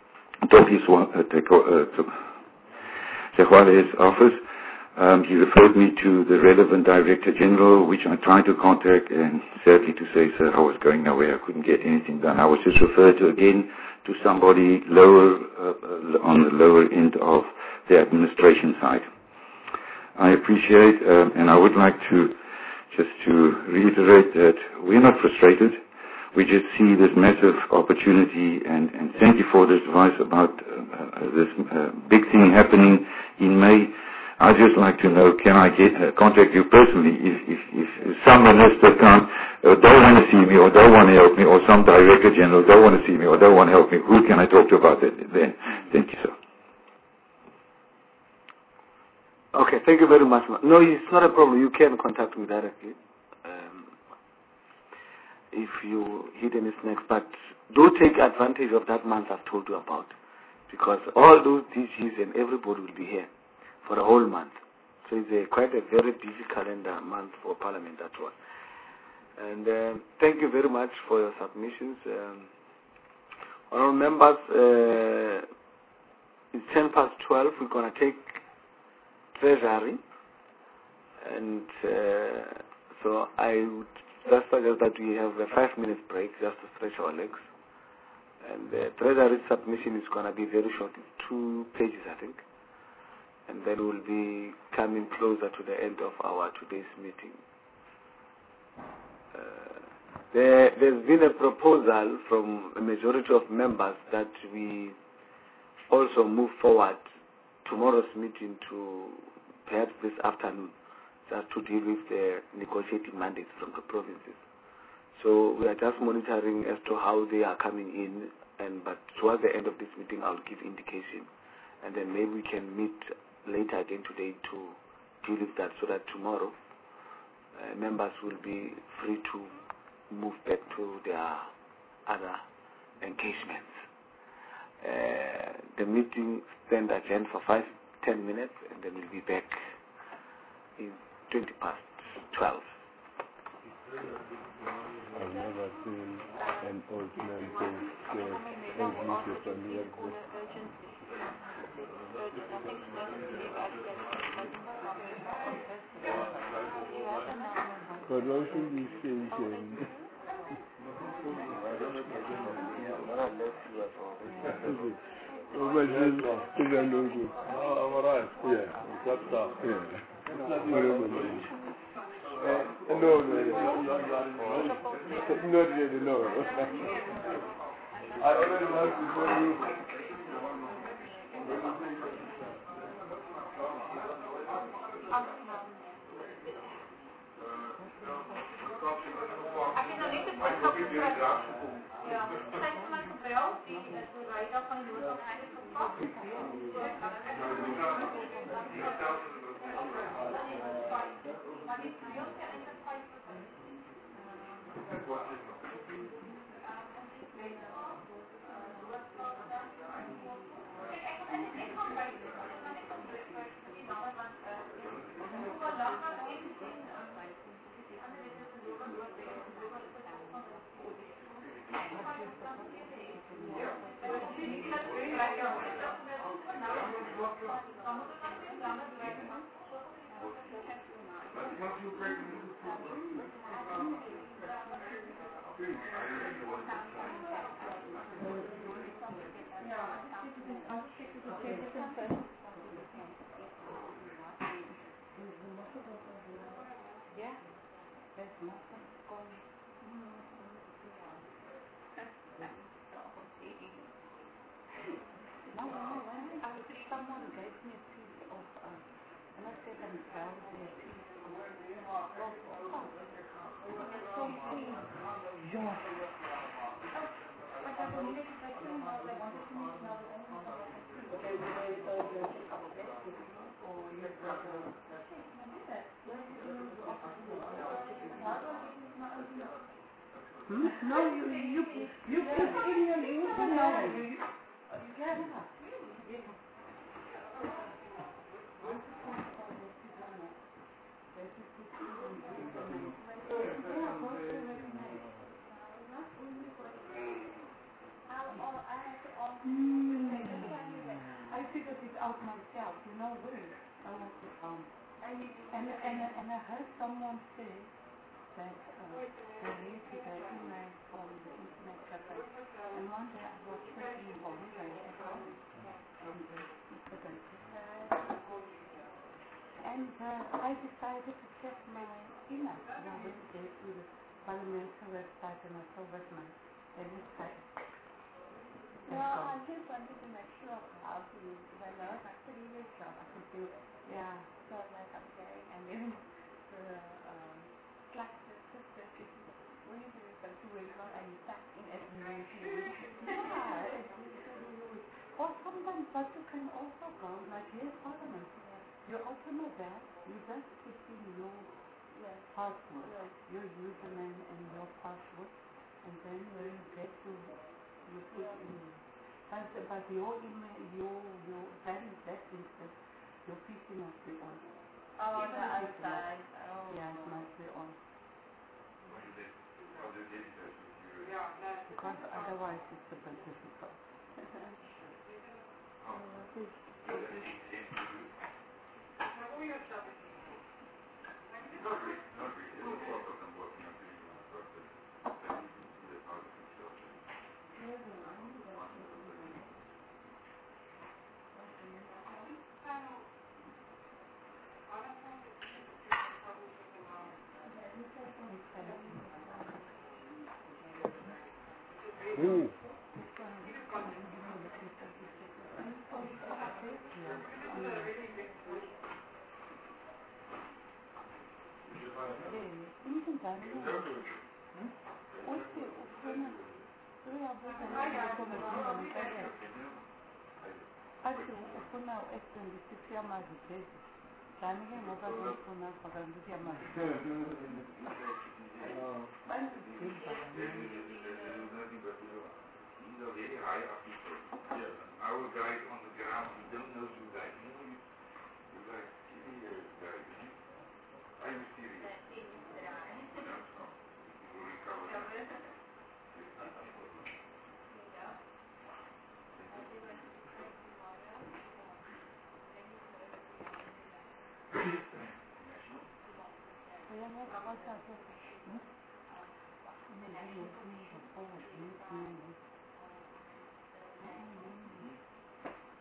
[SPEAKER 10] Sehwale's office. He referred me to the relevant Director General, which I tried to contact, and sadly to say, sir, I was going nowhere. I couldn't get anything done. I was just referred to again to somebody lower on the lower end of the administration side. I appreciate, and I would like to just to reiterate that we're not frustrated. We just see this massive opportunity, and thank you for this advice about this big thing happening in May. I'd just like to know, can I contact you personally if some minister can't, don't want to see me or don't want to help me, or some Director General don't want to see me or don't want to help me? Who can I talk to about that then? Thank you, sir.
[SPEAKER 7] Okay, thank you very much. No, it's not a problem. You can contact me directly if you hit any snacks, but do take advantage of that month I've told you about, because all those DGs and everybody will be here for a whole month. So it's quite a very busy calendar month for Parliament, that one. And thank you very much for your submissions. Honourable members, it's 12:10. We're going to take Treasury, and so I would just suggest that we have a 5-minute break just to stretch our legs. And the Treasury submission is going to be very short, it's 2 pages, I think. And then we'll be coming closer to the end of our today's meeting. There's been a proposal from a majority of members that we also move forward tomorrow's meeting to perhaps this afternoon, just to deal with the negotiating mandates from the provinces. So we are just monitoring as to how they are coming in, but towards the end of this meeting I'll give indication, and then maybe we can meet later again today to deal with that, so that tomorrow members will be free to move back to their other engagements. The meeting stands adjourned for 5-10 minutes, and then we'll be back in 12:20.
[SPEAKER 11] I've never seen an old man but why should we change but it's no good.
[SPEAKER 6] I'm alright.
[SPEAKER 11] Yeah.
[SPEAKER 6] What's up?
[SPEAKER 11] Yeah.
[SPEAKER 6] It's not
[SPEAKER 11] No,
[SPEAKER 6] good.
[SPEAKER 11] no. Not really, no.
[SPEAKER 6] I already asked before you.
[SPEAKER 1] Ja, zijn ze mij gebeld, die wij dat van Jood van eigenlijk gepakt. Maar die prion ja in de
[SPEAKER 12] เ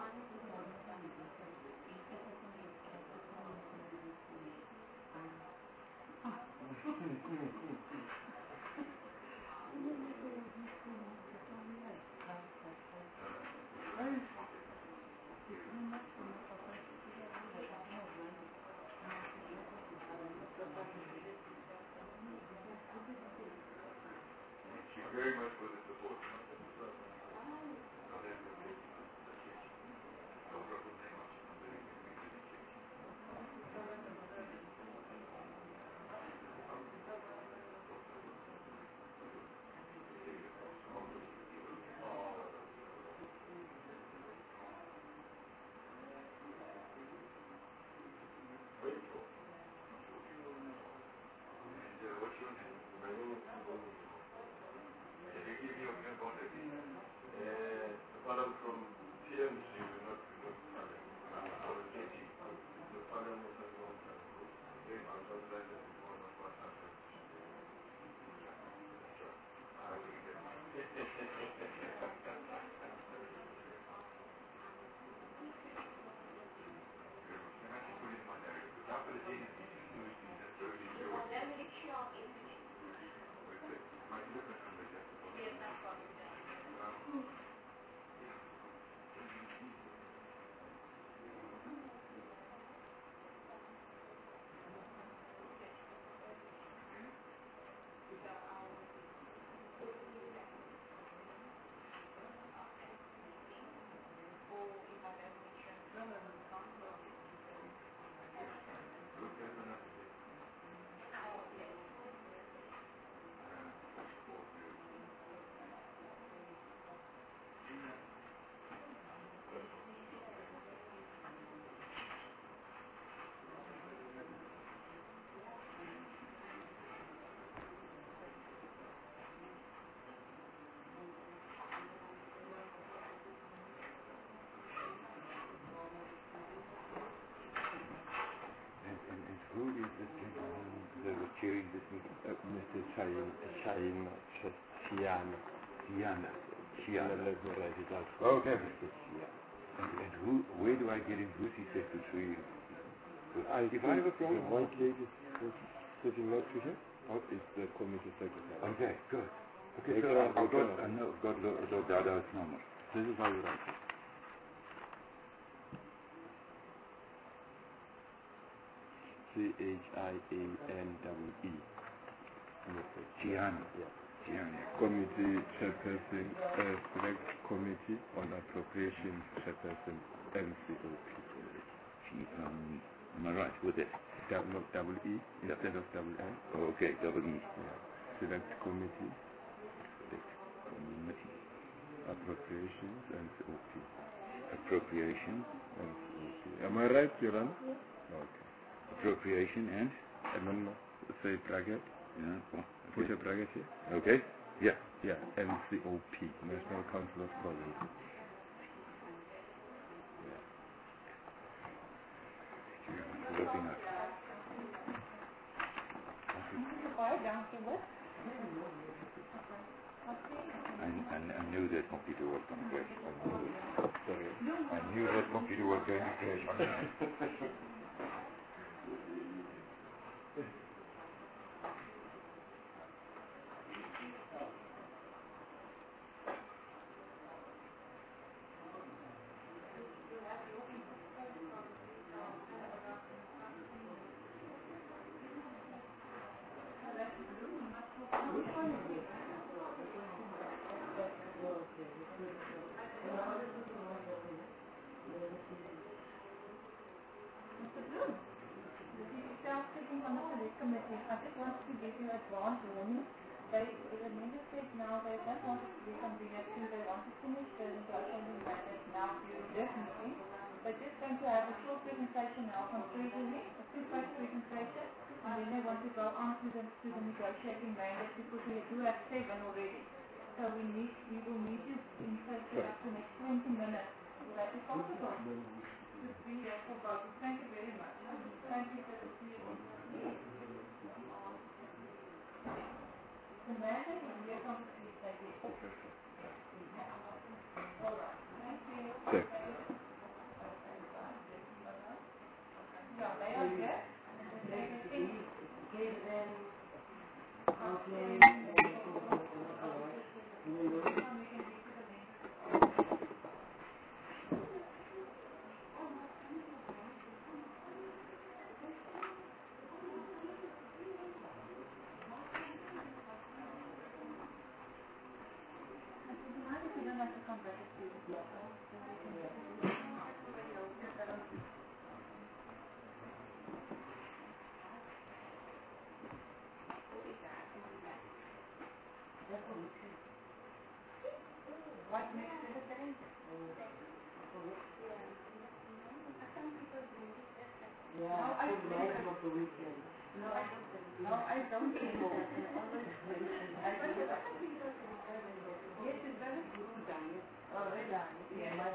[SPEAKER 10] Very much for the support.
[SPEAKER 11] Who is the gentleman that was chairing this meeting? Mr. Chiana. Let me write it out.
[SPEAKER 10] Okay.
[SPEAKER 11] Mr. Chiana.
[SPEAKER 10] And where do I get in Who's secretary?
[SPEAKER 11] If I have a problem, the white lady sitting next to him, or is the committee secretary?
[SPEAKER 10] Okay, good. Okay, so I've got Lord Dada's number.
[SPEAKER 11] This is how you write it. Chiane.
[SPEAKER 10] Chiane.
[SPEAKER 11] Yeah.
[SPEAKER 10] Chiane.
[SPEAKER 11] Committee chairperson, select committee on appropriation chairperson, NCOP.
[SPEAKER 10] Am I right with it?
[SPEAKER 11] Double E instead of double N.
[SPEAKER 10] Oh, okay, double E.
[SPEAKER 11] Yeah. Select committee.
[SPEAKER 10] Select committee.
[SPEAKER 11] Appropriations, NCOP.
[SPEAKER 10] Appropriation.
[SPEAKER 11] NCOP. Am I right, Yoran? Okay.
[SPEAKER 10] Appropriation and?
[SPEAKER 11] No. Say bracket.
[SPEAKER 10] Yeah. Oh, okay.
[SPEAKER 11] Put a bracket here.
[SPEAKER 10] Okay. Yeah.
[SPEAKER 11] Yeah. NCOP. National Council of Provinces. Yeah.
[SPEAKER 10] Looking up. I knew that computer was going to crash.
[SPEAKER 11] Sorry.
[SPEAKER 10] I knew that computer was going to crash.
[SPEAKER 1] Sitting on the select committee, I just wanted to give you advance warning. The member state now, they don't want to do something at 2, they want to finish the negotiating mandate now during this meeting. They're just going to have a short presentation now from Treasury, a 2-page presentation, and then they want to go on to the negotiating mandate because we do have 7 already. So we will need you in take up the next 20 minutes. Will that be possible? To be there for both. Thank you very much. Thank you for the the mandate is here from the state. All right. Thank you.
[SPEAKER 11] Okay.
[SPEAKER 1] No, I don't think that. Yes, it's very good. Oh, really? Yeah, my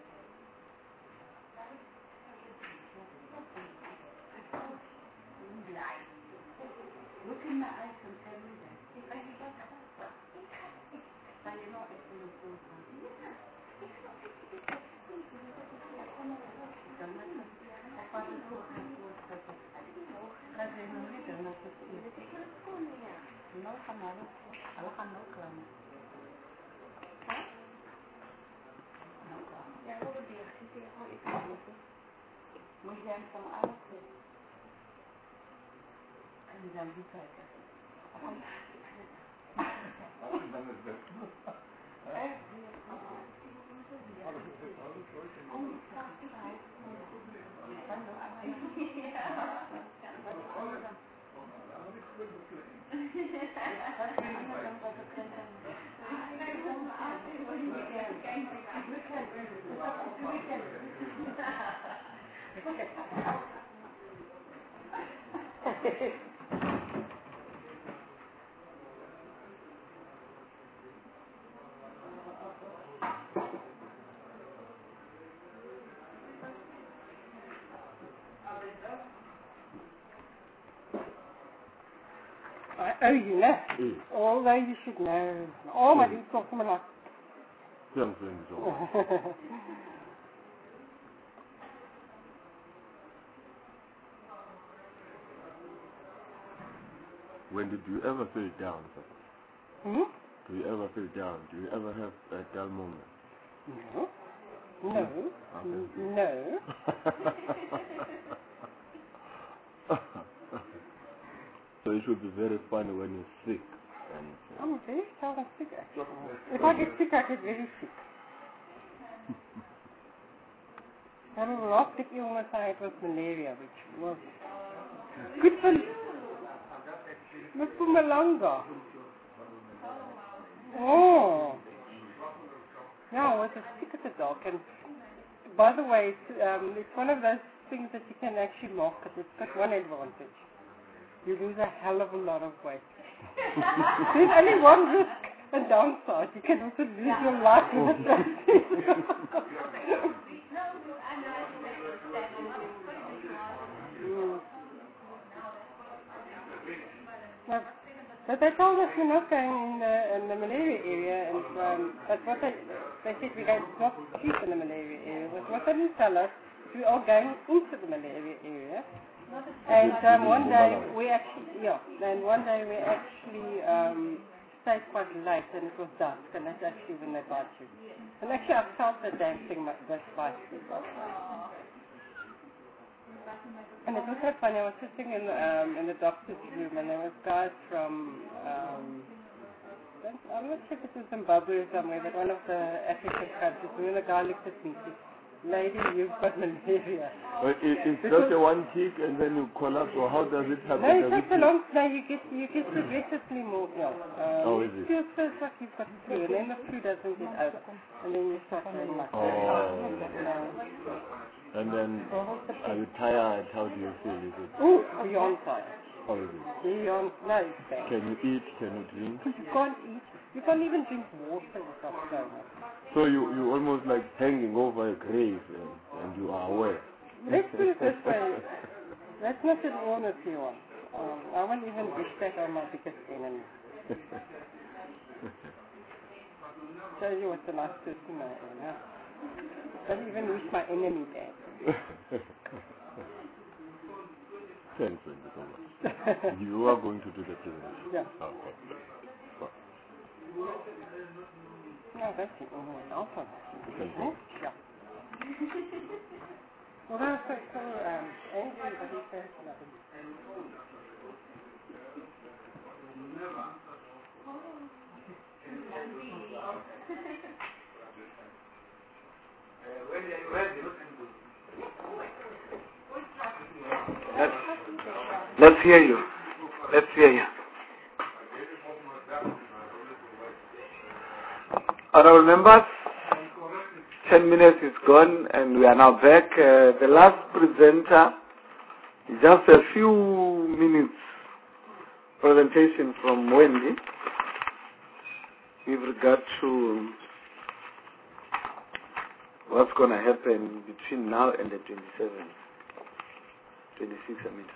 [SPEAKER 1] look in my eyes and tell me that. If I get that, so you know it's in the food.
[SPEAKER 9] Oh, you know. Although you should know. Oh, my God, talk to me like.
[SPEAKER 11] When did you ever feel down, sir?
[SPEAKER 9] Hmm?
[SPEAKER 11] Do you ever feel down? Do you ever have a dull moment?
[SPEAKER 9] No. No. No.
[SPEAKER 11] So it should be very funny when you're sick. And,
[SPEAKER 9] I'm very seldom sick, actually. If I get sick, I get very sick. I remember the last big illness I had was malaria, which was good for Mpumalanga. Oh. Yeah, I was as sick as a dog. And by the way, it's one of those things that you can actually market. It's got one advantage. You lose a hell of a lot of weight. There's only one risk and downside. You can also lose your life in the process. But they told us we're not going in the malaria area, and but what they said we're going not cheap in the malaria area. But what they didn't tell us, we are going into the malaria area. And one day we actually stayed quite late, and it was dusk, and that's actually when they bite you. And actually I felt the damn thing that bite me. And it was so funny. I was sitting in the doctor's room, and there was guys from I'm not sure if it was Zimbabwe or somewhere, but one of the African countries. And then the guy looked at me and said, "Lady, you've got malaria."
[SPEAKER 11] But it's just a one kick and then you collapse, or how does it happen?
[SPEAKER 9] No, it takes a long time. You get progressively more ill.
[SPEAKER 11] How is it?
[SPEAKER 9] It feels first like you've got flu, and then the flu doesn't get over, and then you start feeling like
[SPEAKER 11] And then, are you tired? How do you feel? Is it?
[SPEAKER 9] Oh, beyond tired.
[SPEAKER 11] How is it?
[SPEAKER 9] Beyond, no, it's bad.
[SPEAKER 11] Can you eat? Can you drink?
[SPEAKER 9] You can't eat. You can't even drink water without going up.
[SPEAKER 11] So you almost like hanging over a grave, and you are aware.
[SPEAKER 9] Let's put it this way. That's not an illness you want. I won't even wish that on my biggest enemy. Tell you what the nice person I am, huh? Don't even wish my enemy bad.
[SPEAKER 11] Thanks, thank you so much. You are going to do the presentation?
[SPEAKER 9] Yeah.
[SPEAKER 11] Okay.
[SPEAKER 9] No, that's it. Also.
[SPEAKER 11] Thank you.
[SPEAKER 9] Yeah. Well, that's so angry, but he says nothing.
[SPEAKER 2] Let's hear you. Let's hear you. Honorable members, 10 minutes is gone and we are now back. The last presenter Just a few minutes presentation from Wendy with regard to what's going to happen between now and the 26th, I mean.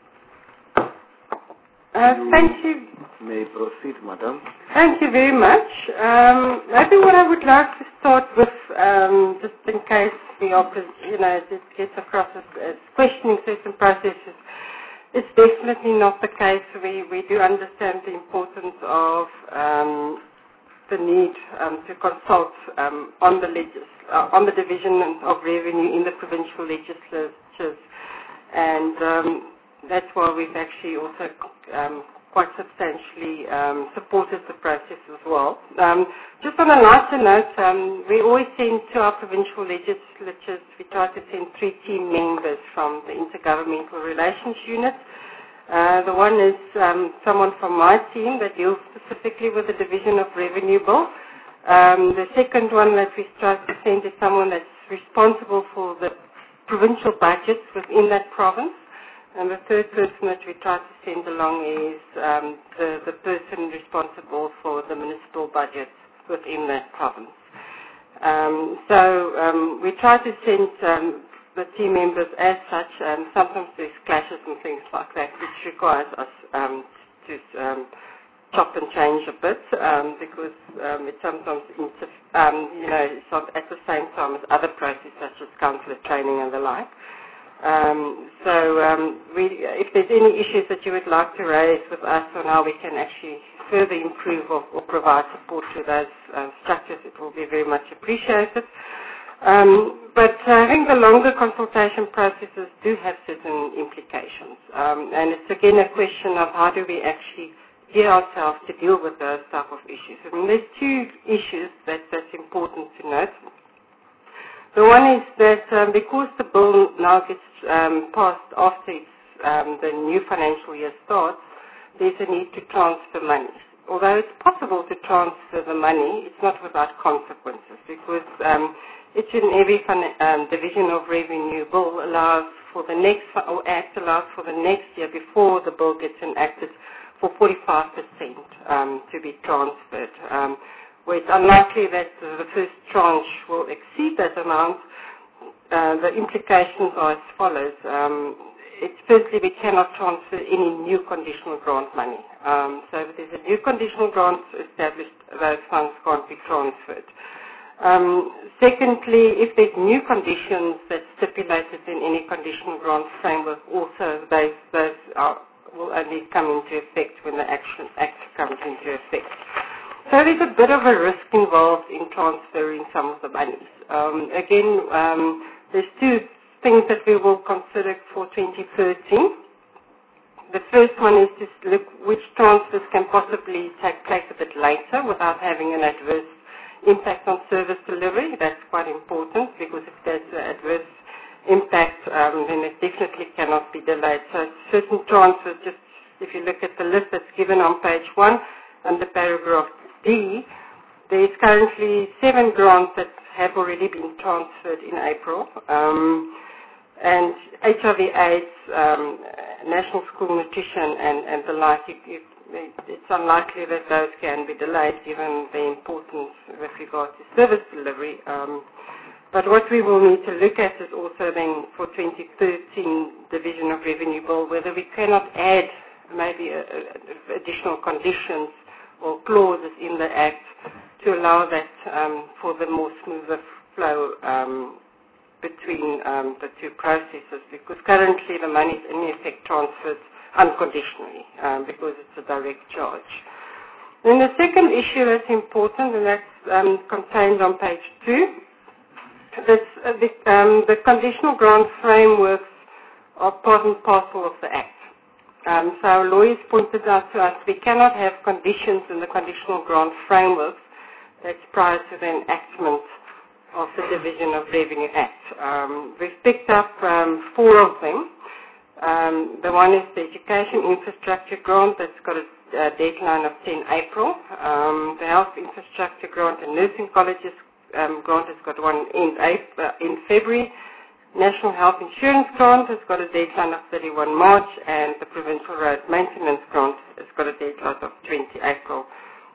[SPEAKER 9] Thank you.
[SPEAKER 2] May proceed, madam.
[SPEAKER 9] Thank you very much. I think what I would like to start with, just in case this gets across as questioning certain processes, it's definitely not the case. We do understand the importance of the need to consult on the division of revenue in the provincial legislatures, and that's why we've actually also quite substantially supported the process as well. Just on a lighter note, we always send to our provincial legislatures, we try to send 3 team members from the Intergovernmental Relations Unit. The one is someone from my team that deals specifically with the Division of Revenue Bill. The second one that we try to send is someone that's responsible for the provincial budgets within that province. And the third person that we try to send along is the person responsible for the municipal budgets within that province. So we try to send the team members as such, and sometimes there's clashes and things like that, which requires us to chop and change a bit because it sometimes it's not at the same time as other processes such as councillor training and the like. If there's any issues that you would like to raise with us on how we can actually further improve or provide support to those structures, it will be very much appreciated. But I think the longer consultation processes do have certain implications. And it's again a question of how do we actually gear ourselves to deal with those type of issues. And there's 2 issues that's important to note. The one is that because the bill now gets passed after the new financial year starts, there's a need to transfer money. Although it's possible to transfer the money, it's not without consequences because each and every division of revenue bill allows for the next, or act allows for the next year before the bill gets enacted for 45% to be transferred. Where it's unlikely that the first tranche will exceed that amount, the implications are as follows. It's firstly, we cannot transfer any new conditional grant money. So if there's a new conditional grant established, those funds can't be transferred. Secondly, if there's new conditions that's stipulated in any conditional grant framework, also those will only come into effect when the act comes into effect. So there's a bit of a risk involved in transferring some of the monies. Again, there's 2 things that we will consider for 2013. The first one is to look which transfers can possibly take place a bit later without having an adverse impact on service delivery. That's quite important because if there's an adverse impact, then it definitely cannot be delayed. So certain transfers, just if you look at the list that's given on page 1 under paragraph D, there is currently 7 grants that have already been transferred in April. And HIV/AIDS, National School Nutrition and the like, it's unlikely that those can be delayed given the importance with regard to service delivery. But what we will need to look at is also then for 2013 Division of Revenue Bill, whether we cannot add maybe additional conditions or clauses in the Act to allow that for the more smoother flow between the 2 processes, because currently the money is in effect transferred unconditionally because it's a direct charge. Then the second issue that's important, and that's contained on page 2, the conditional grant frameworks are part and parcel of the Act. So our lawyers pointed out to us we cannot have conditions in the conditional grant frameworks that's prior to the enactment of the Division of Revenue Act. We've picked up 4 of them. The one is the Education Infrastructure Grant that's got a deadline of 10 April. The Health Infrastructure Grant and Nursing Colleges grant has got one in February. National Health Insurance Grant has got a deadline of 31 March, and the Provincial Road Maintenance Grant has got a deadline of 20 April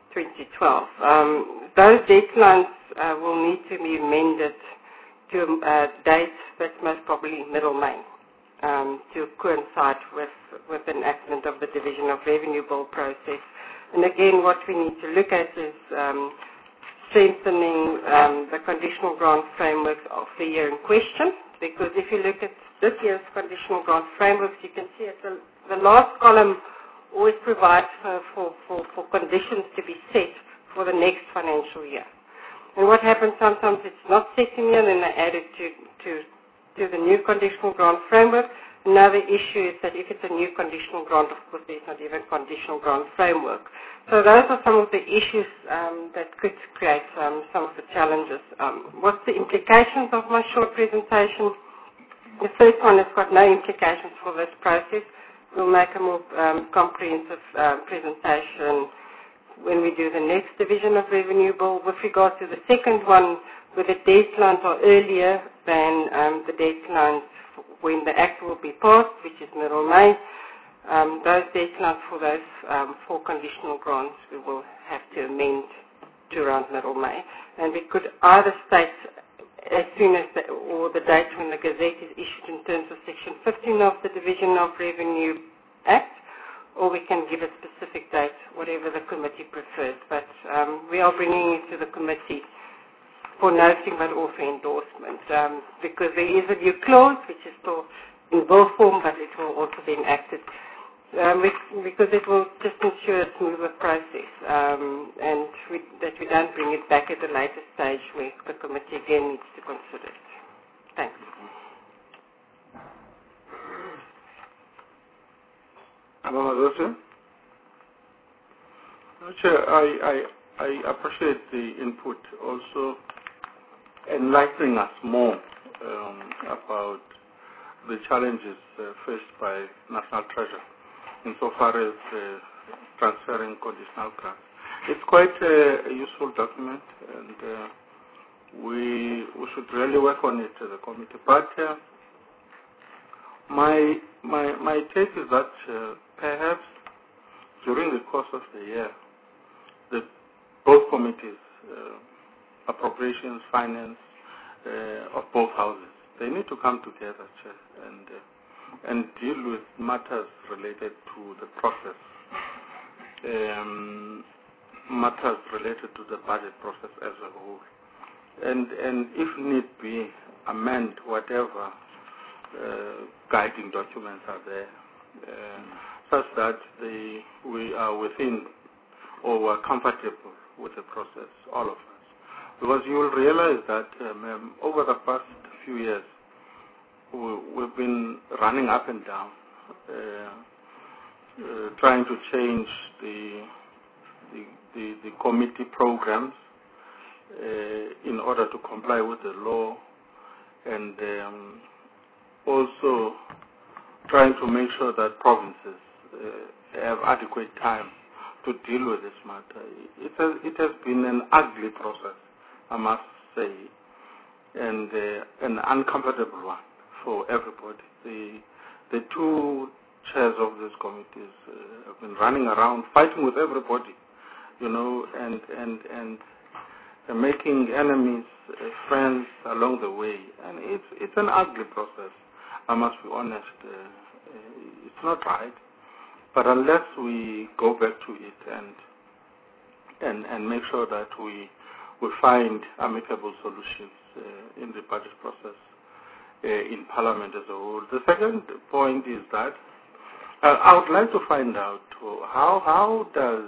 [SPEAKER 9] 2012. Those deadlines will need to be amended to a date that's most probably middle May, to coincide with the enactment of the Division of Revenue Bill process. And again, what we need to look at is strengthening the conditional grant framework of the year in question, because if you look at this year's conditional grant frameworks, you can see at the last column always provides for conditions to be set for the next financial year. And what happens sometimes it's not set in here, and then they add it to the new conditional grant framework. Another issue is that if it's a new conditional grant, of course, there's not even conditional grant framework. So those are some of the issues that could create some of the challenges. What's the implications of my short presentation? The first one has got no implications for this process. We'll make a more comprehensive presentation when we do the next Division of Revenue Bill. With regard to the second one, where the deadlines are earlier than the deadlines when the Act will be passed, which is middle May, those deadlines for those 4 conditional grants we will have to amend to around middle May. And we could either state as soon as or the date when the Gazette is issued in terms of Section 15 of the Division of Revenue Act, or we can give a specific date, whatever the committee prefers. But we are bringing it to the committee for noting but also endorsement, because there is a new clause which is still in bill form, but it will also be enacted, because it will just ensure a smoother process, and that we don't bring it back at a later stage where the committee again needs to consider it. Thanks.
[SPEAKER 12] Chair, I appreciate the input, also enlightening us more about the challenges faced by National Treasury insofar as transferring conditional grants. It's quite a useful document, and we should really work on it as a committee. But my take is that perhaps during the course of the year, both committees, appropriations, finance, of both houses, they need to come together, Chair, and deal with matters related to the process, matters related to the budget process as a whole, and if need be, amend whatever guiding documents are there, such that we are within or we're comfortable with the process, all of us. Because you will realize that over the past few years, we've been running up and down, trying to change the committee programs in order to comply with the law, and also trying to make sure that provinces have adequate time to deal with this matter. It has been an ugly process, I must say, and an uncomfortable one for everybody. The 2 chairs of these committees have been running around fighting with everybody, and making enemies, friends along the way. And it's an ugly process, I must be honest. It's not right. But unless we go back to it and make sure that we find amicable solutions in the budget process in Parliament as a whole. The second point is that I would like to find out how does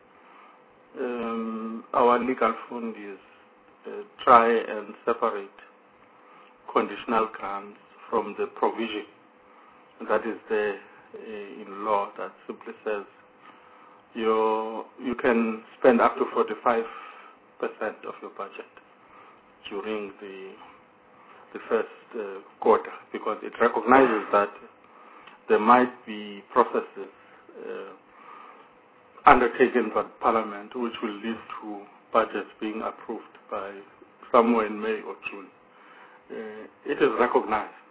[SPEAKER 12] our legal fundis try and separate conditional grants from the provision that is there in law that simply says you can spend up to 45% of your budget during the first quarter, because it recognizes that there might be processes undertaken by Parliament which will lead to budgets being approved by somewhere in May or June. It is recognized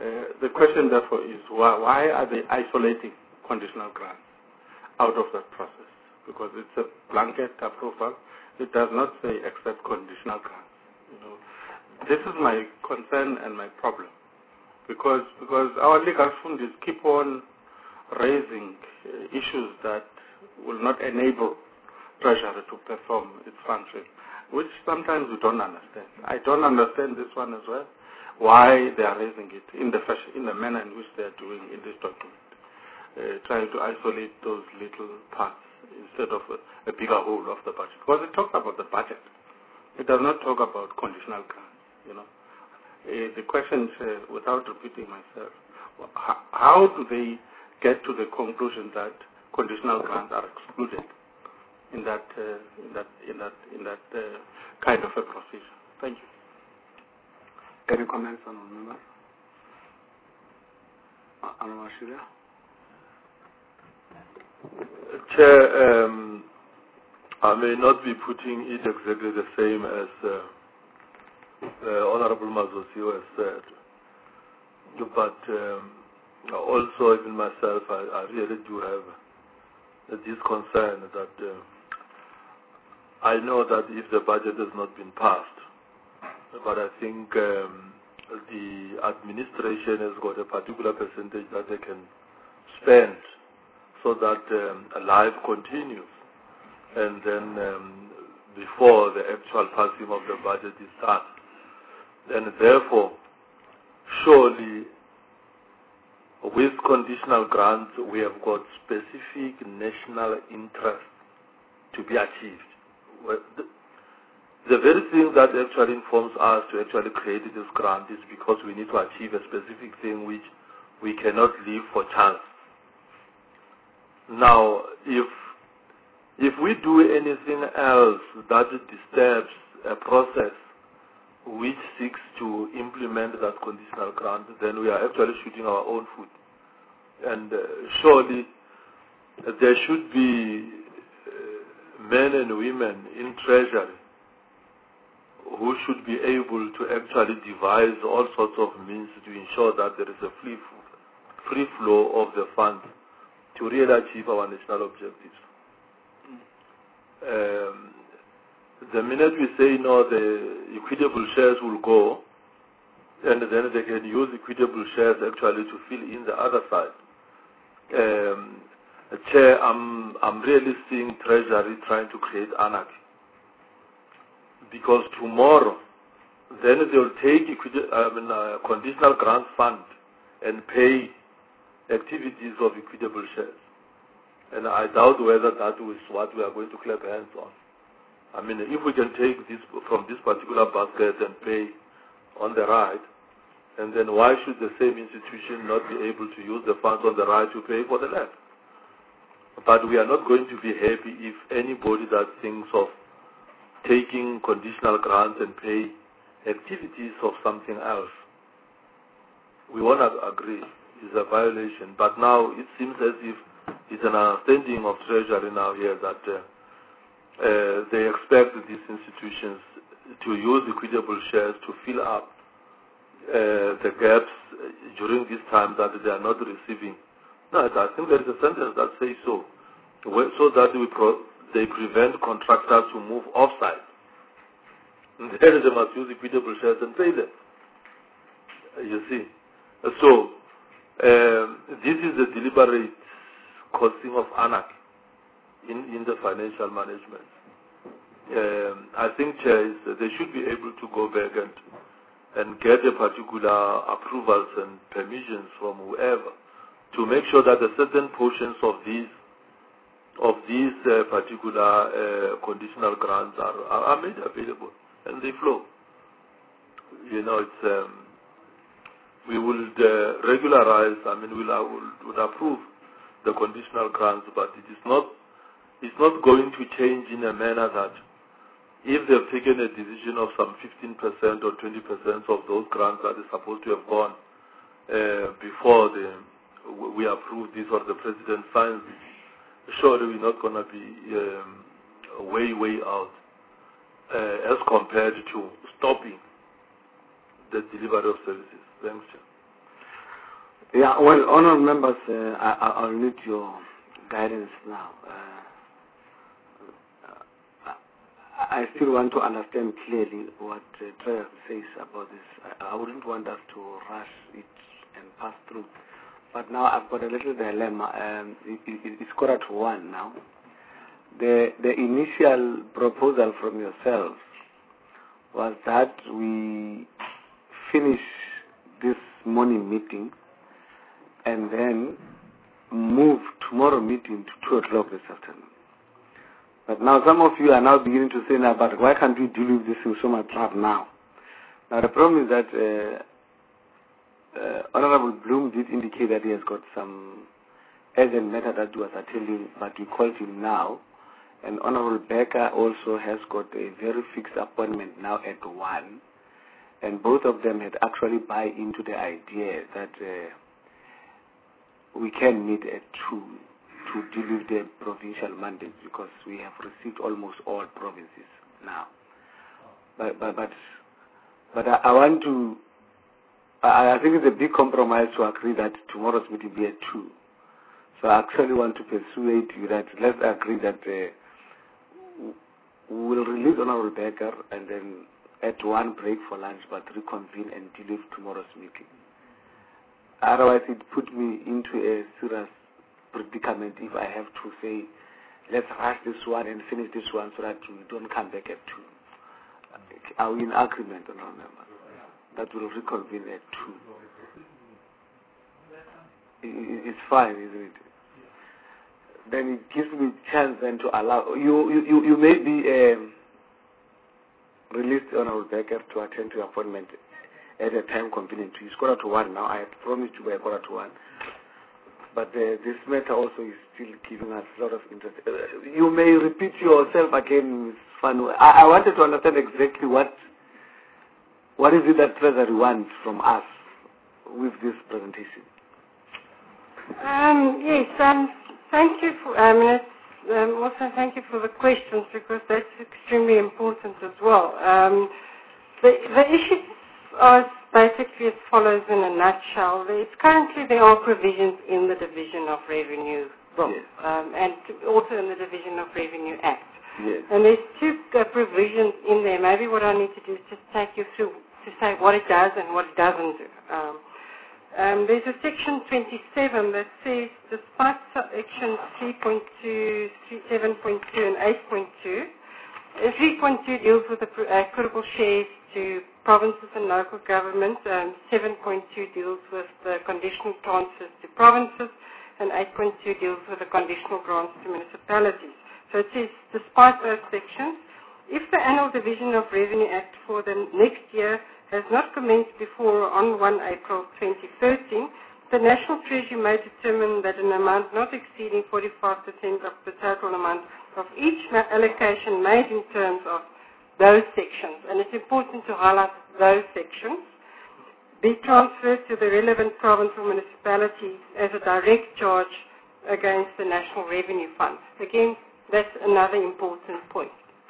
[SPEAKER 12] The question, therefore, is why are they isolating conditional grants out of that process? Because it's a blanket approval. It does not say accept conditional grants. This is my concern and my problem, because our legal fundis keep on raising issues that will not enable Treasury to perform its function, which sometimes we don't understand. I don't understand this one as well, why they are raising it in the manner in which they are doing in this document, trying to isolate those little parts instead of a bigger whole of the budget. Because it talks about the budget. It does not talk about conditional grants. The question is, without repeating myself, how do they get to the conclusion that conditional grants are excluded in that kind of a procedure? Thank you.
[SPEAKER 2] Any comments on member? Anamashira?
[SPEAKER 6] Chair, I may not be putting it exactly the same as Honorable Mazosio has said, but also even myself, I really do have this concern that I know that if the budget has not been passed, but I think the administration has got a particular percentage that they can spend so that life continues, and then before the actual passing of the budget is done. And therefore, surely, with conditional grants, we have got specific national interests to be achieved. The very thing that actually informs us to actually create this grant is because we need to achieve a specific thing which we cannot leave for chance. Now, if we do anything else that disturbs a process which seeks to implement that conditional grant, then we are actually shooting our own foot. And surely there should be men and women in Treasury who should be able to actually devise all sorts of means to ensure that there is a free flow of the funds to really achieve our national objectives. The minute we say no, the equitable shares will go, and then they can use equitable shares actually to fill in the other side. Chair, I'm really seeing Treasury trying to create anarchy. Because tomorrow, then they'll take conditional grant fund and pay activities of equitable shares. And I doubt whether that is what we are going to clap hands on. I mean, if we can take this from this particular basket and pay on the right, and then why should the same institution not be able to use the funds on the right to pay for the left? But we are not going to be happy if anybody that thinks of taking conditional grants and pay activities of something else. We won't agree. It's a violation. But now it seems as if it's an understanding of Treasury now here that they expect these institutions to use equitable shares to fill up the gaps during this time that they are not receiving. No, I think there is a sentence that says so that they prevent contractors to move offside. And then they must use equitable shares and pay them. You see. So, this is a deliberate causing of anarchy in the financial management. I think, Chair, they should be able to go back and get a particular approvals and permissions from whoever to make sure that a certain portions of these particular conditional grants are made available and they flow. It's we will regularize. I mean, would approve the conditional grants, but it's not going to change in a manner that if they've taken a decision of some 15% or 20% of those grants that is supposed to have gone before we approve this or the president signs it, surely we're not going to be way out as compared to stopping the delivery of services. Thanks, Chair.
[SPEAKER 2] Yeah, well, honourable members, I'll need your guidance now. I still want to understand clearly what Treasury says about this. I wouldn't want us to rush it and pass through. But now I've got a little dilemma. It's 1:15 now. The initial proposal from yourself was that we finish this morning meeting and then move tomorrow meeting to 2 o'clock this afternoon. But now some of you are now beginning to say, now, but why can't we deal with this in so much trouble now? Now the problem is that Honorable Bloom did indicate that he has got some urgent matter that was attending, but we called him now. And Honorable Becker also has got a very fixed appointment now at 1. And both of them had actually buy into the idea that we can meet at 2 to deal with the provincial mandate, because we have received almost all provinces now. But I want to, I think it's a big compromise to agree that tomorrow's meeting be at 2. So I actually want to persuade you that let's agree that we will release Honorable Becker and then at 1 break for lunch, but reconvene and deal with tomorrow's meeting. Otherwise, it put me into a serious predicament if I have to say, let's rush this one and finish this one so that we don't come back at 2. Are we in agreement, Honorable Member, that we'll reconvene at 2? It's fine, isn't it? Then it gives me a chance then to allow you may be released, Honorable Becker, to attend to your appointment at a time convenient to you. It's 1:15 now. I had promised you by 1:15. But this matter also is still giving us a lot of interest. You may repeat yourself again, Ms. Fanu. I wanted to understand exactly what is it that Treasury wants from us with this presentation.
[SPEAKER 9] Yes, thank you for, also thank you for the questions, because that's extremely important as well. The issues are basically as follows in a nutshell. Currently there are provisions in the Division of Revenue Bill, yes. And also in the Division of Revenue Act. Yes. And there's 2 provisions in there. Maybe what I need to do is just take you through to say what it does and what it doesn't do. There's a section 27 that says, despite sections 3.2, 7.2 and 8.2, 3.2 deals with the equitable shares to provinces and local government, 7.2 deals with the conditional transfers to provinces, and 8.2 deals with the conditional grants to municipalities. So it says, despite those sections, if the annual Division of Revenue Act for the next year has not commenced before on 1 April 2013, the National Treasury may determine that an amount not exceeding 45% of the total amount of each allocation made in terms of those sections, and it's important to highlight those sections, be transferred to the relevant province or municipality as a direct charge against the National Revenue Fund. Again, that's another important point.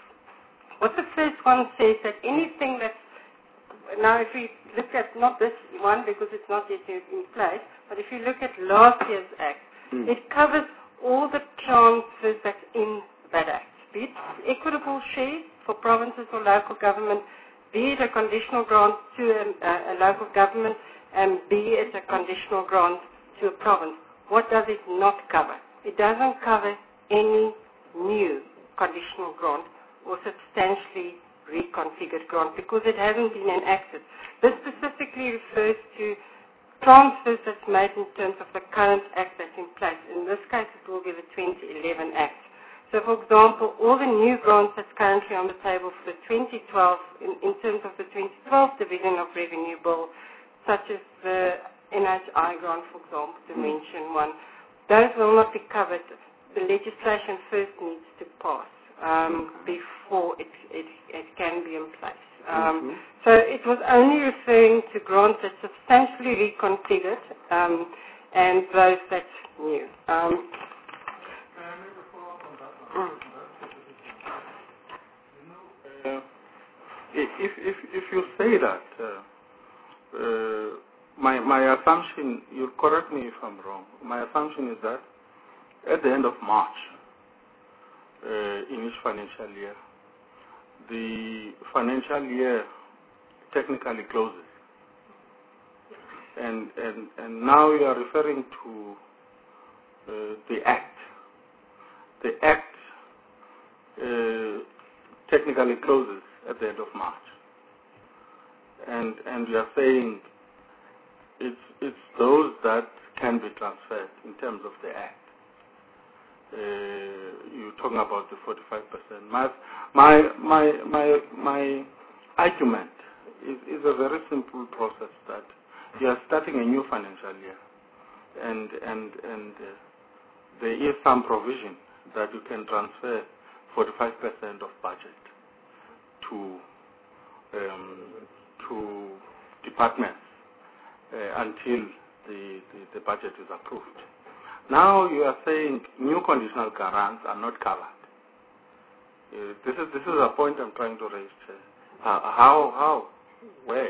[SPEAKER 9] What the first one says, that anything that's, now if we look at not this one because it's not yet in place, but if you look at last year's Act, it covers all the transfers that's in that Act, be it equitable shares for provinces or local government, be it a conditional grant to a local government, and be it a conditional grant to a province. What does it not cover? It doesn't cover any new conditional grant or substantially reconfigured grant because it hasn't been enacted. This specifically refers to transfers that's made in terms of the current Act that's in place. In this case, it will be the 2011 Act. So, for example, all the new grants that's currently on the table for the 2012, in terms of the 2012 Division of Revenue Bill, such as the NHI grant, for example, to mention one, those will not be covered. The legislation first needs to pass before it can be in place. So it was only referring to grants that's substantially reconfigured and those that's new.
[SPEAKER 12] If you say that my assumption, you'll correct me if I'm wrong, my assumption is that at the end of March, in each financial year, the financial year technically closes. And now you are referring to the Act. The Act technically closes at the end of March. And you are saying it's those that can be transferred in terms of the Act. You're talking about the 45%. My argument is a very simple process that you are starting a new financial year, and there is some provision that you can transfer 45% of budget to departments until the budget is approved. Now you are saying new conditional grants are not covered. This is a point I'm trying to raise. How? Where?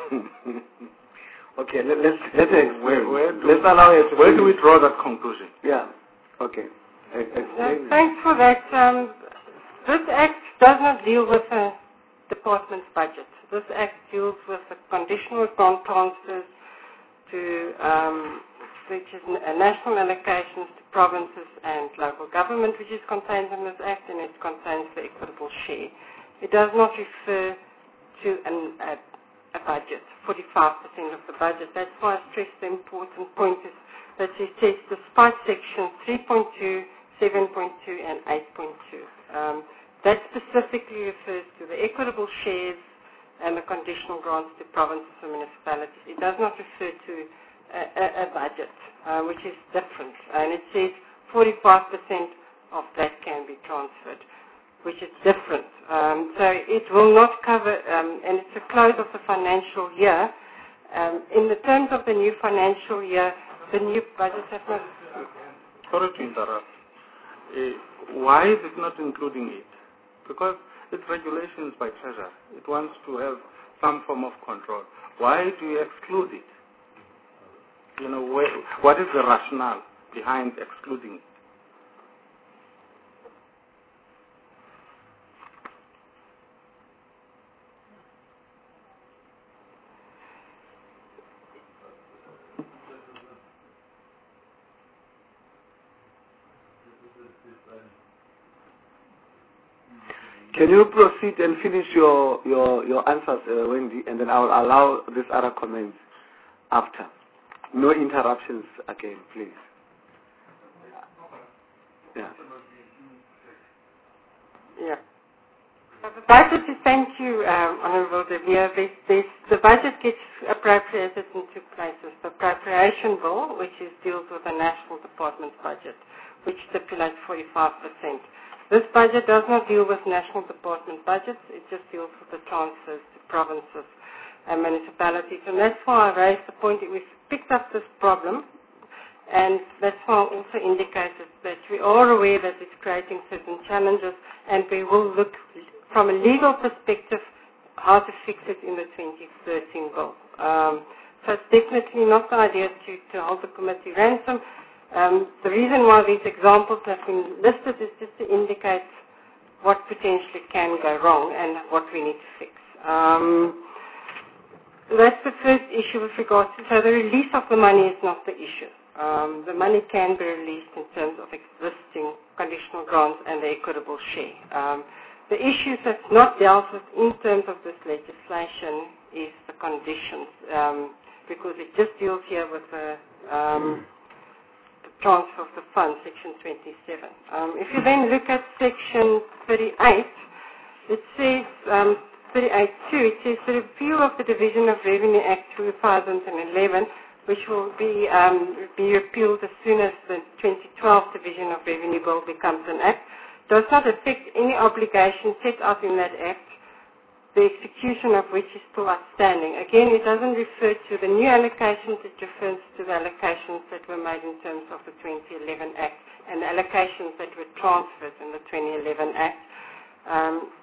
[SPEAKER 2] Okay, let's
[SPEAKER 12] allow it. Where do we draw that conclusion?
[SPEAKER 2] Yeah. Okay.
[SPEAKER 9] Thanks for that. This Act does not deal with the department's budget. This Act deals with the conditional grant transfers to which is national allocations to provinces and local government, which is contained in this Act, and it contains the equitable share. It does not refer to a budget, 45% of the budget. That's why I stress the important point is that it says despite sections 3.2, 7.2, and 8.2. That specifically refers to the equitable shares and the conditional grants to provinces and municipalities. It does not refer to a budget, which is different. And it says 45% of that can be transferred, which is different. So it will not cover, and it's a close of the financial year. In the terms of the new financial year, the new budgets have not...
[SPEAKER 12] Sorry to interrupt. Why is it not including it? Because it's regulations by Treasury. It wants to have some form of control. Why do you exclude it? You know, what is the rationale behind excluding it?
[SPEAKER 2] Can you proceed and finish your answers, Wendy, and then I will allow this other comments after. No interruptions again, please. Yeah.
[SPEAKER 9] Yeah. So the budget is, thank you, Honourable De Beer. The budget gets appropriated in two places. The appropriation bill, which deals with the national department's budget, which stipulates 45%. This budget does not deal with national department budgets. It just deals with the transfers to provinces and municipalities. And that's why I raised the point that we've picked up this problem. And that's why I also indicated that we are aware that it's creating certain challenges, and we will look from a legal perspective how to fix it in the 2013 bill. So it's definitely not the idea to hold the committee ransom. The reason why these examples have been listed is just to indicate what potentially can go wrong and what we need to fix. That's the first issue with regards to, so the release of the money is not the issue. The money can be released in terms of existing conditional grants and the equitable share. The issues that's not dealt with in terms of this legislation is the conditions, because it just deals here with the transfer of the funds, Section 27. If you then look at Section 38, it says, 38.2, it says the repeal of the Division of Revenue Act 2011, which will be repealed as soon as the 2012 Division of Revenue Bill becomes an act, does not affect any obligation set out in that act, the execution of which is still outstanding. Again, it doesn't refer to the new allocations, it refers to the allocations that were made in terms of the 2011 Act and the allocations that were transferred in the 2011 Act.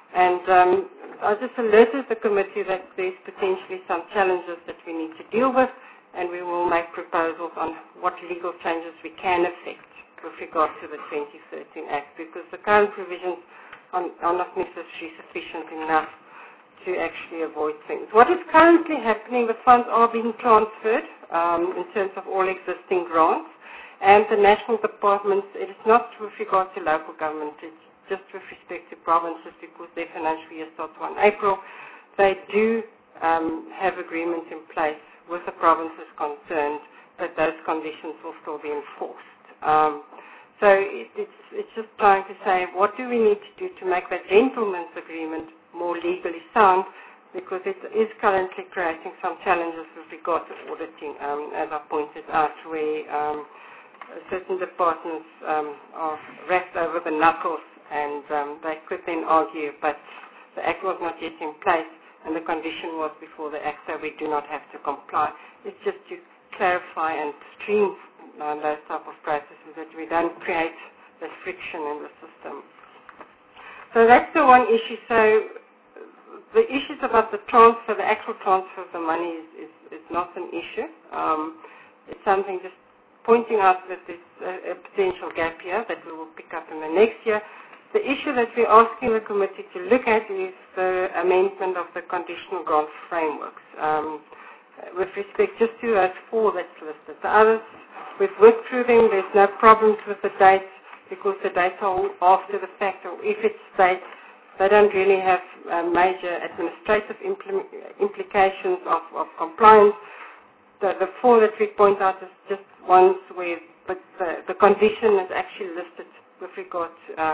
[SPEAKER 9] And I just alerted the committee that there's potentially some challenges that we need to deal with, and we will make proposals on what legal changes we can effect with regard to the 2013 Act, because the current provisions are not necessarily sufficient enough to actually avoid things. What is currently happening, the funds are being transferred in terms of all existing grants, and the national departments, it is not with regard to local government, it's just with respect to provinces, because their financial year starts on April. They do have agreements in place with the provinces concerned that those conditions will still be enforced. So it's just trying to say, what do we need to do to make that gentleman's agreement more legally sound, because it is currently creating some challenges with regard to auditing, as I pointed out, where certain departments are wrapped over the knuckles, and they could then argue, but the Act was not yet in place, and the condition was before the Act, so we do not have to comply. It's just to clarify and streamline those type of processes, that we don't create the friction in the system. So that's the one issue. So the issues about the transfer, the actual transfer of the money is not an issue. It's something just pointing out that there's a potential gap here that we will pick up in the next year. The issue that we're asking the committee to look at is the amendment of the conditional grant frameworks. With respect just to those 4 that's listed. The others, we've worked through them. There's no problems with the dates, because the dates are all after the fact, or if it's dates, they don't really have major administrative implications of compliance. The 4 that we point out is just ones where the condition is actually listed with regard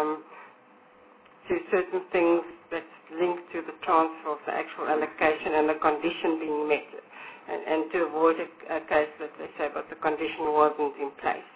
[SPEAKER 9] to certain things that's linked to the transfer of the actual allocation and the condition being met, and to avoid a case that they say, but the condition wasn't in place.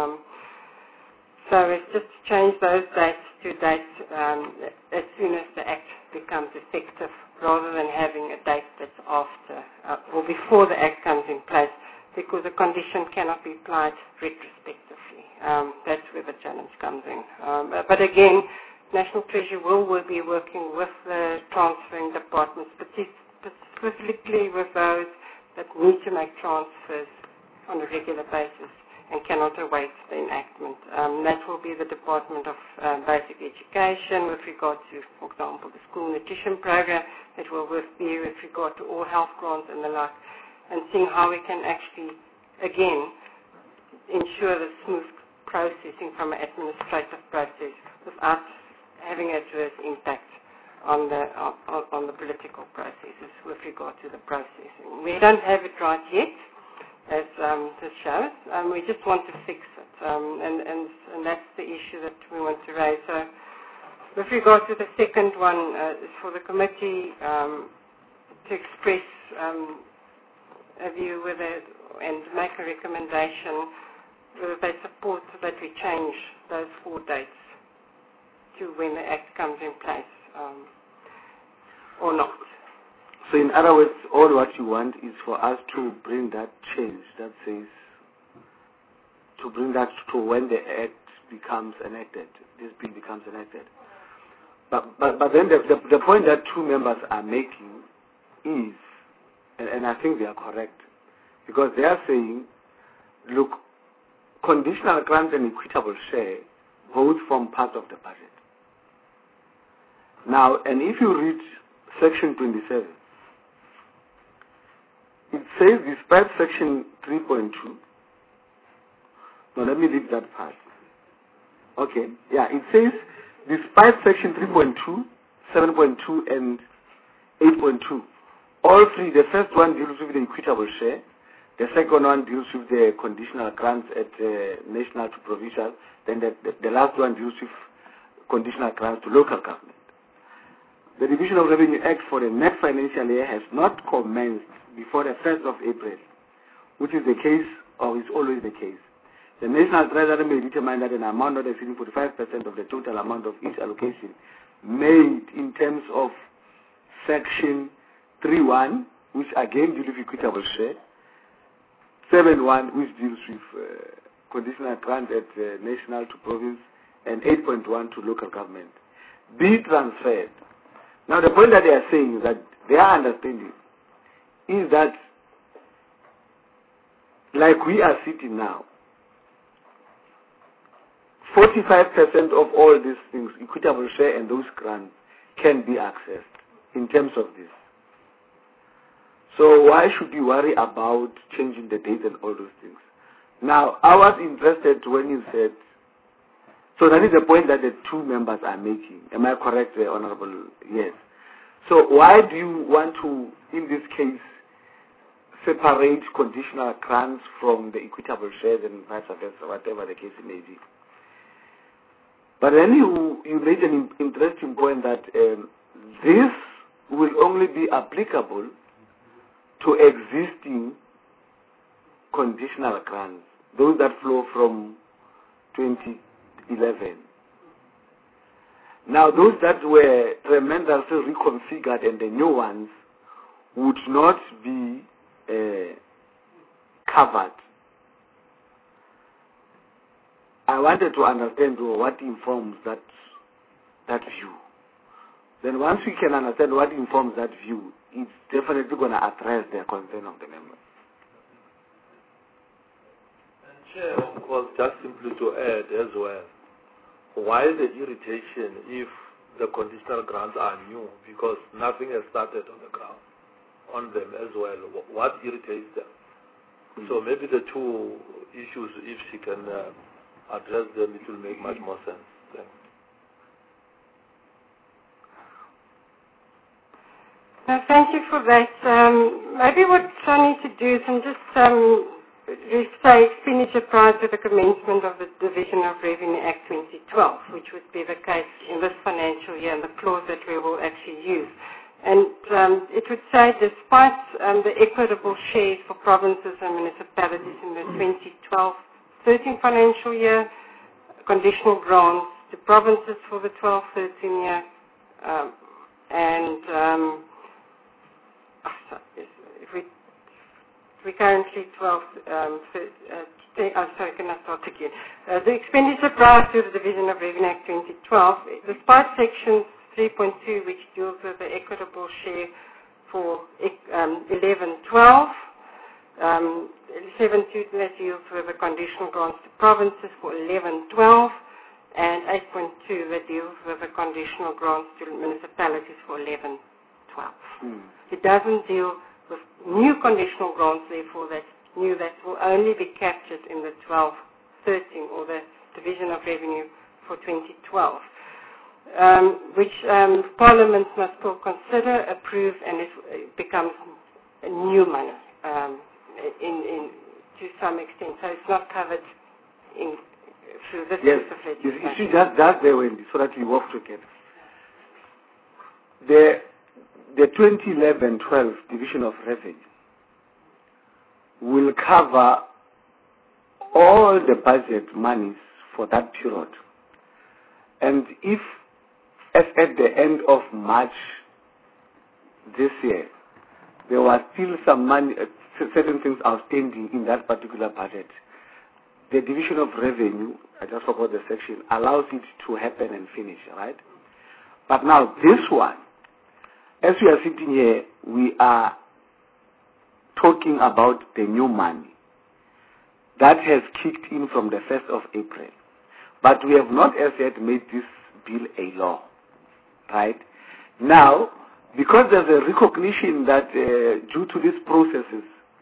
[SPEAKER 9] So it's just to change those dates to dates as soon as the Act becomes effective, rather than having a date that's after or before the Act comes in place, because the condition cannot be applied retrospectively. That's where the challenge comes in. But again, National Treasury will be working with the transferring departments, specifically with those that need to make transfers on a regular basis and cannot await the enactment. That will be the Department of Basic Education with regard to, for example, the school nutrition program. It will be with regard to all health grants and the like, and seeing how we can actually, again, ensure the smooth processing from an administrative process without having adverse impact on the political processes with regard to the processing. We don't have it right yet, as this shows. We just want to fix it, and that's the issue that we want to raise. So, with regard to the second one, is for the committee to express a view and make a recommendation whether they support that we change those 4 dates to when the Act comes in place, or not.
[SPEAKER 2] So in other words, all what you want is for us to bring that change that says, to bring that to when the Act becomes enacted, this bill becomes enacted. But then the point that 2 members are making is, and I think they are correct, because they are saying, look, conditional grant and equitable share both form part of the budget. Now, and if you read Section 27, it says, despite Section 3.2, no, let me read that part. Okay, yeah, it says, despite Section 3.2, 7.2, and 8.2, all 3, the first one deals with the equitable share, the second one deals with the conditional grants at national to provincial, then the last one deals with conditional grants to local government. The Division of Revenue Act for the next financial year has not commenced before the 1st of April, which is the case, or is always the case. The National Treasury may determine that an amount not exceeding 45% of the total amount of each allocation made in terms of Section 3.1, which again deals with equitable share, 7.1, which deals with conditional grant at national to province, and 8.1 to local government, be transferred Now the point that they are saying is that their understanding is that like we are sitting now, 45% of all these things, equitable share and those grants, can be accessed in terms of this. So why should we worry about changing the date and all those things? Now, I was interested when you said, so that is the point that the two members are making. Am I correct, Honorable? Yes. So why do you want to, in this case, separate conditional grants from the equitable shares and vice versa, whatever the case may be? But then you made an interesting point that this will only be applicable to existing conditional grants, those that flow from 2011. Now, those that were tremendously reconfigured and the new ones would not be covered. I wanted to understand what informs that view. Then once we can understand what informs that view, it's definitely going to address the concern of the members.
[SPEAKER 6] And Chair, of course, just simply to add as well, why the irritation if the conditional grants are new? Because nothing has started on the ground on them as well. What irritates them? So maybe the two issues, if she can address them, it will make much more sense. Thanks.
[SPEAKER 9] No, thank you for that. Maybe what I need to do is just say expenditure prior to the commencement of the Division of Revenue Act 2012, which would be the case in this financial year and the clause that we will actually use. And it would say, despite the equitable shares for provinces and municipalities in the 2012-13 financial year, conditional grants to provinces for the 12-13 year, we currently 12, can I start again? The expenditure prior to the Division of Revenue Act 2012, despite Section 3.2, which deals with the equitable share for 11-12, 7.2 that deals with the conditional grants to provinces for 11-12, and 8.2 that deals with the conditional grants to municipalities for 11-12. It doesn't deal with new conditional grants, therefore that's new, that will only be captured in the 12-13 or the Division of Revenue for 2012, which Parliament must still consider, approve, and it becomes new money to some extent. So it's not covered through this piece of legislation.
[SPEAKER 2] You see, that's the way, so that we work together. The 2011-12 Division of Revenue will cover all the budget monies for that period. And if, as at the end of March this year, there was still some money, certain things outstanding in that particular budget, the Division of Revenue, I just forgot the section, allows it to happen and finish, right? But now this one, as we are sitting here, we are talking about the new money that has kicked in from the 1st of April. But we have not as yet made this bill a law, right? Now, because there's a recognition that due to these processes,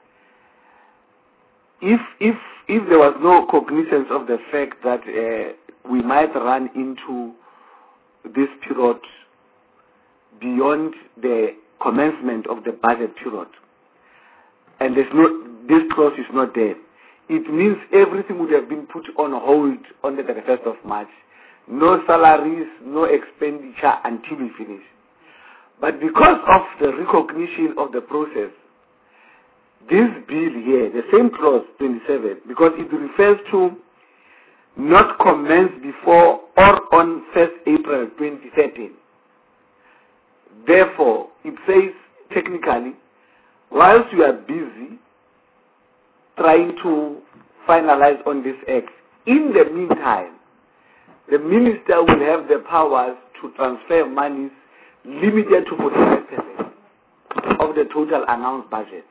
[SPEAKER 2] if there was no cognizance of the fact that we might run into this period beyond the commencement of the budget period, and this clause is not there, it means everything would have been put on hold on the 31st of March. No salaries, no expenditure until we finish. But because of the recognition of the process, this bill here, the same clause 27, because it refers to not commence before or on 1st April 2013. Therefore, it says technically, whilst you are busy trying to finalize on this act, in the meantime, the minister will have the powers to transfer monies limited to 45% of the total announced budget.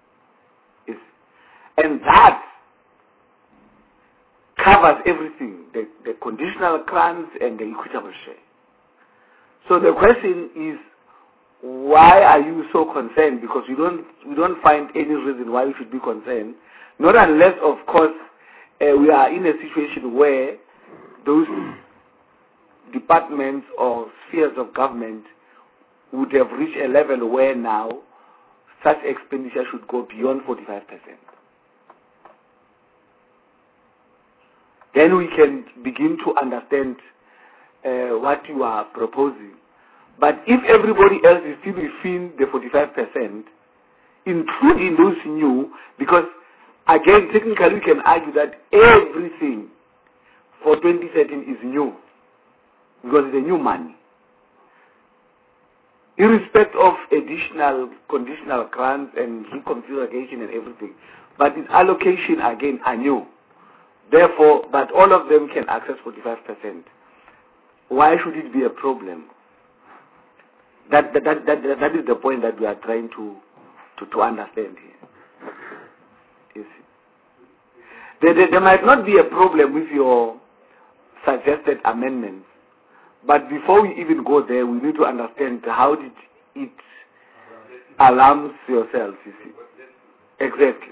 [SPEAKER 2] And that covers everything, the conditional grants and the equitable share. So the question is, why are you so concerned? Because we don't find any reason why we should be concerned. Not unless, of course, we are in a situation where those departments or spheres of government would have reached a level where now such expenditure should go beyond 45%. Then we can begin to understand what you are proposing. But if everybody else is still within the 45%, including those new, because again, technically we can argue that everything for 2013 is new, because it's a new money. Irrespective of additional conditional grants and reconfiguration and everything. But its allocation again are new. Therefore, but all of them can access 45%. Why should it be a problem? That is the point that we are trying to understand here. You see. There might not be a problem with your suggested amendments, but before we even go there, we need to understand how did it alarms yourself, you see. Exactly.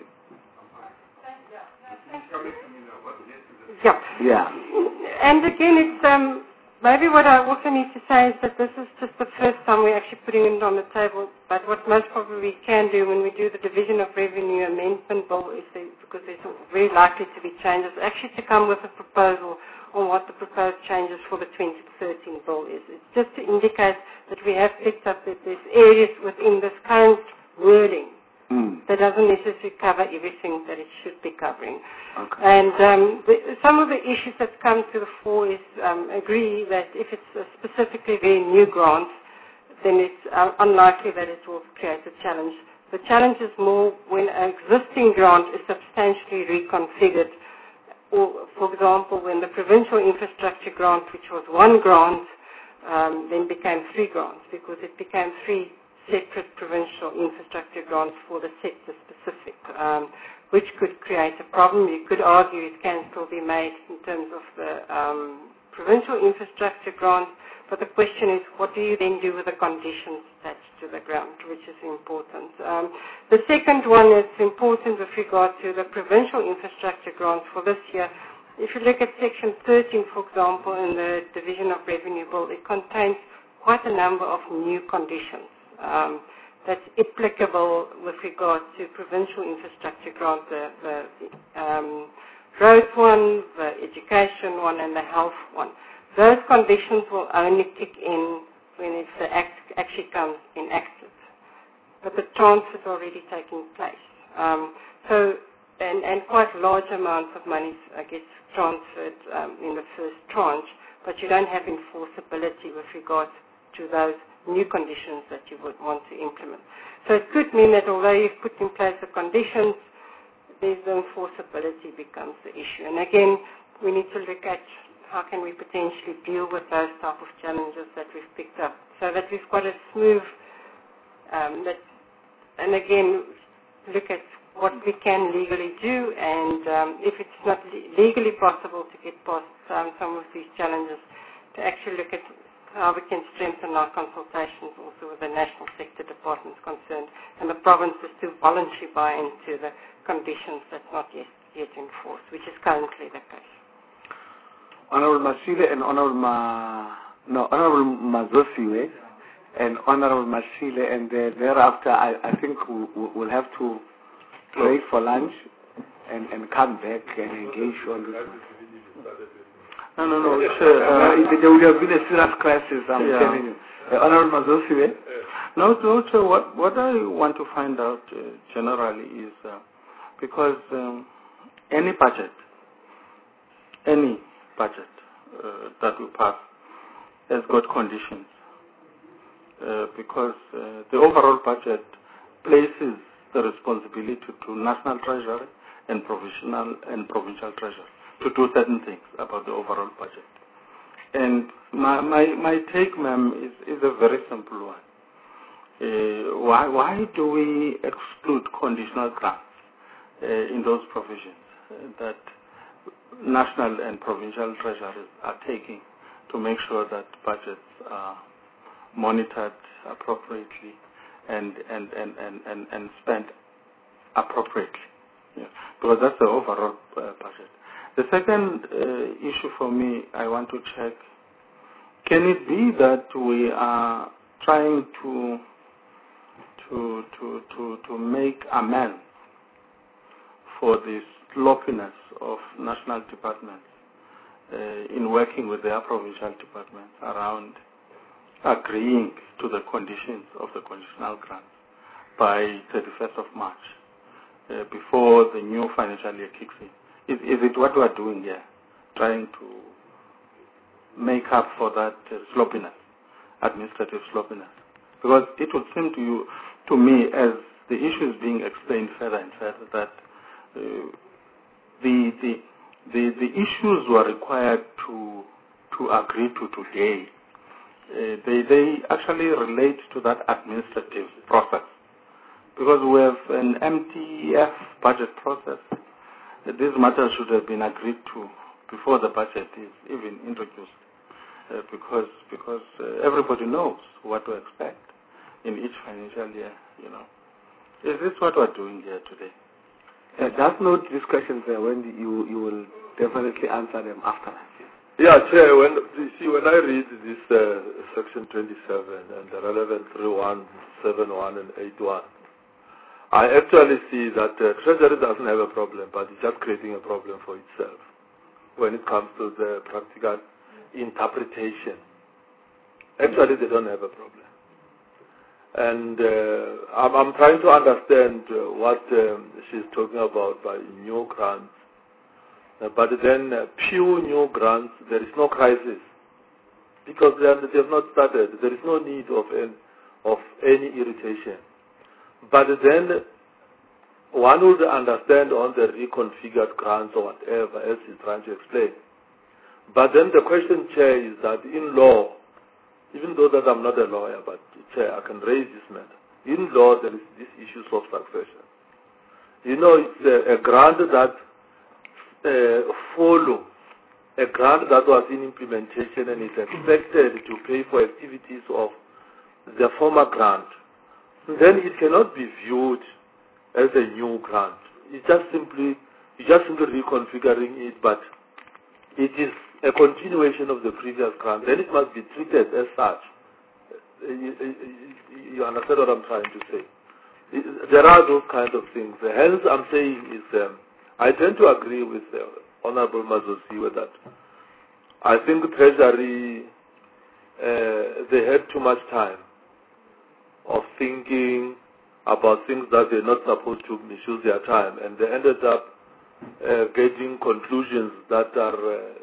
[SPEAKER 9] Yeah. And again, it's maybe what I also need to say is that this is just the first time we're actually putting it on the table. But what most probably we can do when we do the Division of Revenue Amendment Bill is because there's very likely to be changes, actually to come with a proposal on what the proposed changes for the 2013 bill is. It's just to indicate that we have picked up that there's areas within this current wording that doesn't necessarily cover everything that it should be covering.
[SPEAKER 2] Okay.
[SPEAKER 9] And some of the issues that come to the fore is agree that if it's specifically very new grants, then it's unlikely that it will create a challenge. The challenge is more when an existing grant is substantially reconfigured. Or, for example, when the provincial infrastructure grant, which was one grant, then became three grants, because it became three separate provincial infrastructure grants for the sector specific, which could create a problem. You could argue it can still be made in terms of the provincial infrastructure grant, but the question is, what do you then do with the conditions attached to the grant, which is important. The second one is important with regard to the provincial infrastructure grant for this year. If you look at Section 13, for example, in the Division of Revenue Bill, it contains quite a number of new conditions that's applicable with regard to provincial infrastructure grant, the road one, the education one, and the health one. Those conditions will only kick in when the act actually comes enacted. But the transfer is already taking place. And quite large amounts of money gets transferred in the first tranche, but you don't have enforceability with regard to those new conditions that you would want to implement. So it could mean that although you've put in place the conditions, the enforceability becomes the issue. And again, we need to look at how can we potentially deal with those type of challenges that we've picked up, so that we've got a smooth, and again, look at what we can legally do, and if it's not legally possible to get past some of these challenges, to actually look at how we can strengthen our consultations also with the national sector departments concerned, and the provinces to voluntarily buy into the conditions that's not yet enforced, which is currently the case.
[SPEAKER 2] Honorable Masile and Honorable Mazosiwe and Honorable Masile, and thereafter I think we'll have to break for lunch and come back and engage on this.
[SPEAKER 12] No.
[SPEAKER 2] There would have been a serious crisis, I'm telling you. Honorable Mazosiwe?
[SPEAKER 12] No, so what I want to find out generally is because any budget that we pass has got conditions, because the overall budget places the responsibility to National Treasury and provincial treasury to do certain things about the overall budget. And my take, ma'am, is a very simple one. Why do we exclude conditional grants in those provisions that national and provincial treasuries are taking to make sure that budgets are monitored appropriately and spent appropriately? Yeah. Because that's the overall budget. The second issue for me, I want to check, can it be that we are trying to make amends for the sloppiness of national departments in working with their provincial departments around agreeing to the conditions of the conditional grants by 31st of March, before the new financial year kicks in? Is it what we are doing here, trying to make up for that sloppiness, administrative sloppiness? Because it would seem to me, as the issue is being explained further and further, that the issues were required to agree to today. They actually relate to that administrative process. Because we have an MTF budget process, these matters should have been agreed to before the budget is even introduced. Because everybody knows what to expect in each financial year, you know. Is this what we're doing here today?
[SPEAKER 2] That's not discussions there, Wendy. You will definitely answer them after that.
[SPEAKER 6] Yeah, Chair, when I read this Section 27 and the relevant 31, 71 and 81, I actually see that Treasury doesn't have a problem, but it's just creating a problem for itself when it comes to the practical interpretation. Actually, they don't have a problem. And I'm trying to understand what she's talking about by new grants. But then pure new grants, there is no crisis because they have not started. There is no need of any irritation. But then one would understand on the reconfigured grants or whatever else he's trying to explain. But then the question, Chair, is that in law, even though that I'm not a lawyer, but Chair, I can raise this matter. In law, there is this issue of succession. You know, it's a grant that follow a grant that was in implementation and is expected to pay for activities of the former grant. Then it cannot be viewed as a new grant. It's just simply reconfiguring it, but it is a continuation of the previous grant. Then it must be treated as such. You understand what I'm trying to say? There are those kinds of things. Hence, I'm saying is, I tend to agree with Honorable Mazosi with that. I think Treasury, they had too much time of thinking about things that they're not supposed to misuse their time, and they ended up getting conclusions that are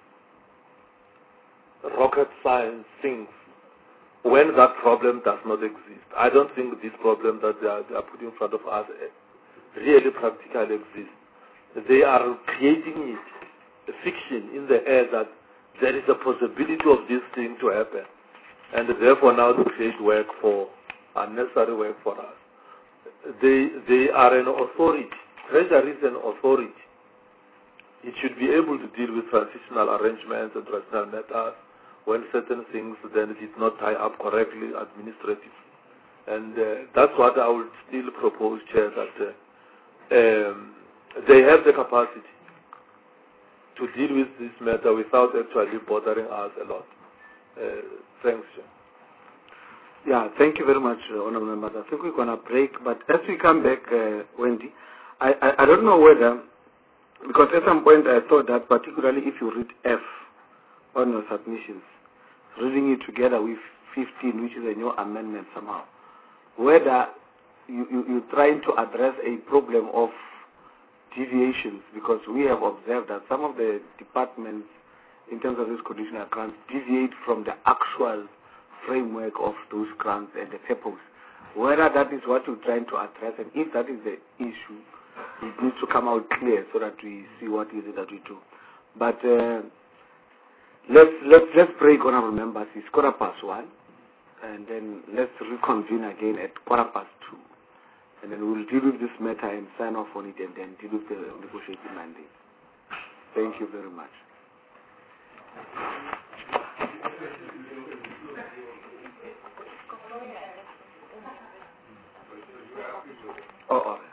[SPEAKER 6] rocket science things when that problem does not exist. I don't think this problem that they are putting in front of us really practically exists. They are creating it, a fiction in the air that there is a possibility of this thing to happen, and therefore now to create work for unnecessary work for us. They are an authority. Treasury is an authority. It should be able to deal with transitional arrangements and transitional matters when certain things then did not tie up correctly administratively. And that's what I would still propose, Chair, that they have the capacity to deal with this matter without actually bothering us a lot. Thanks, Chair.
[SPEAKER 2] Yeah, thank you very much, Honorable Members. I think we're going to break, but as we come back, Wendy, I don't know whether, because at some point I thought that particularly if you read F on your submissions, reading it together with 15, which is a new amendment somehow, whether you're trying to address a problem of deviations, because we have observed that some of the departments, in terms of this conditional grants, deviate from the actual framework of those grants and the purpose. Whether that is what you're trying to address, and if that is the issue, it needs to come out clear so that we see what is it that we do. But Let's break, honorable members. It's 1:15, and then let's reconvene again at 2:15, and then we'll deal with this matter and sign off on it, and then deal with the negotiating mandate. Thank you very much. Oh, all right.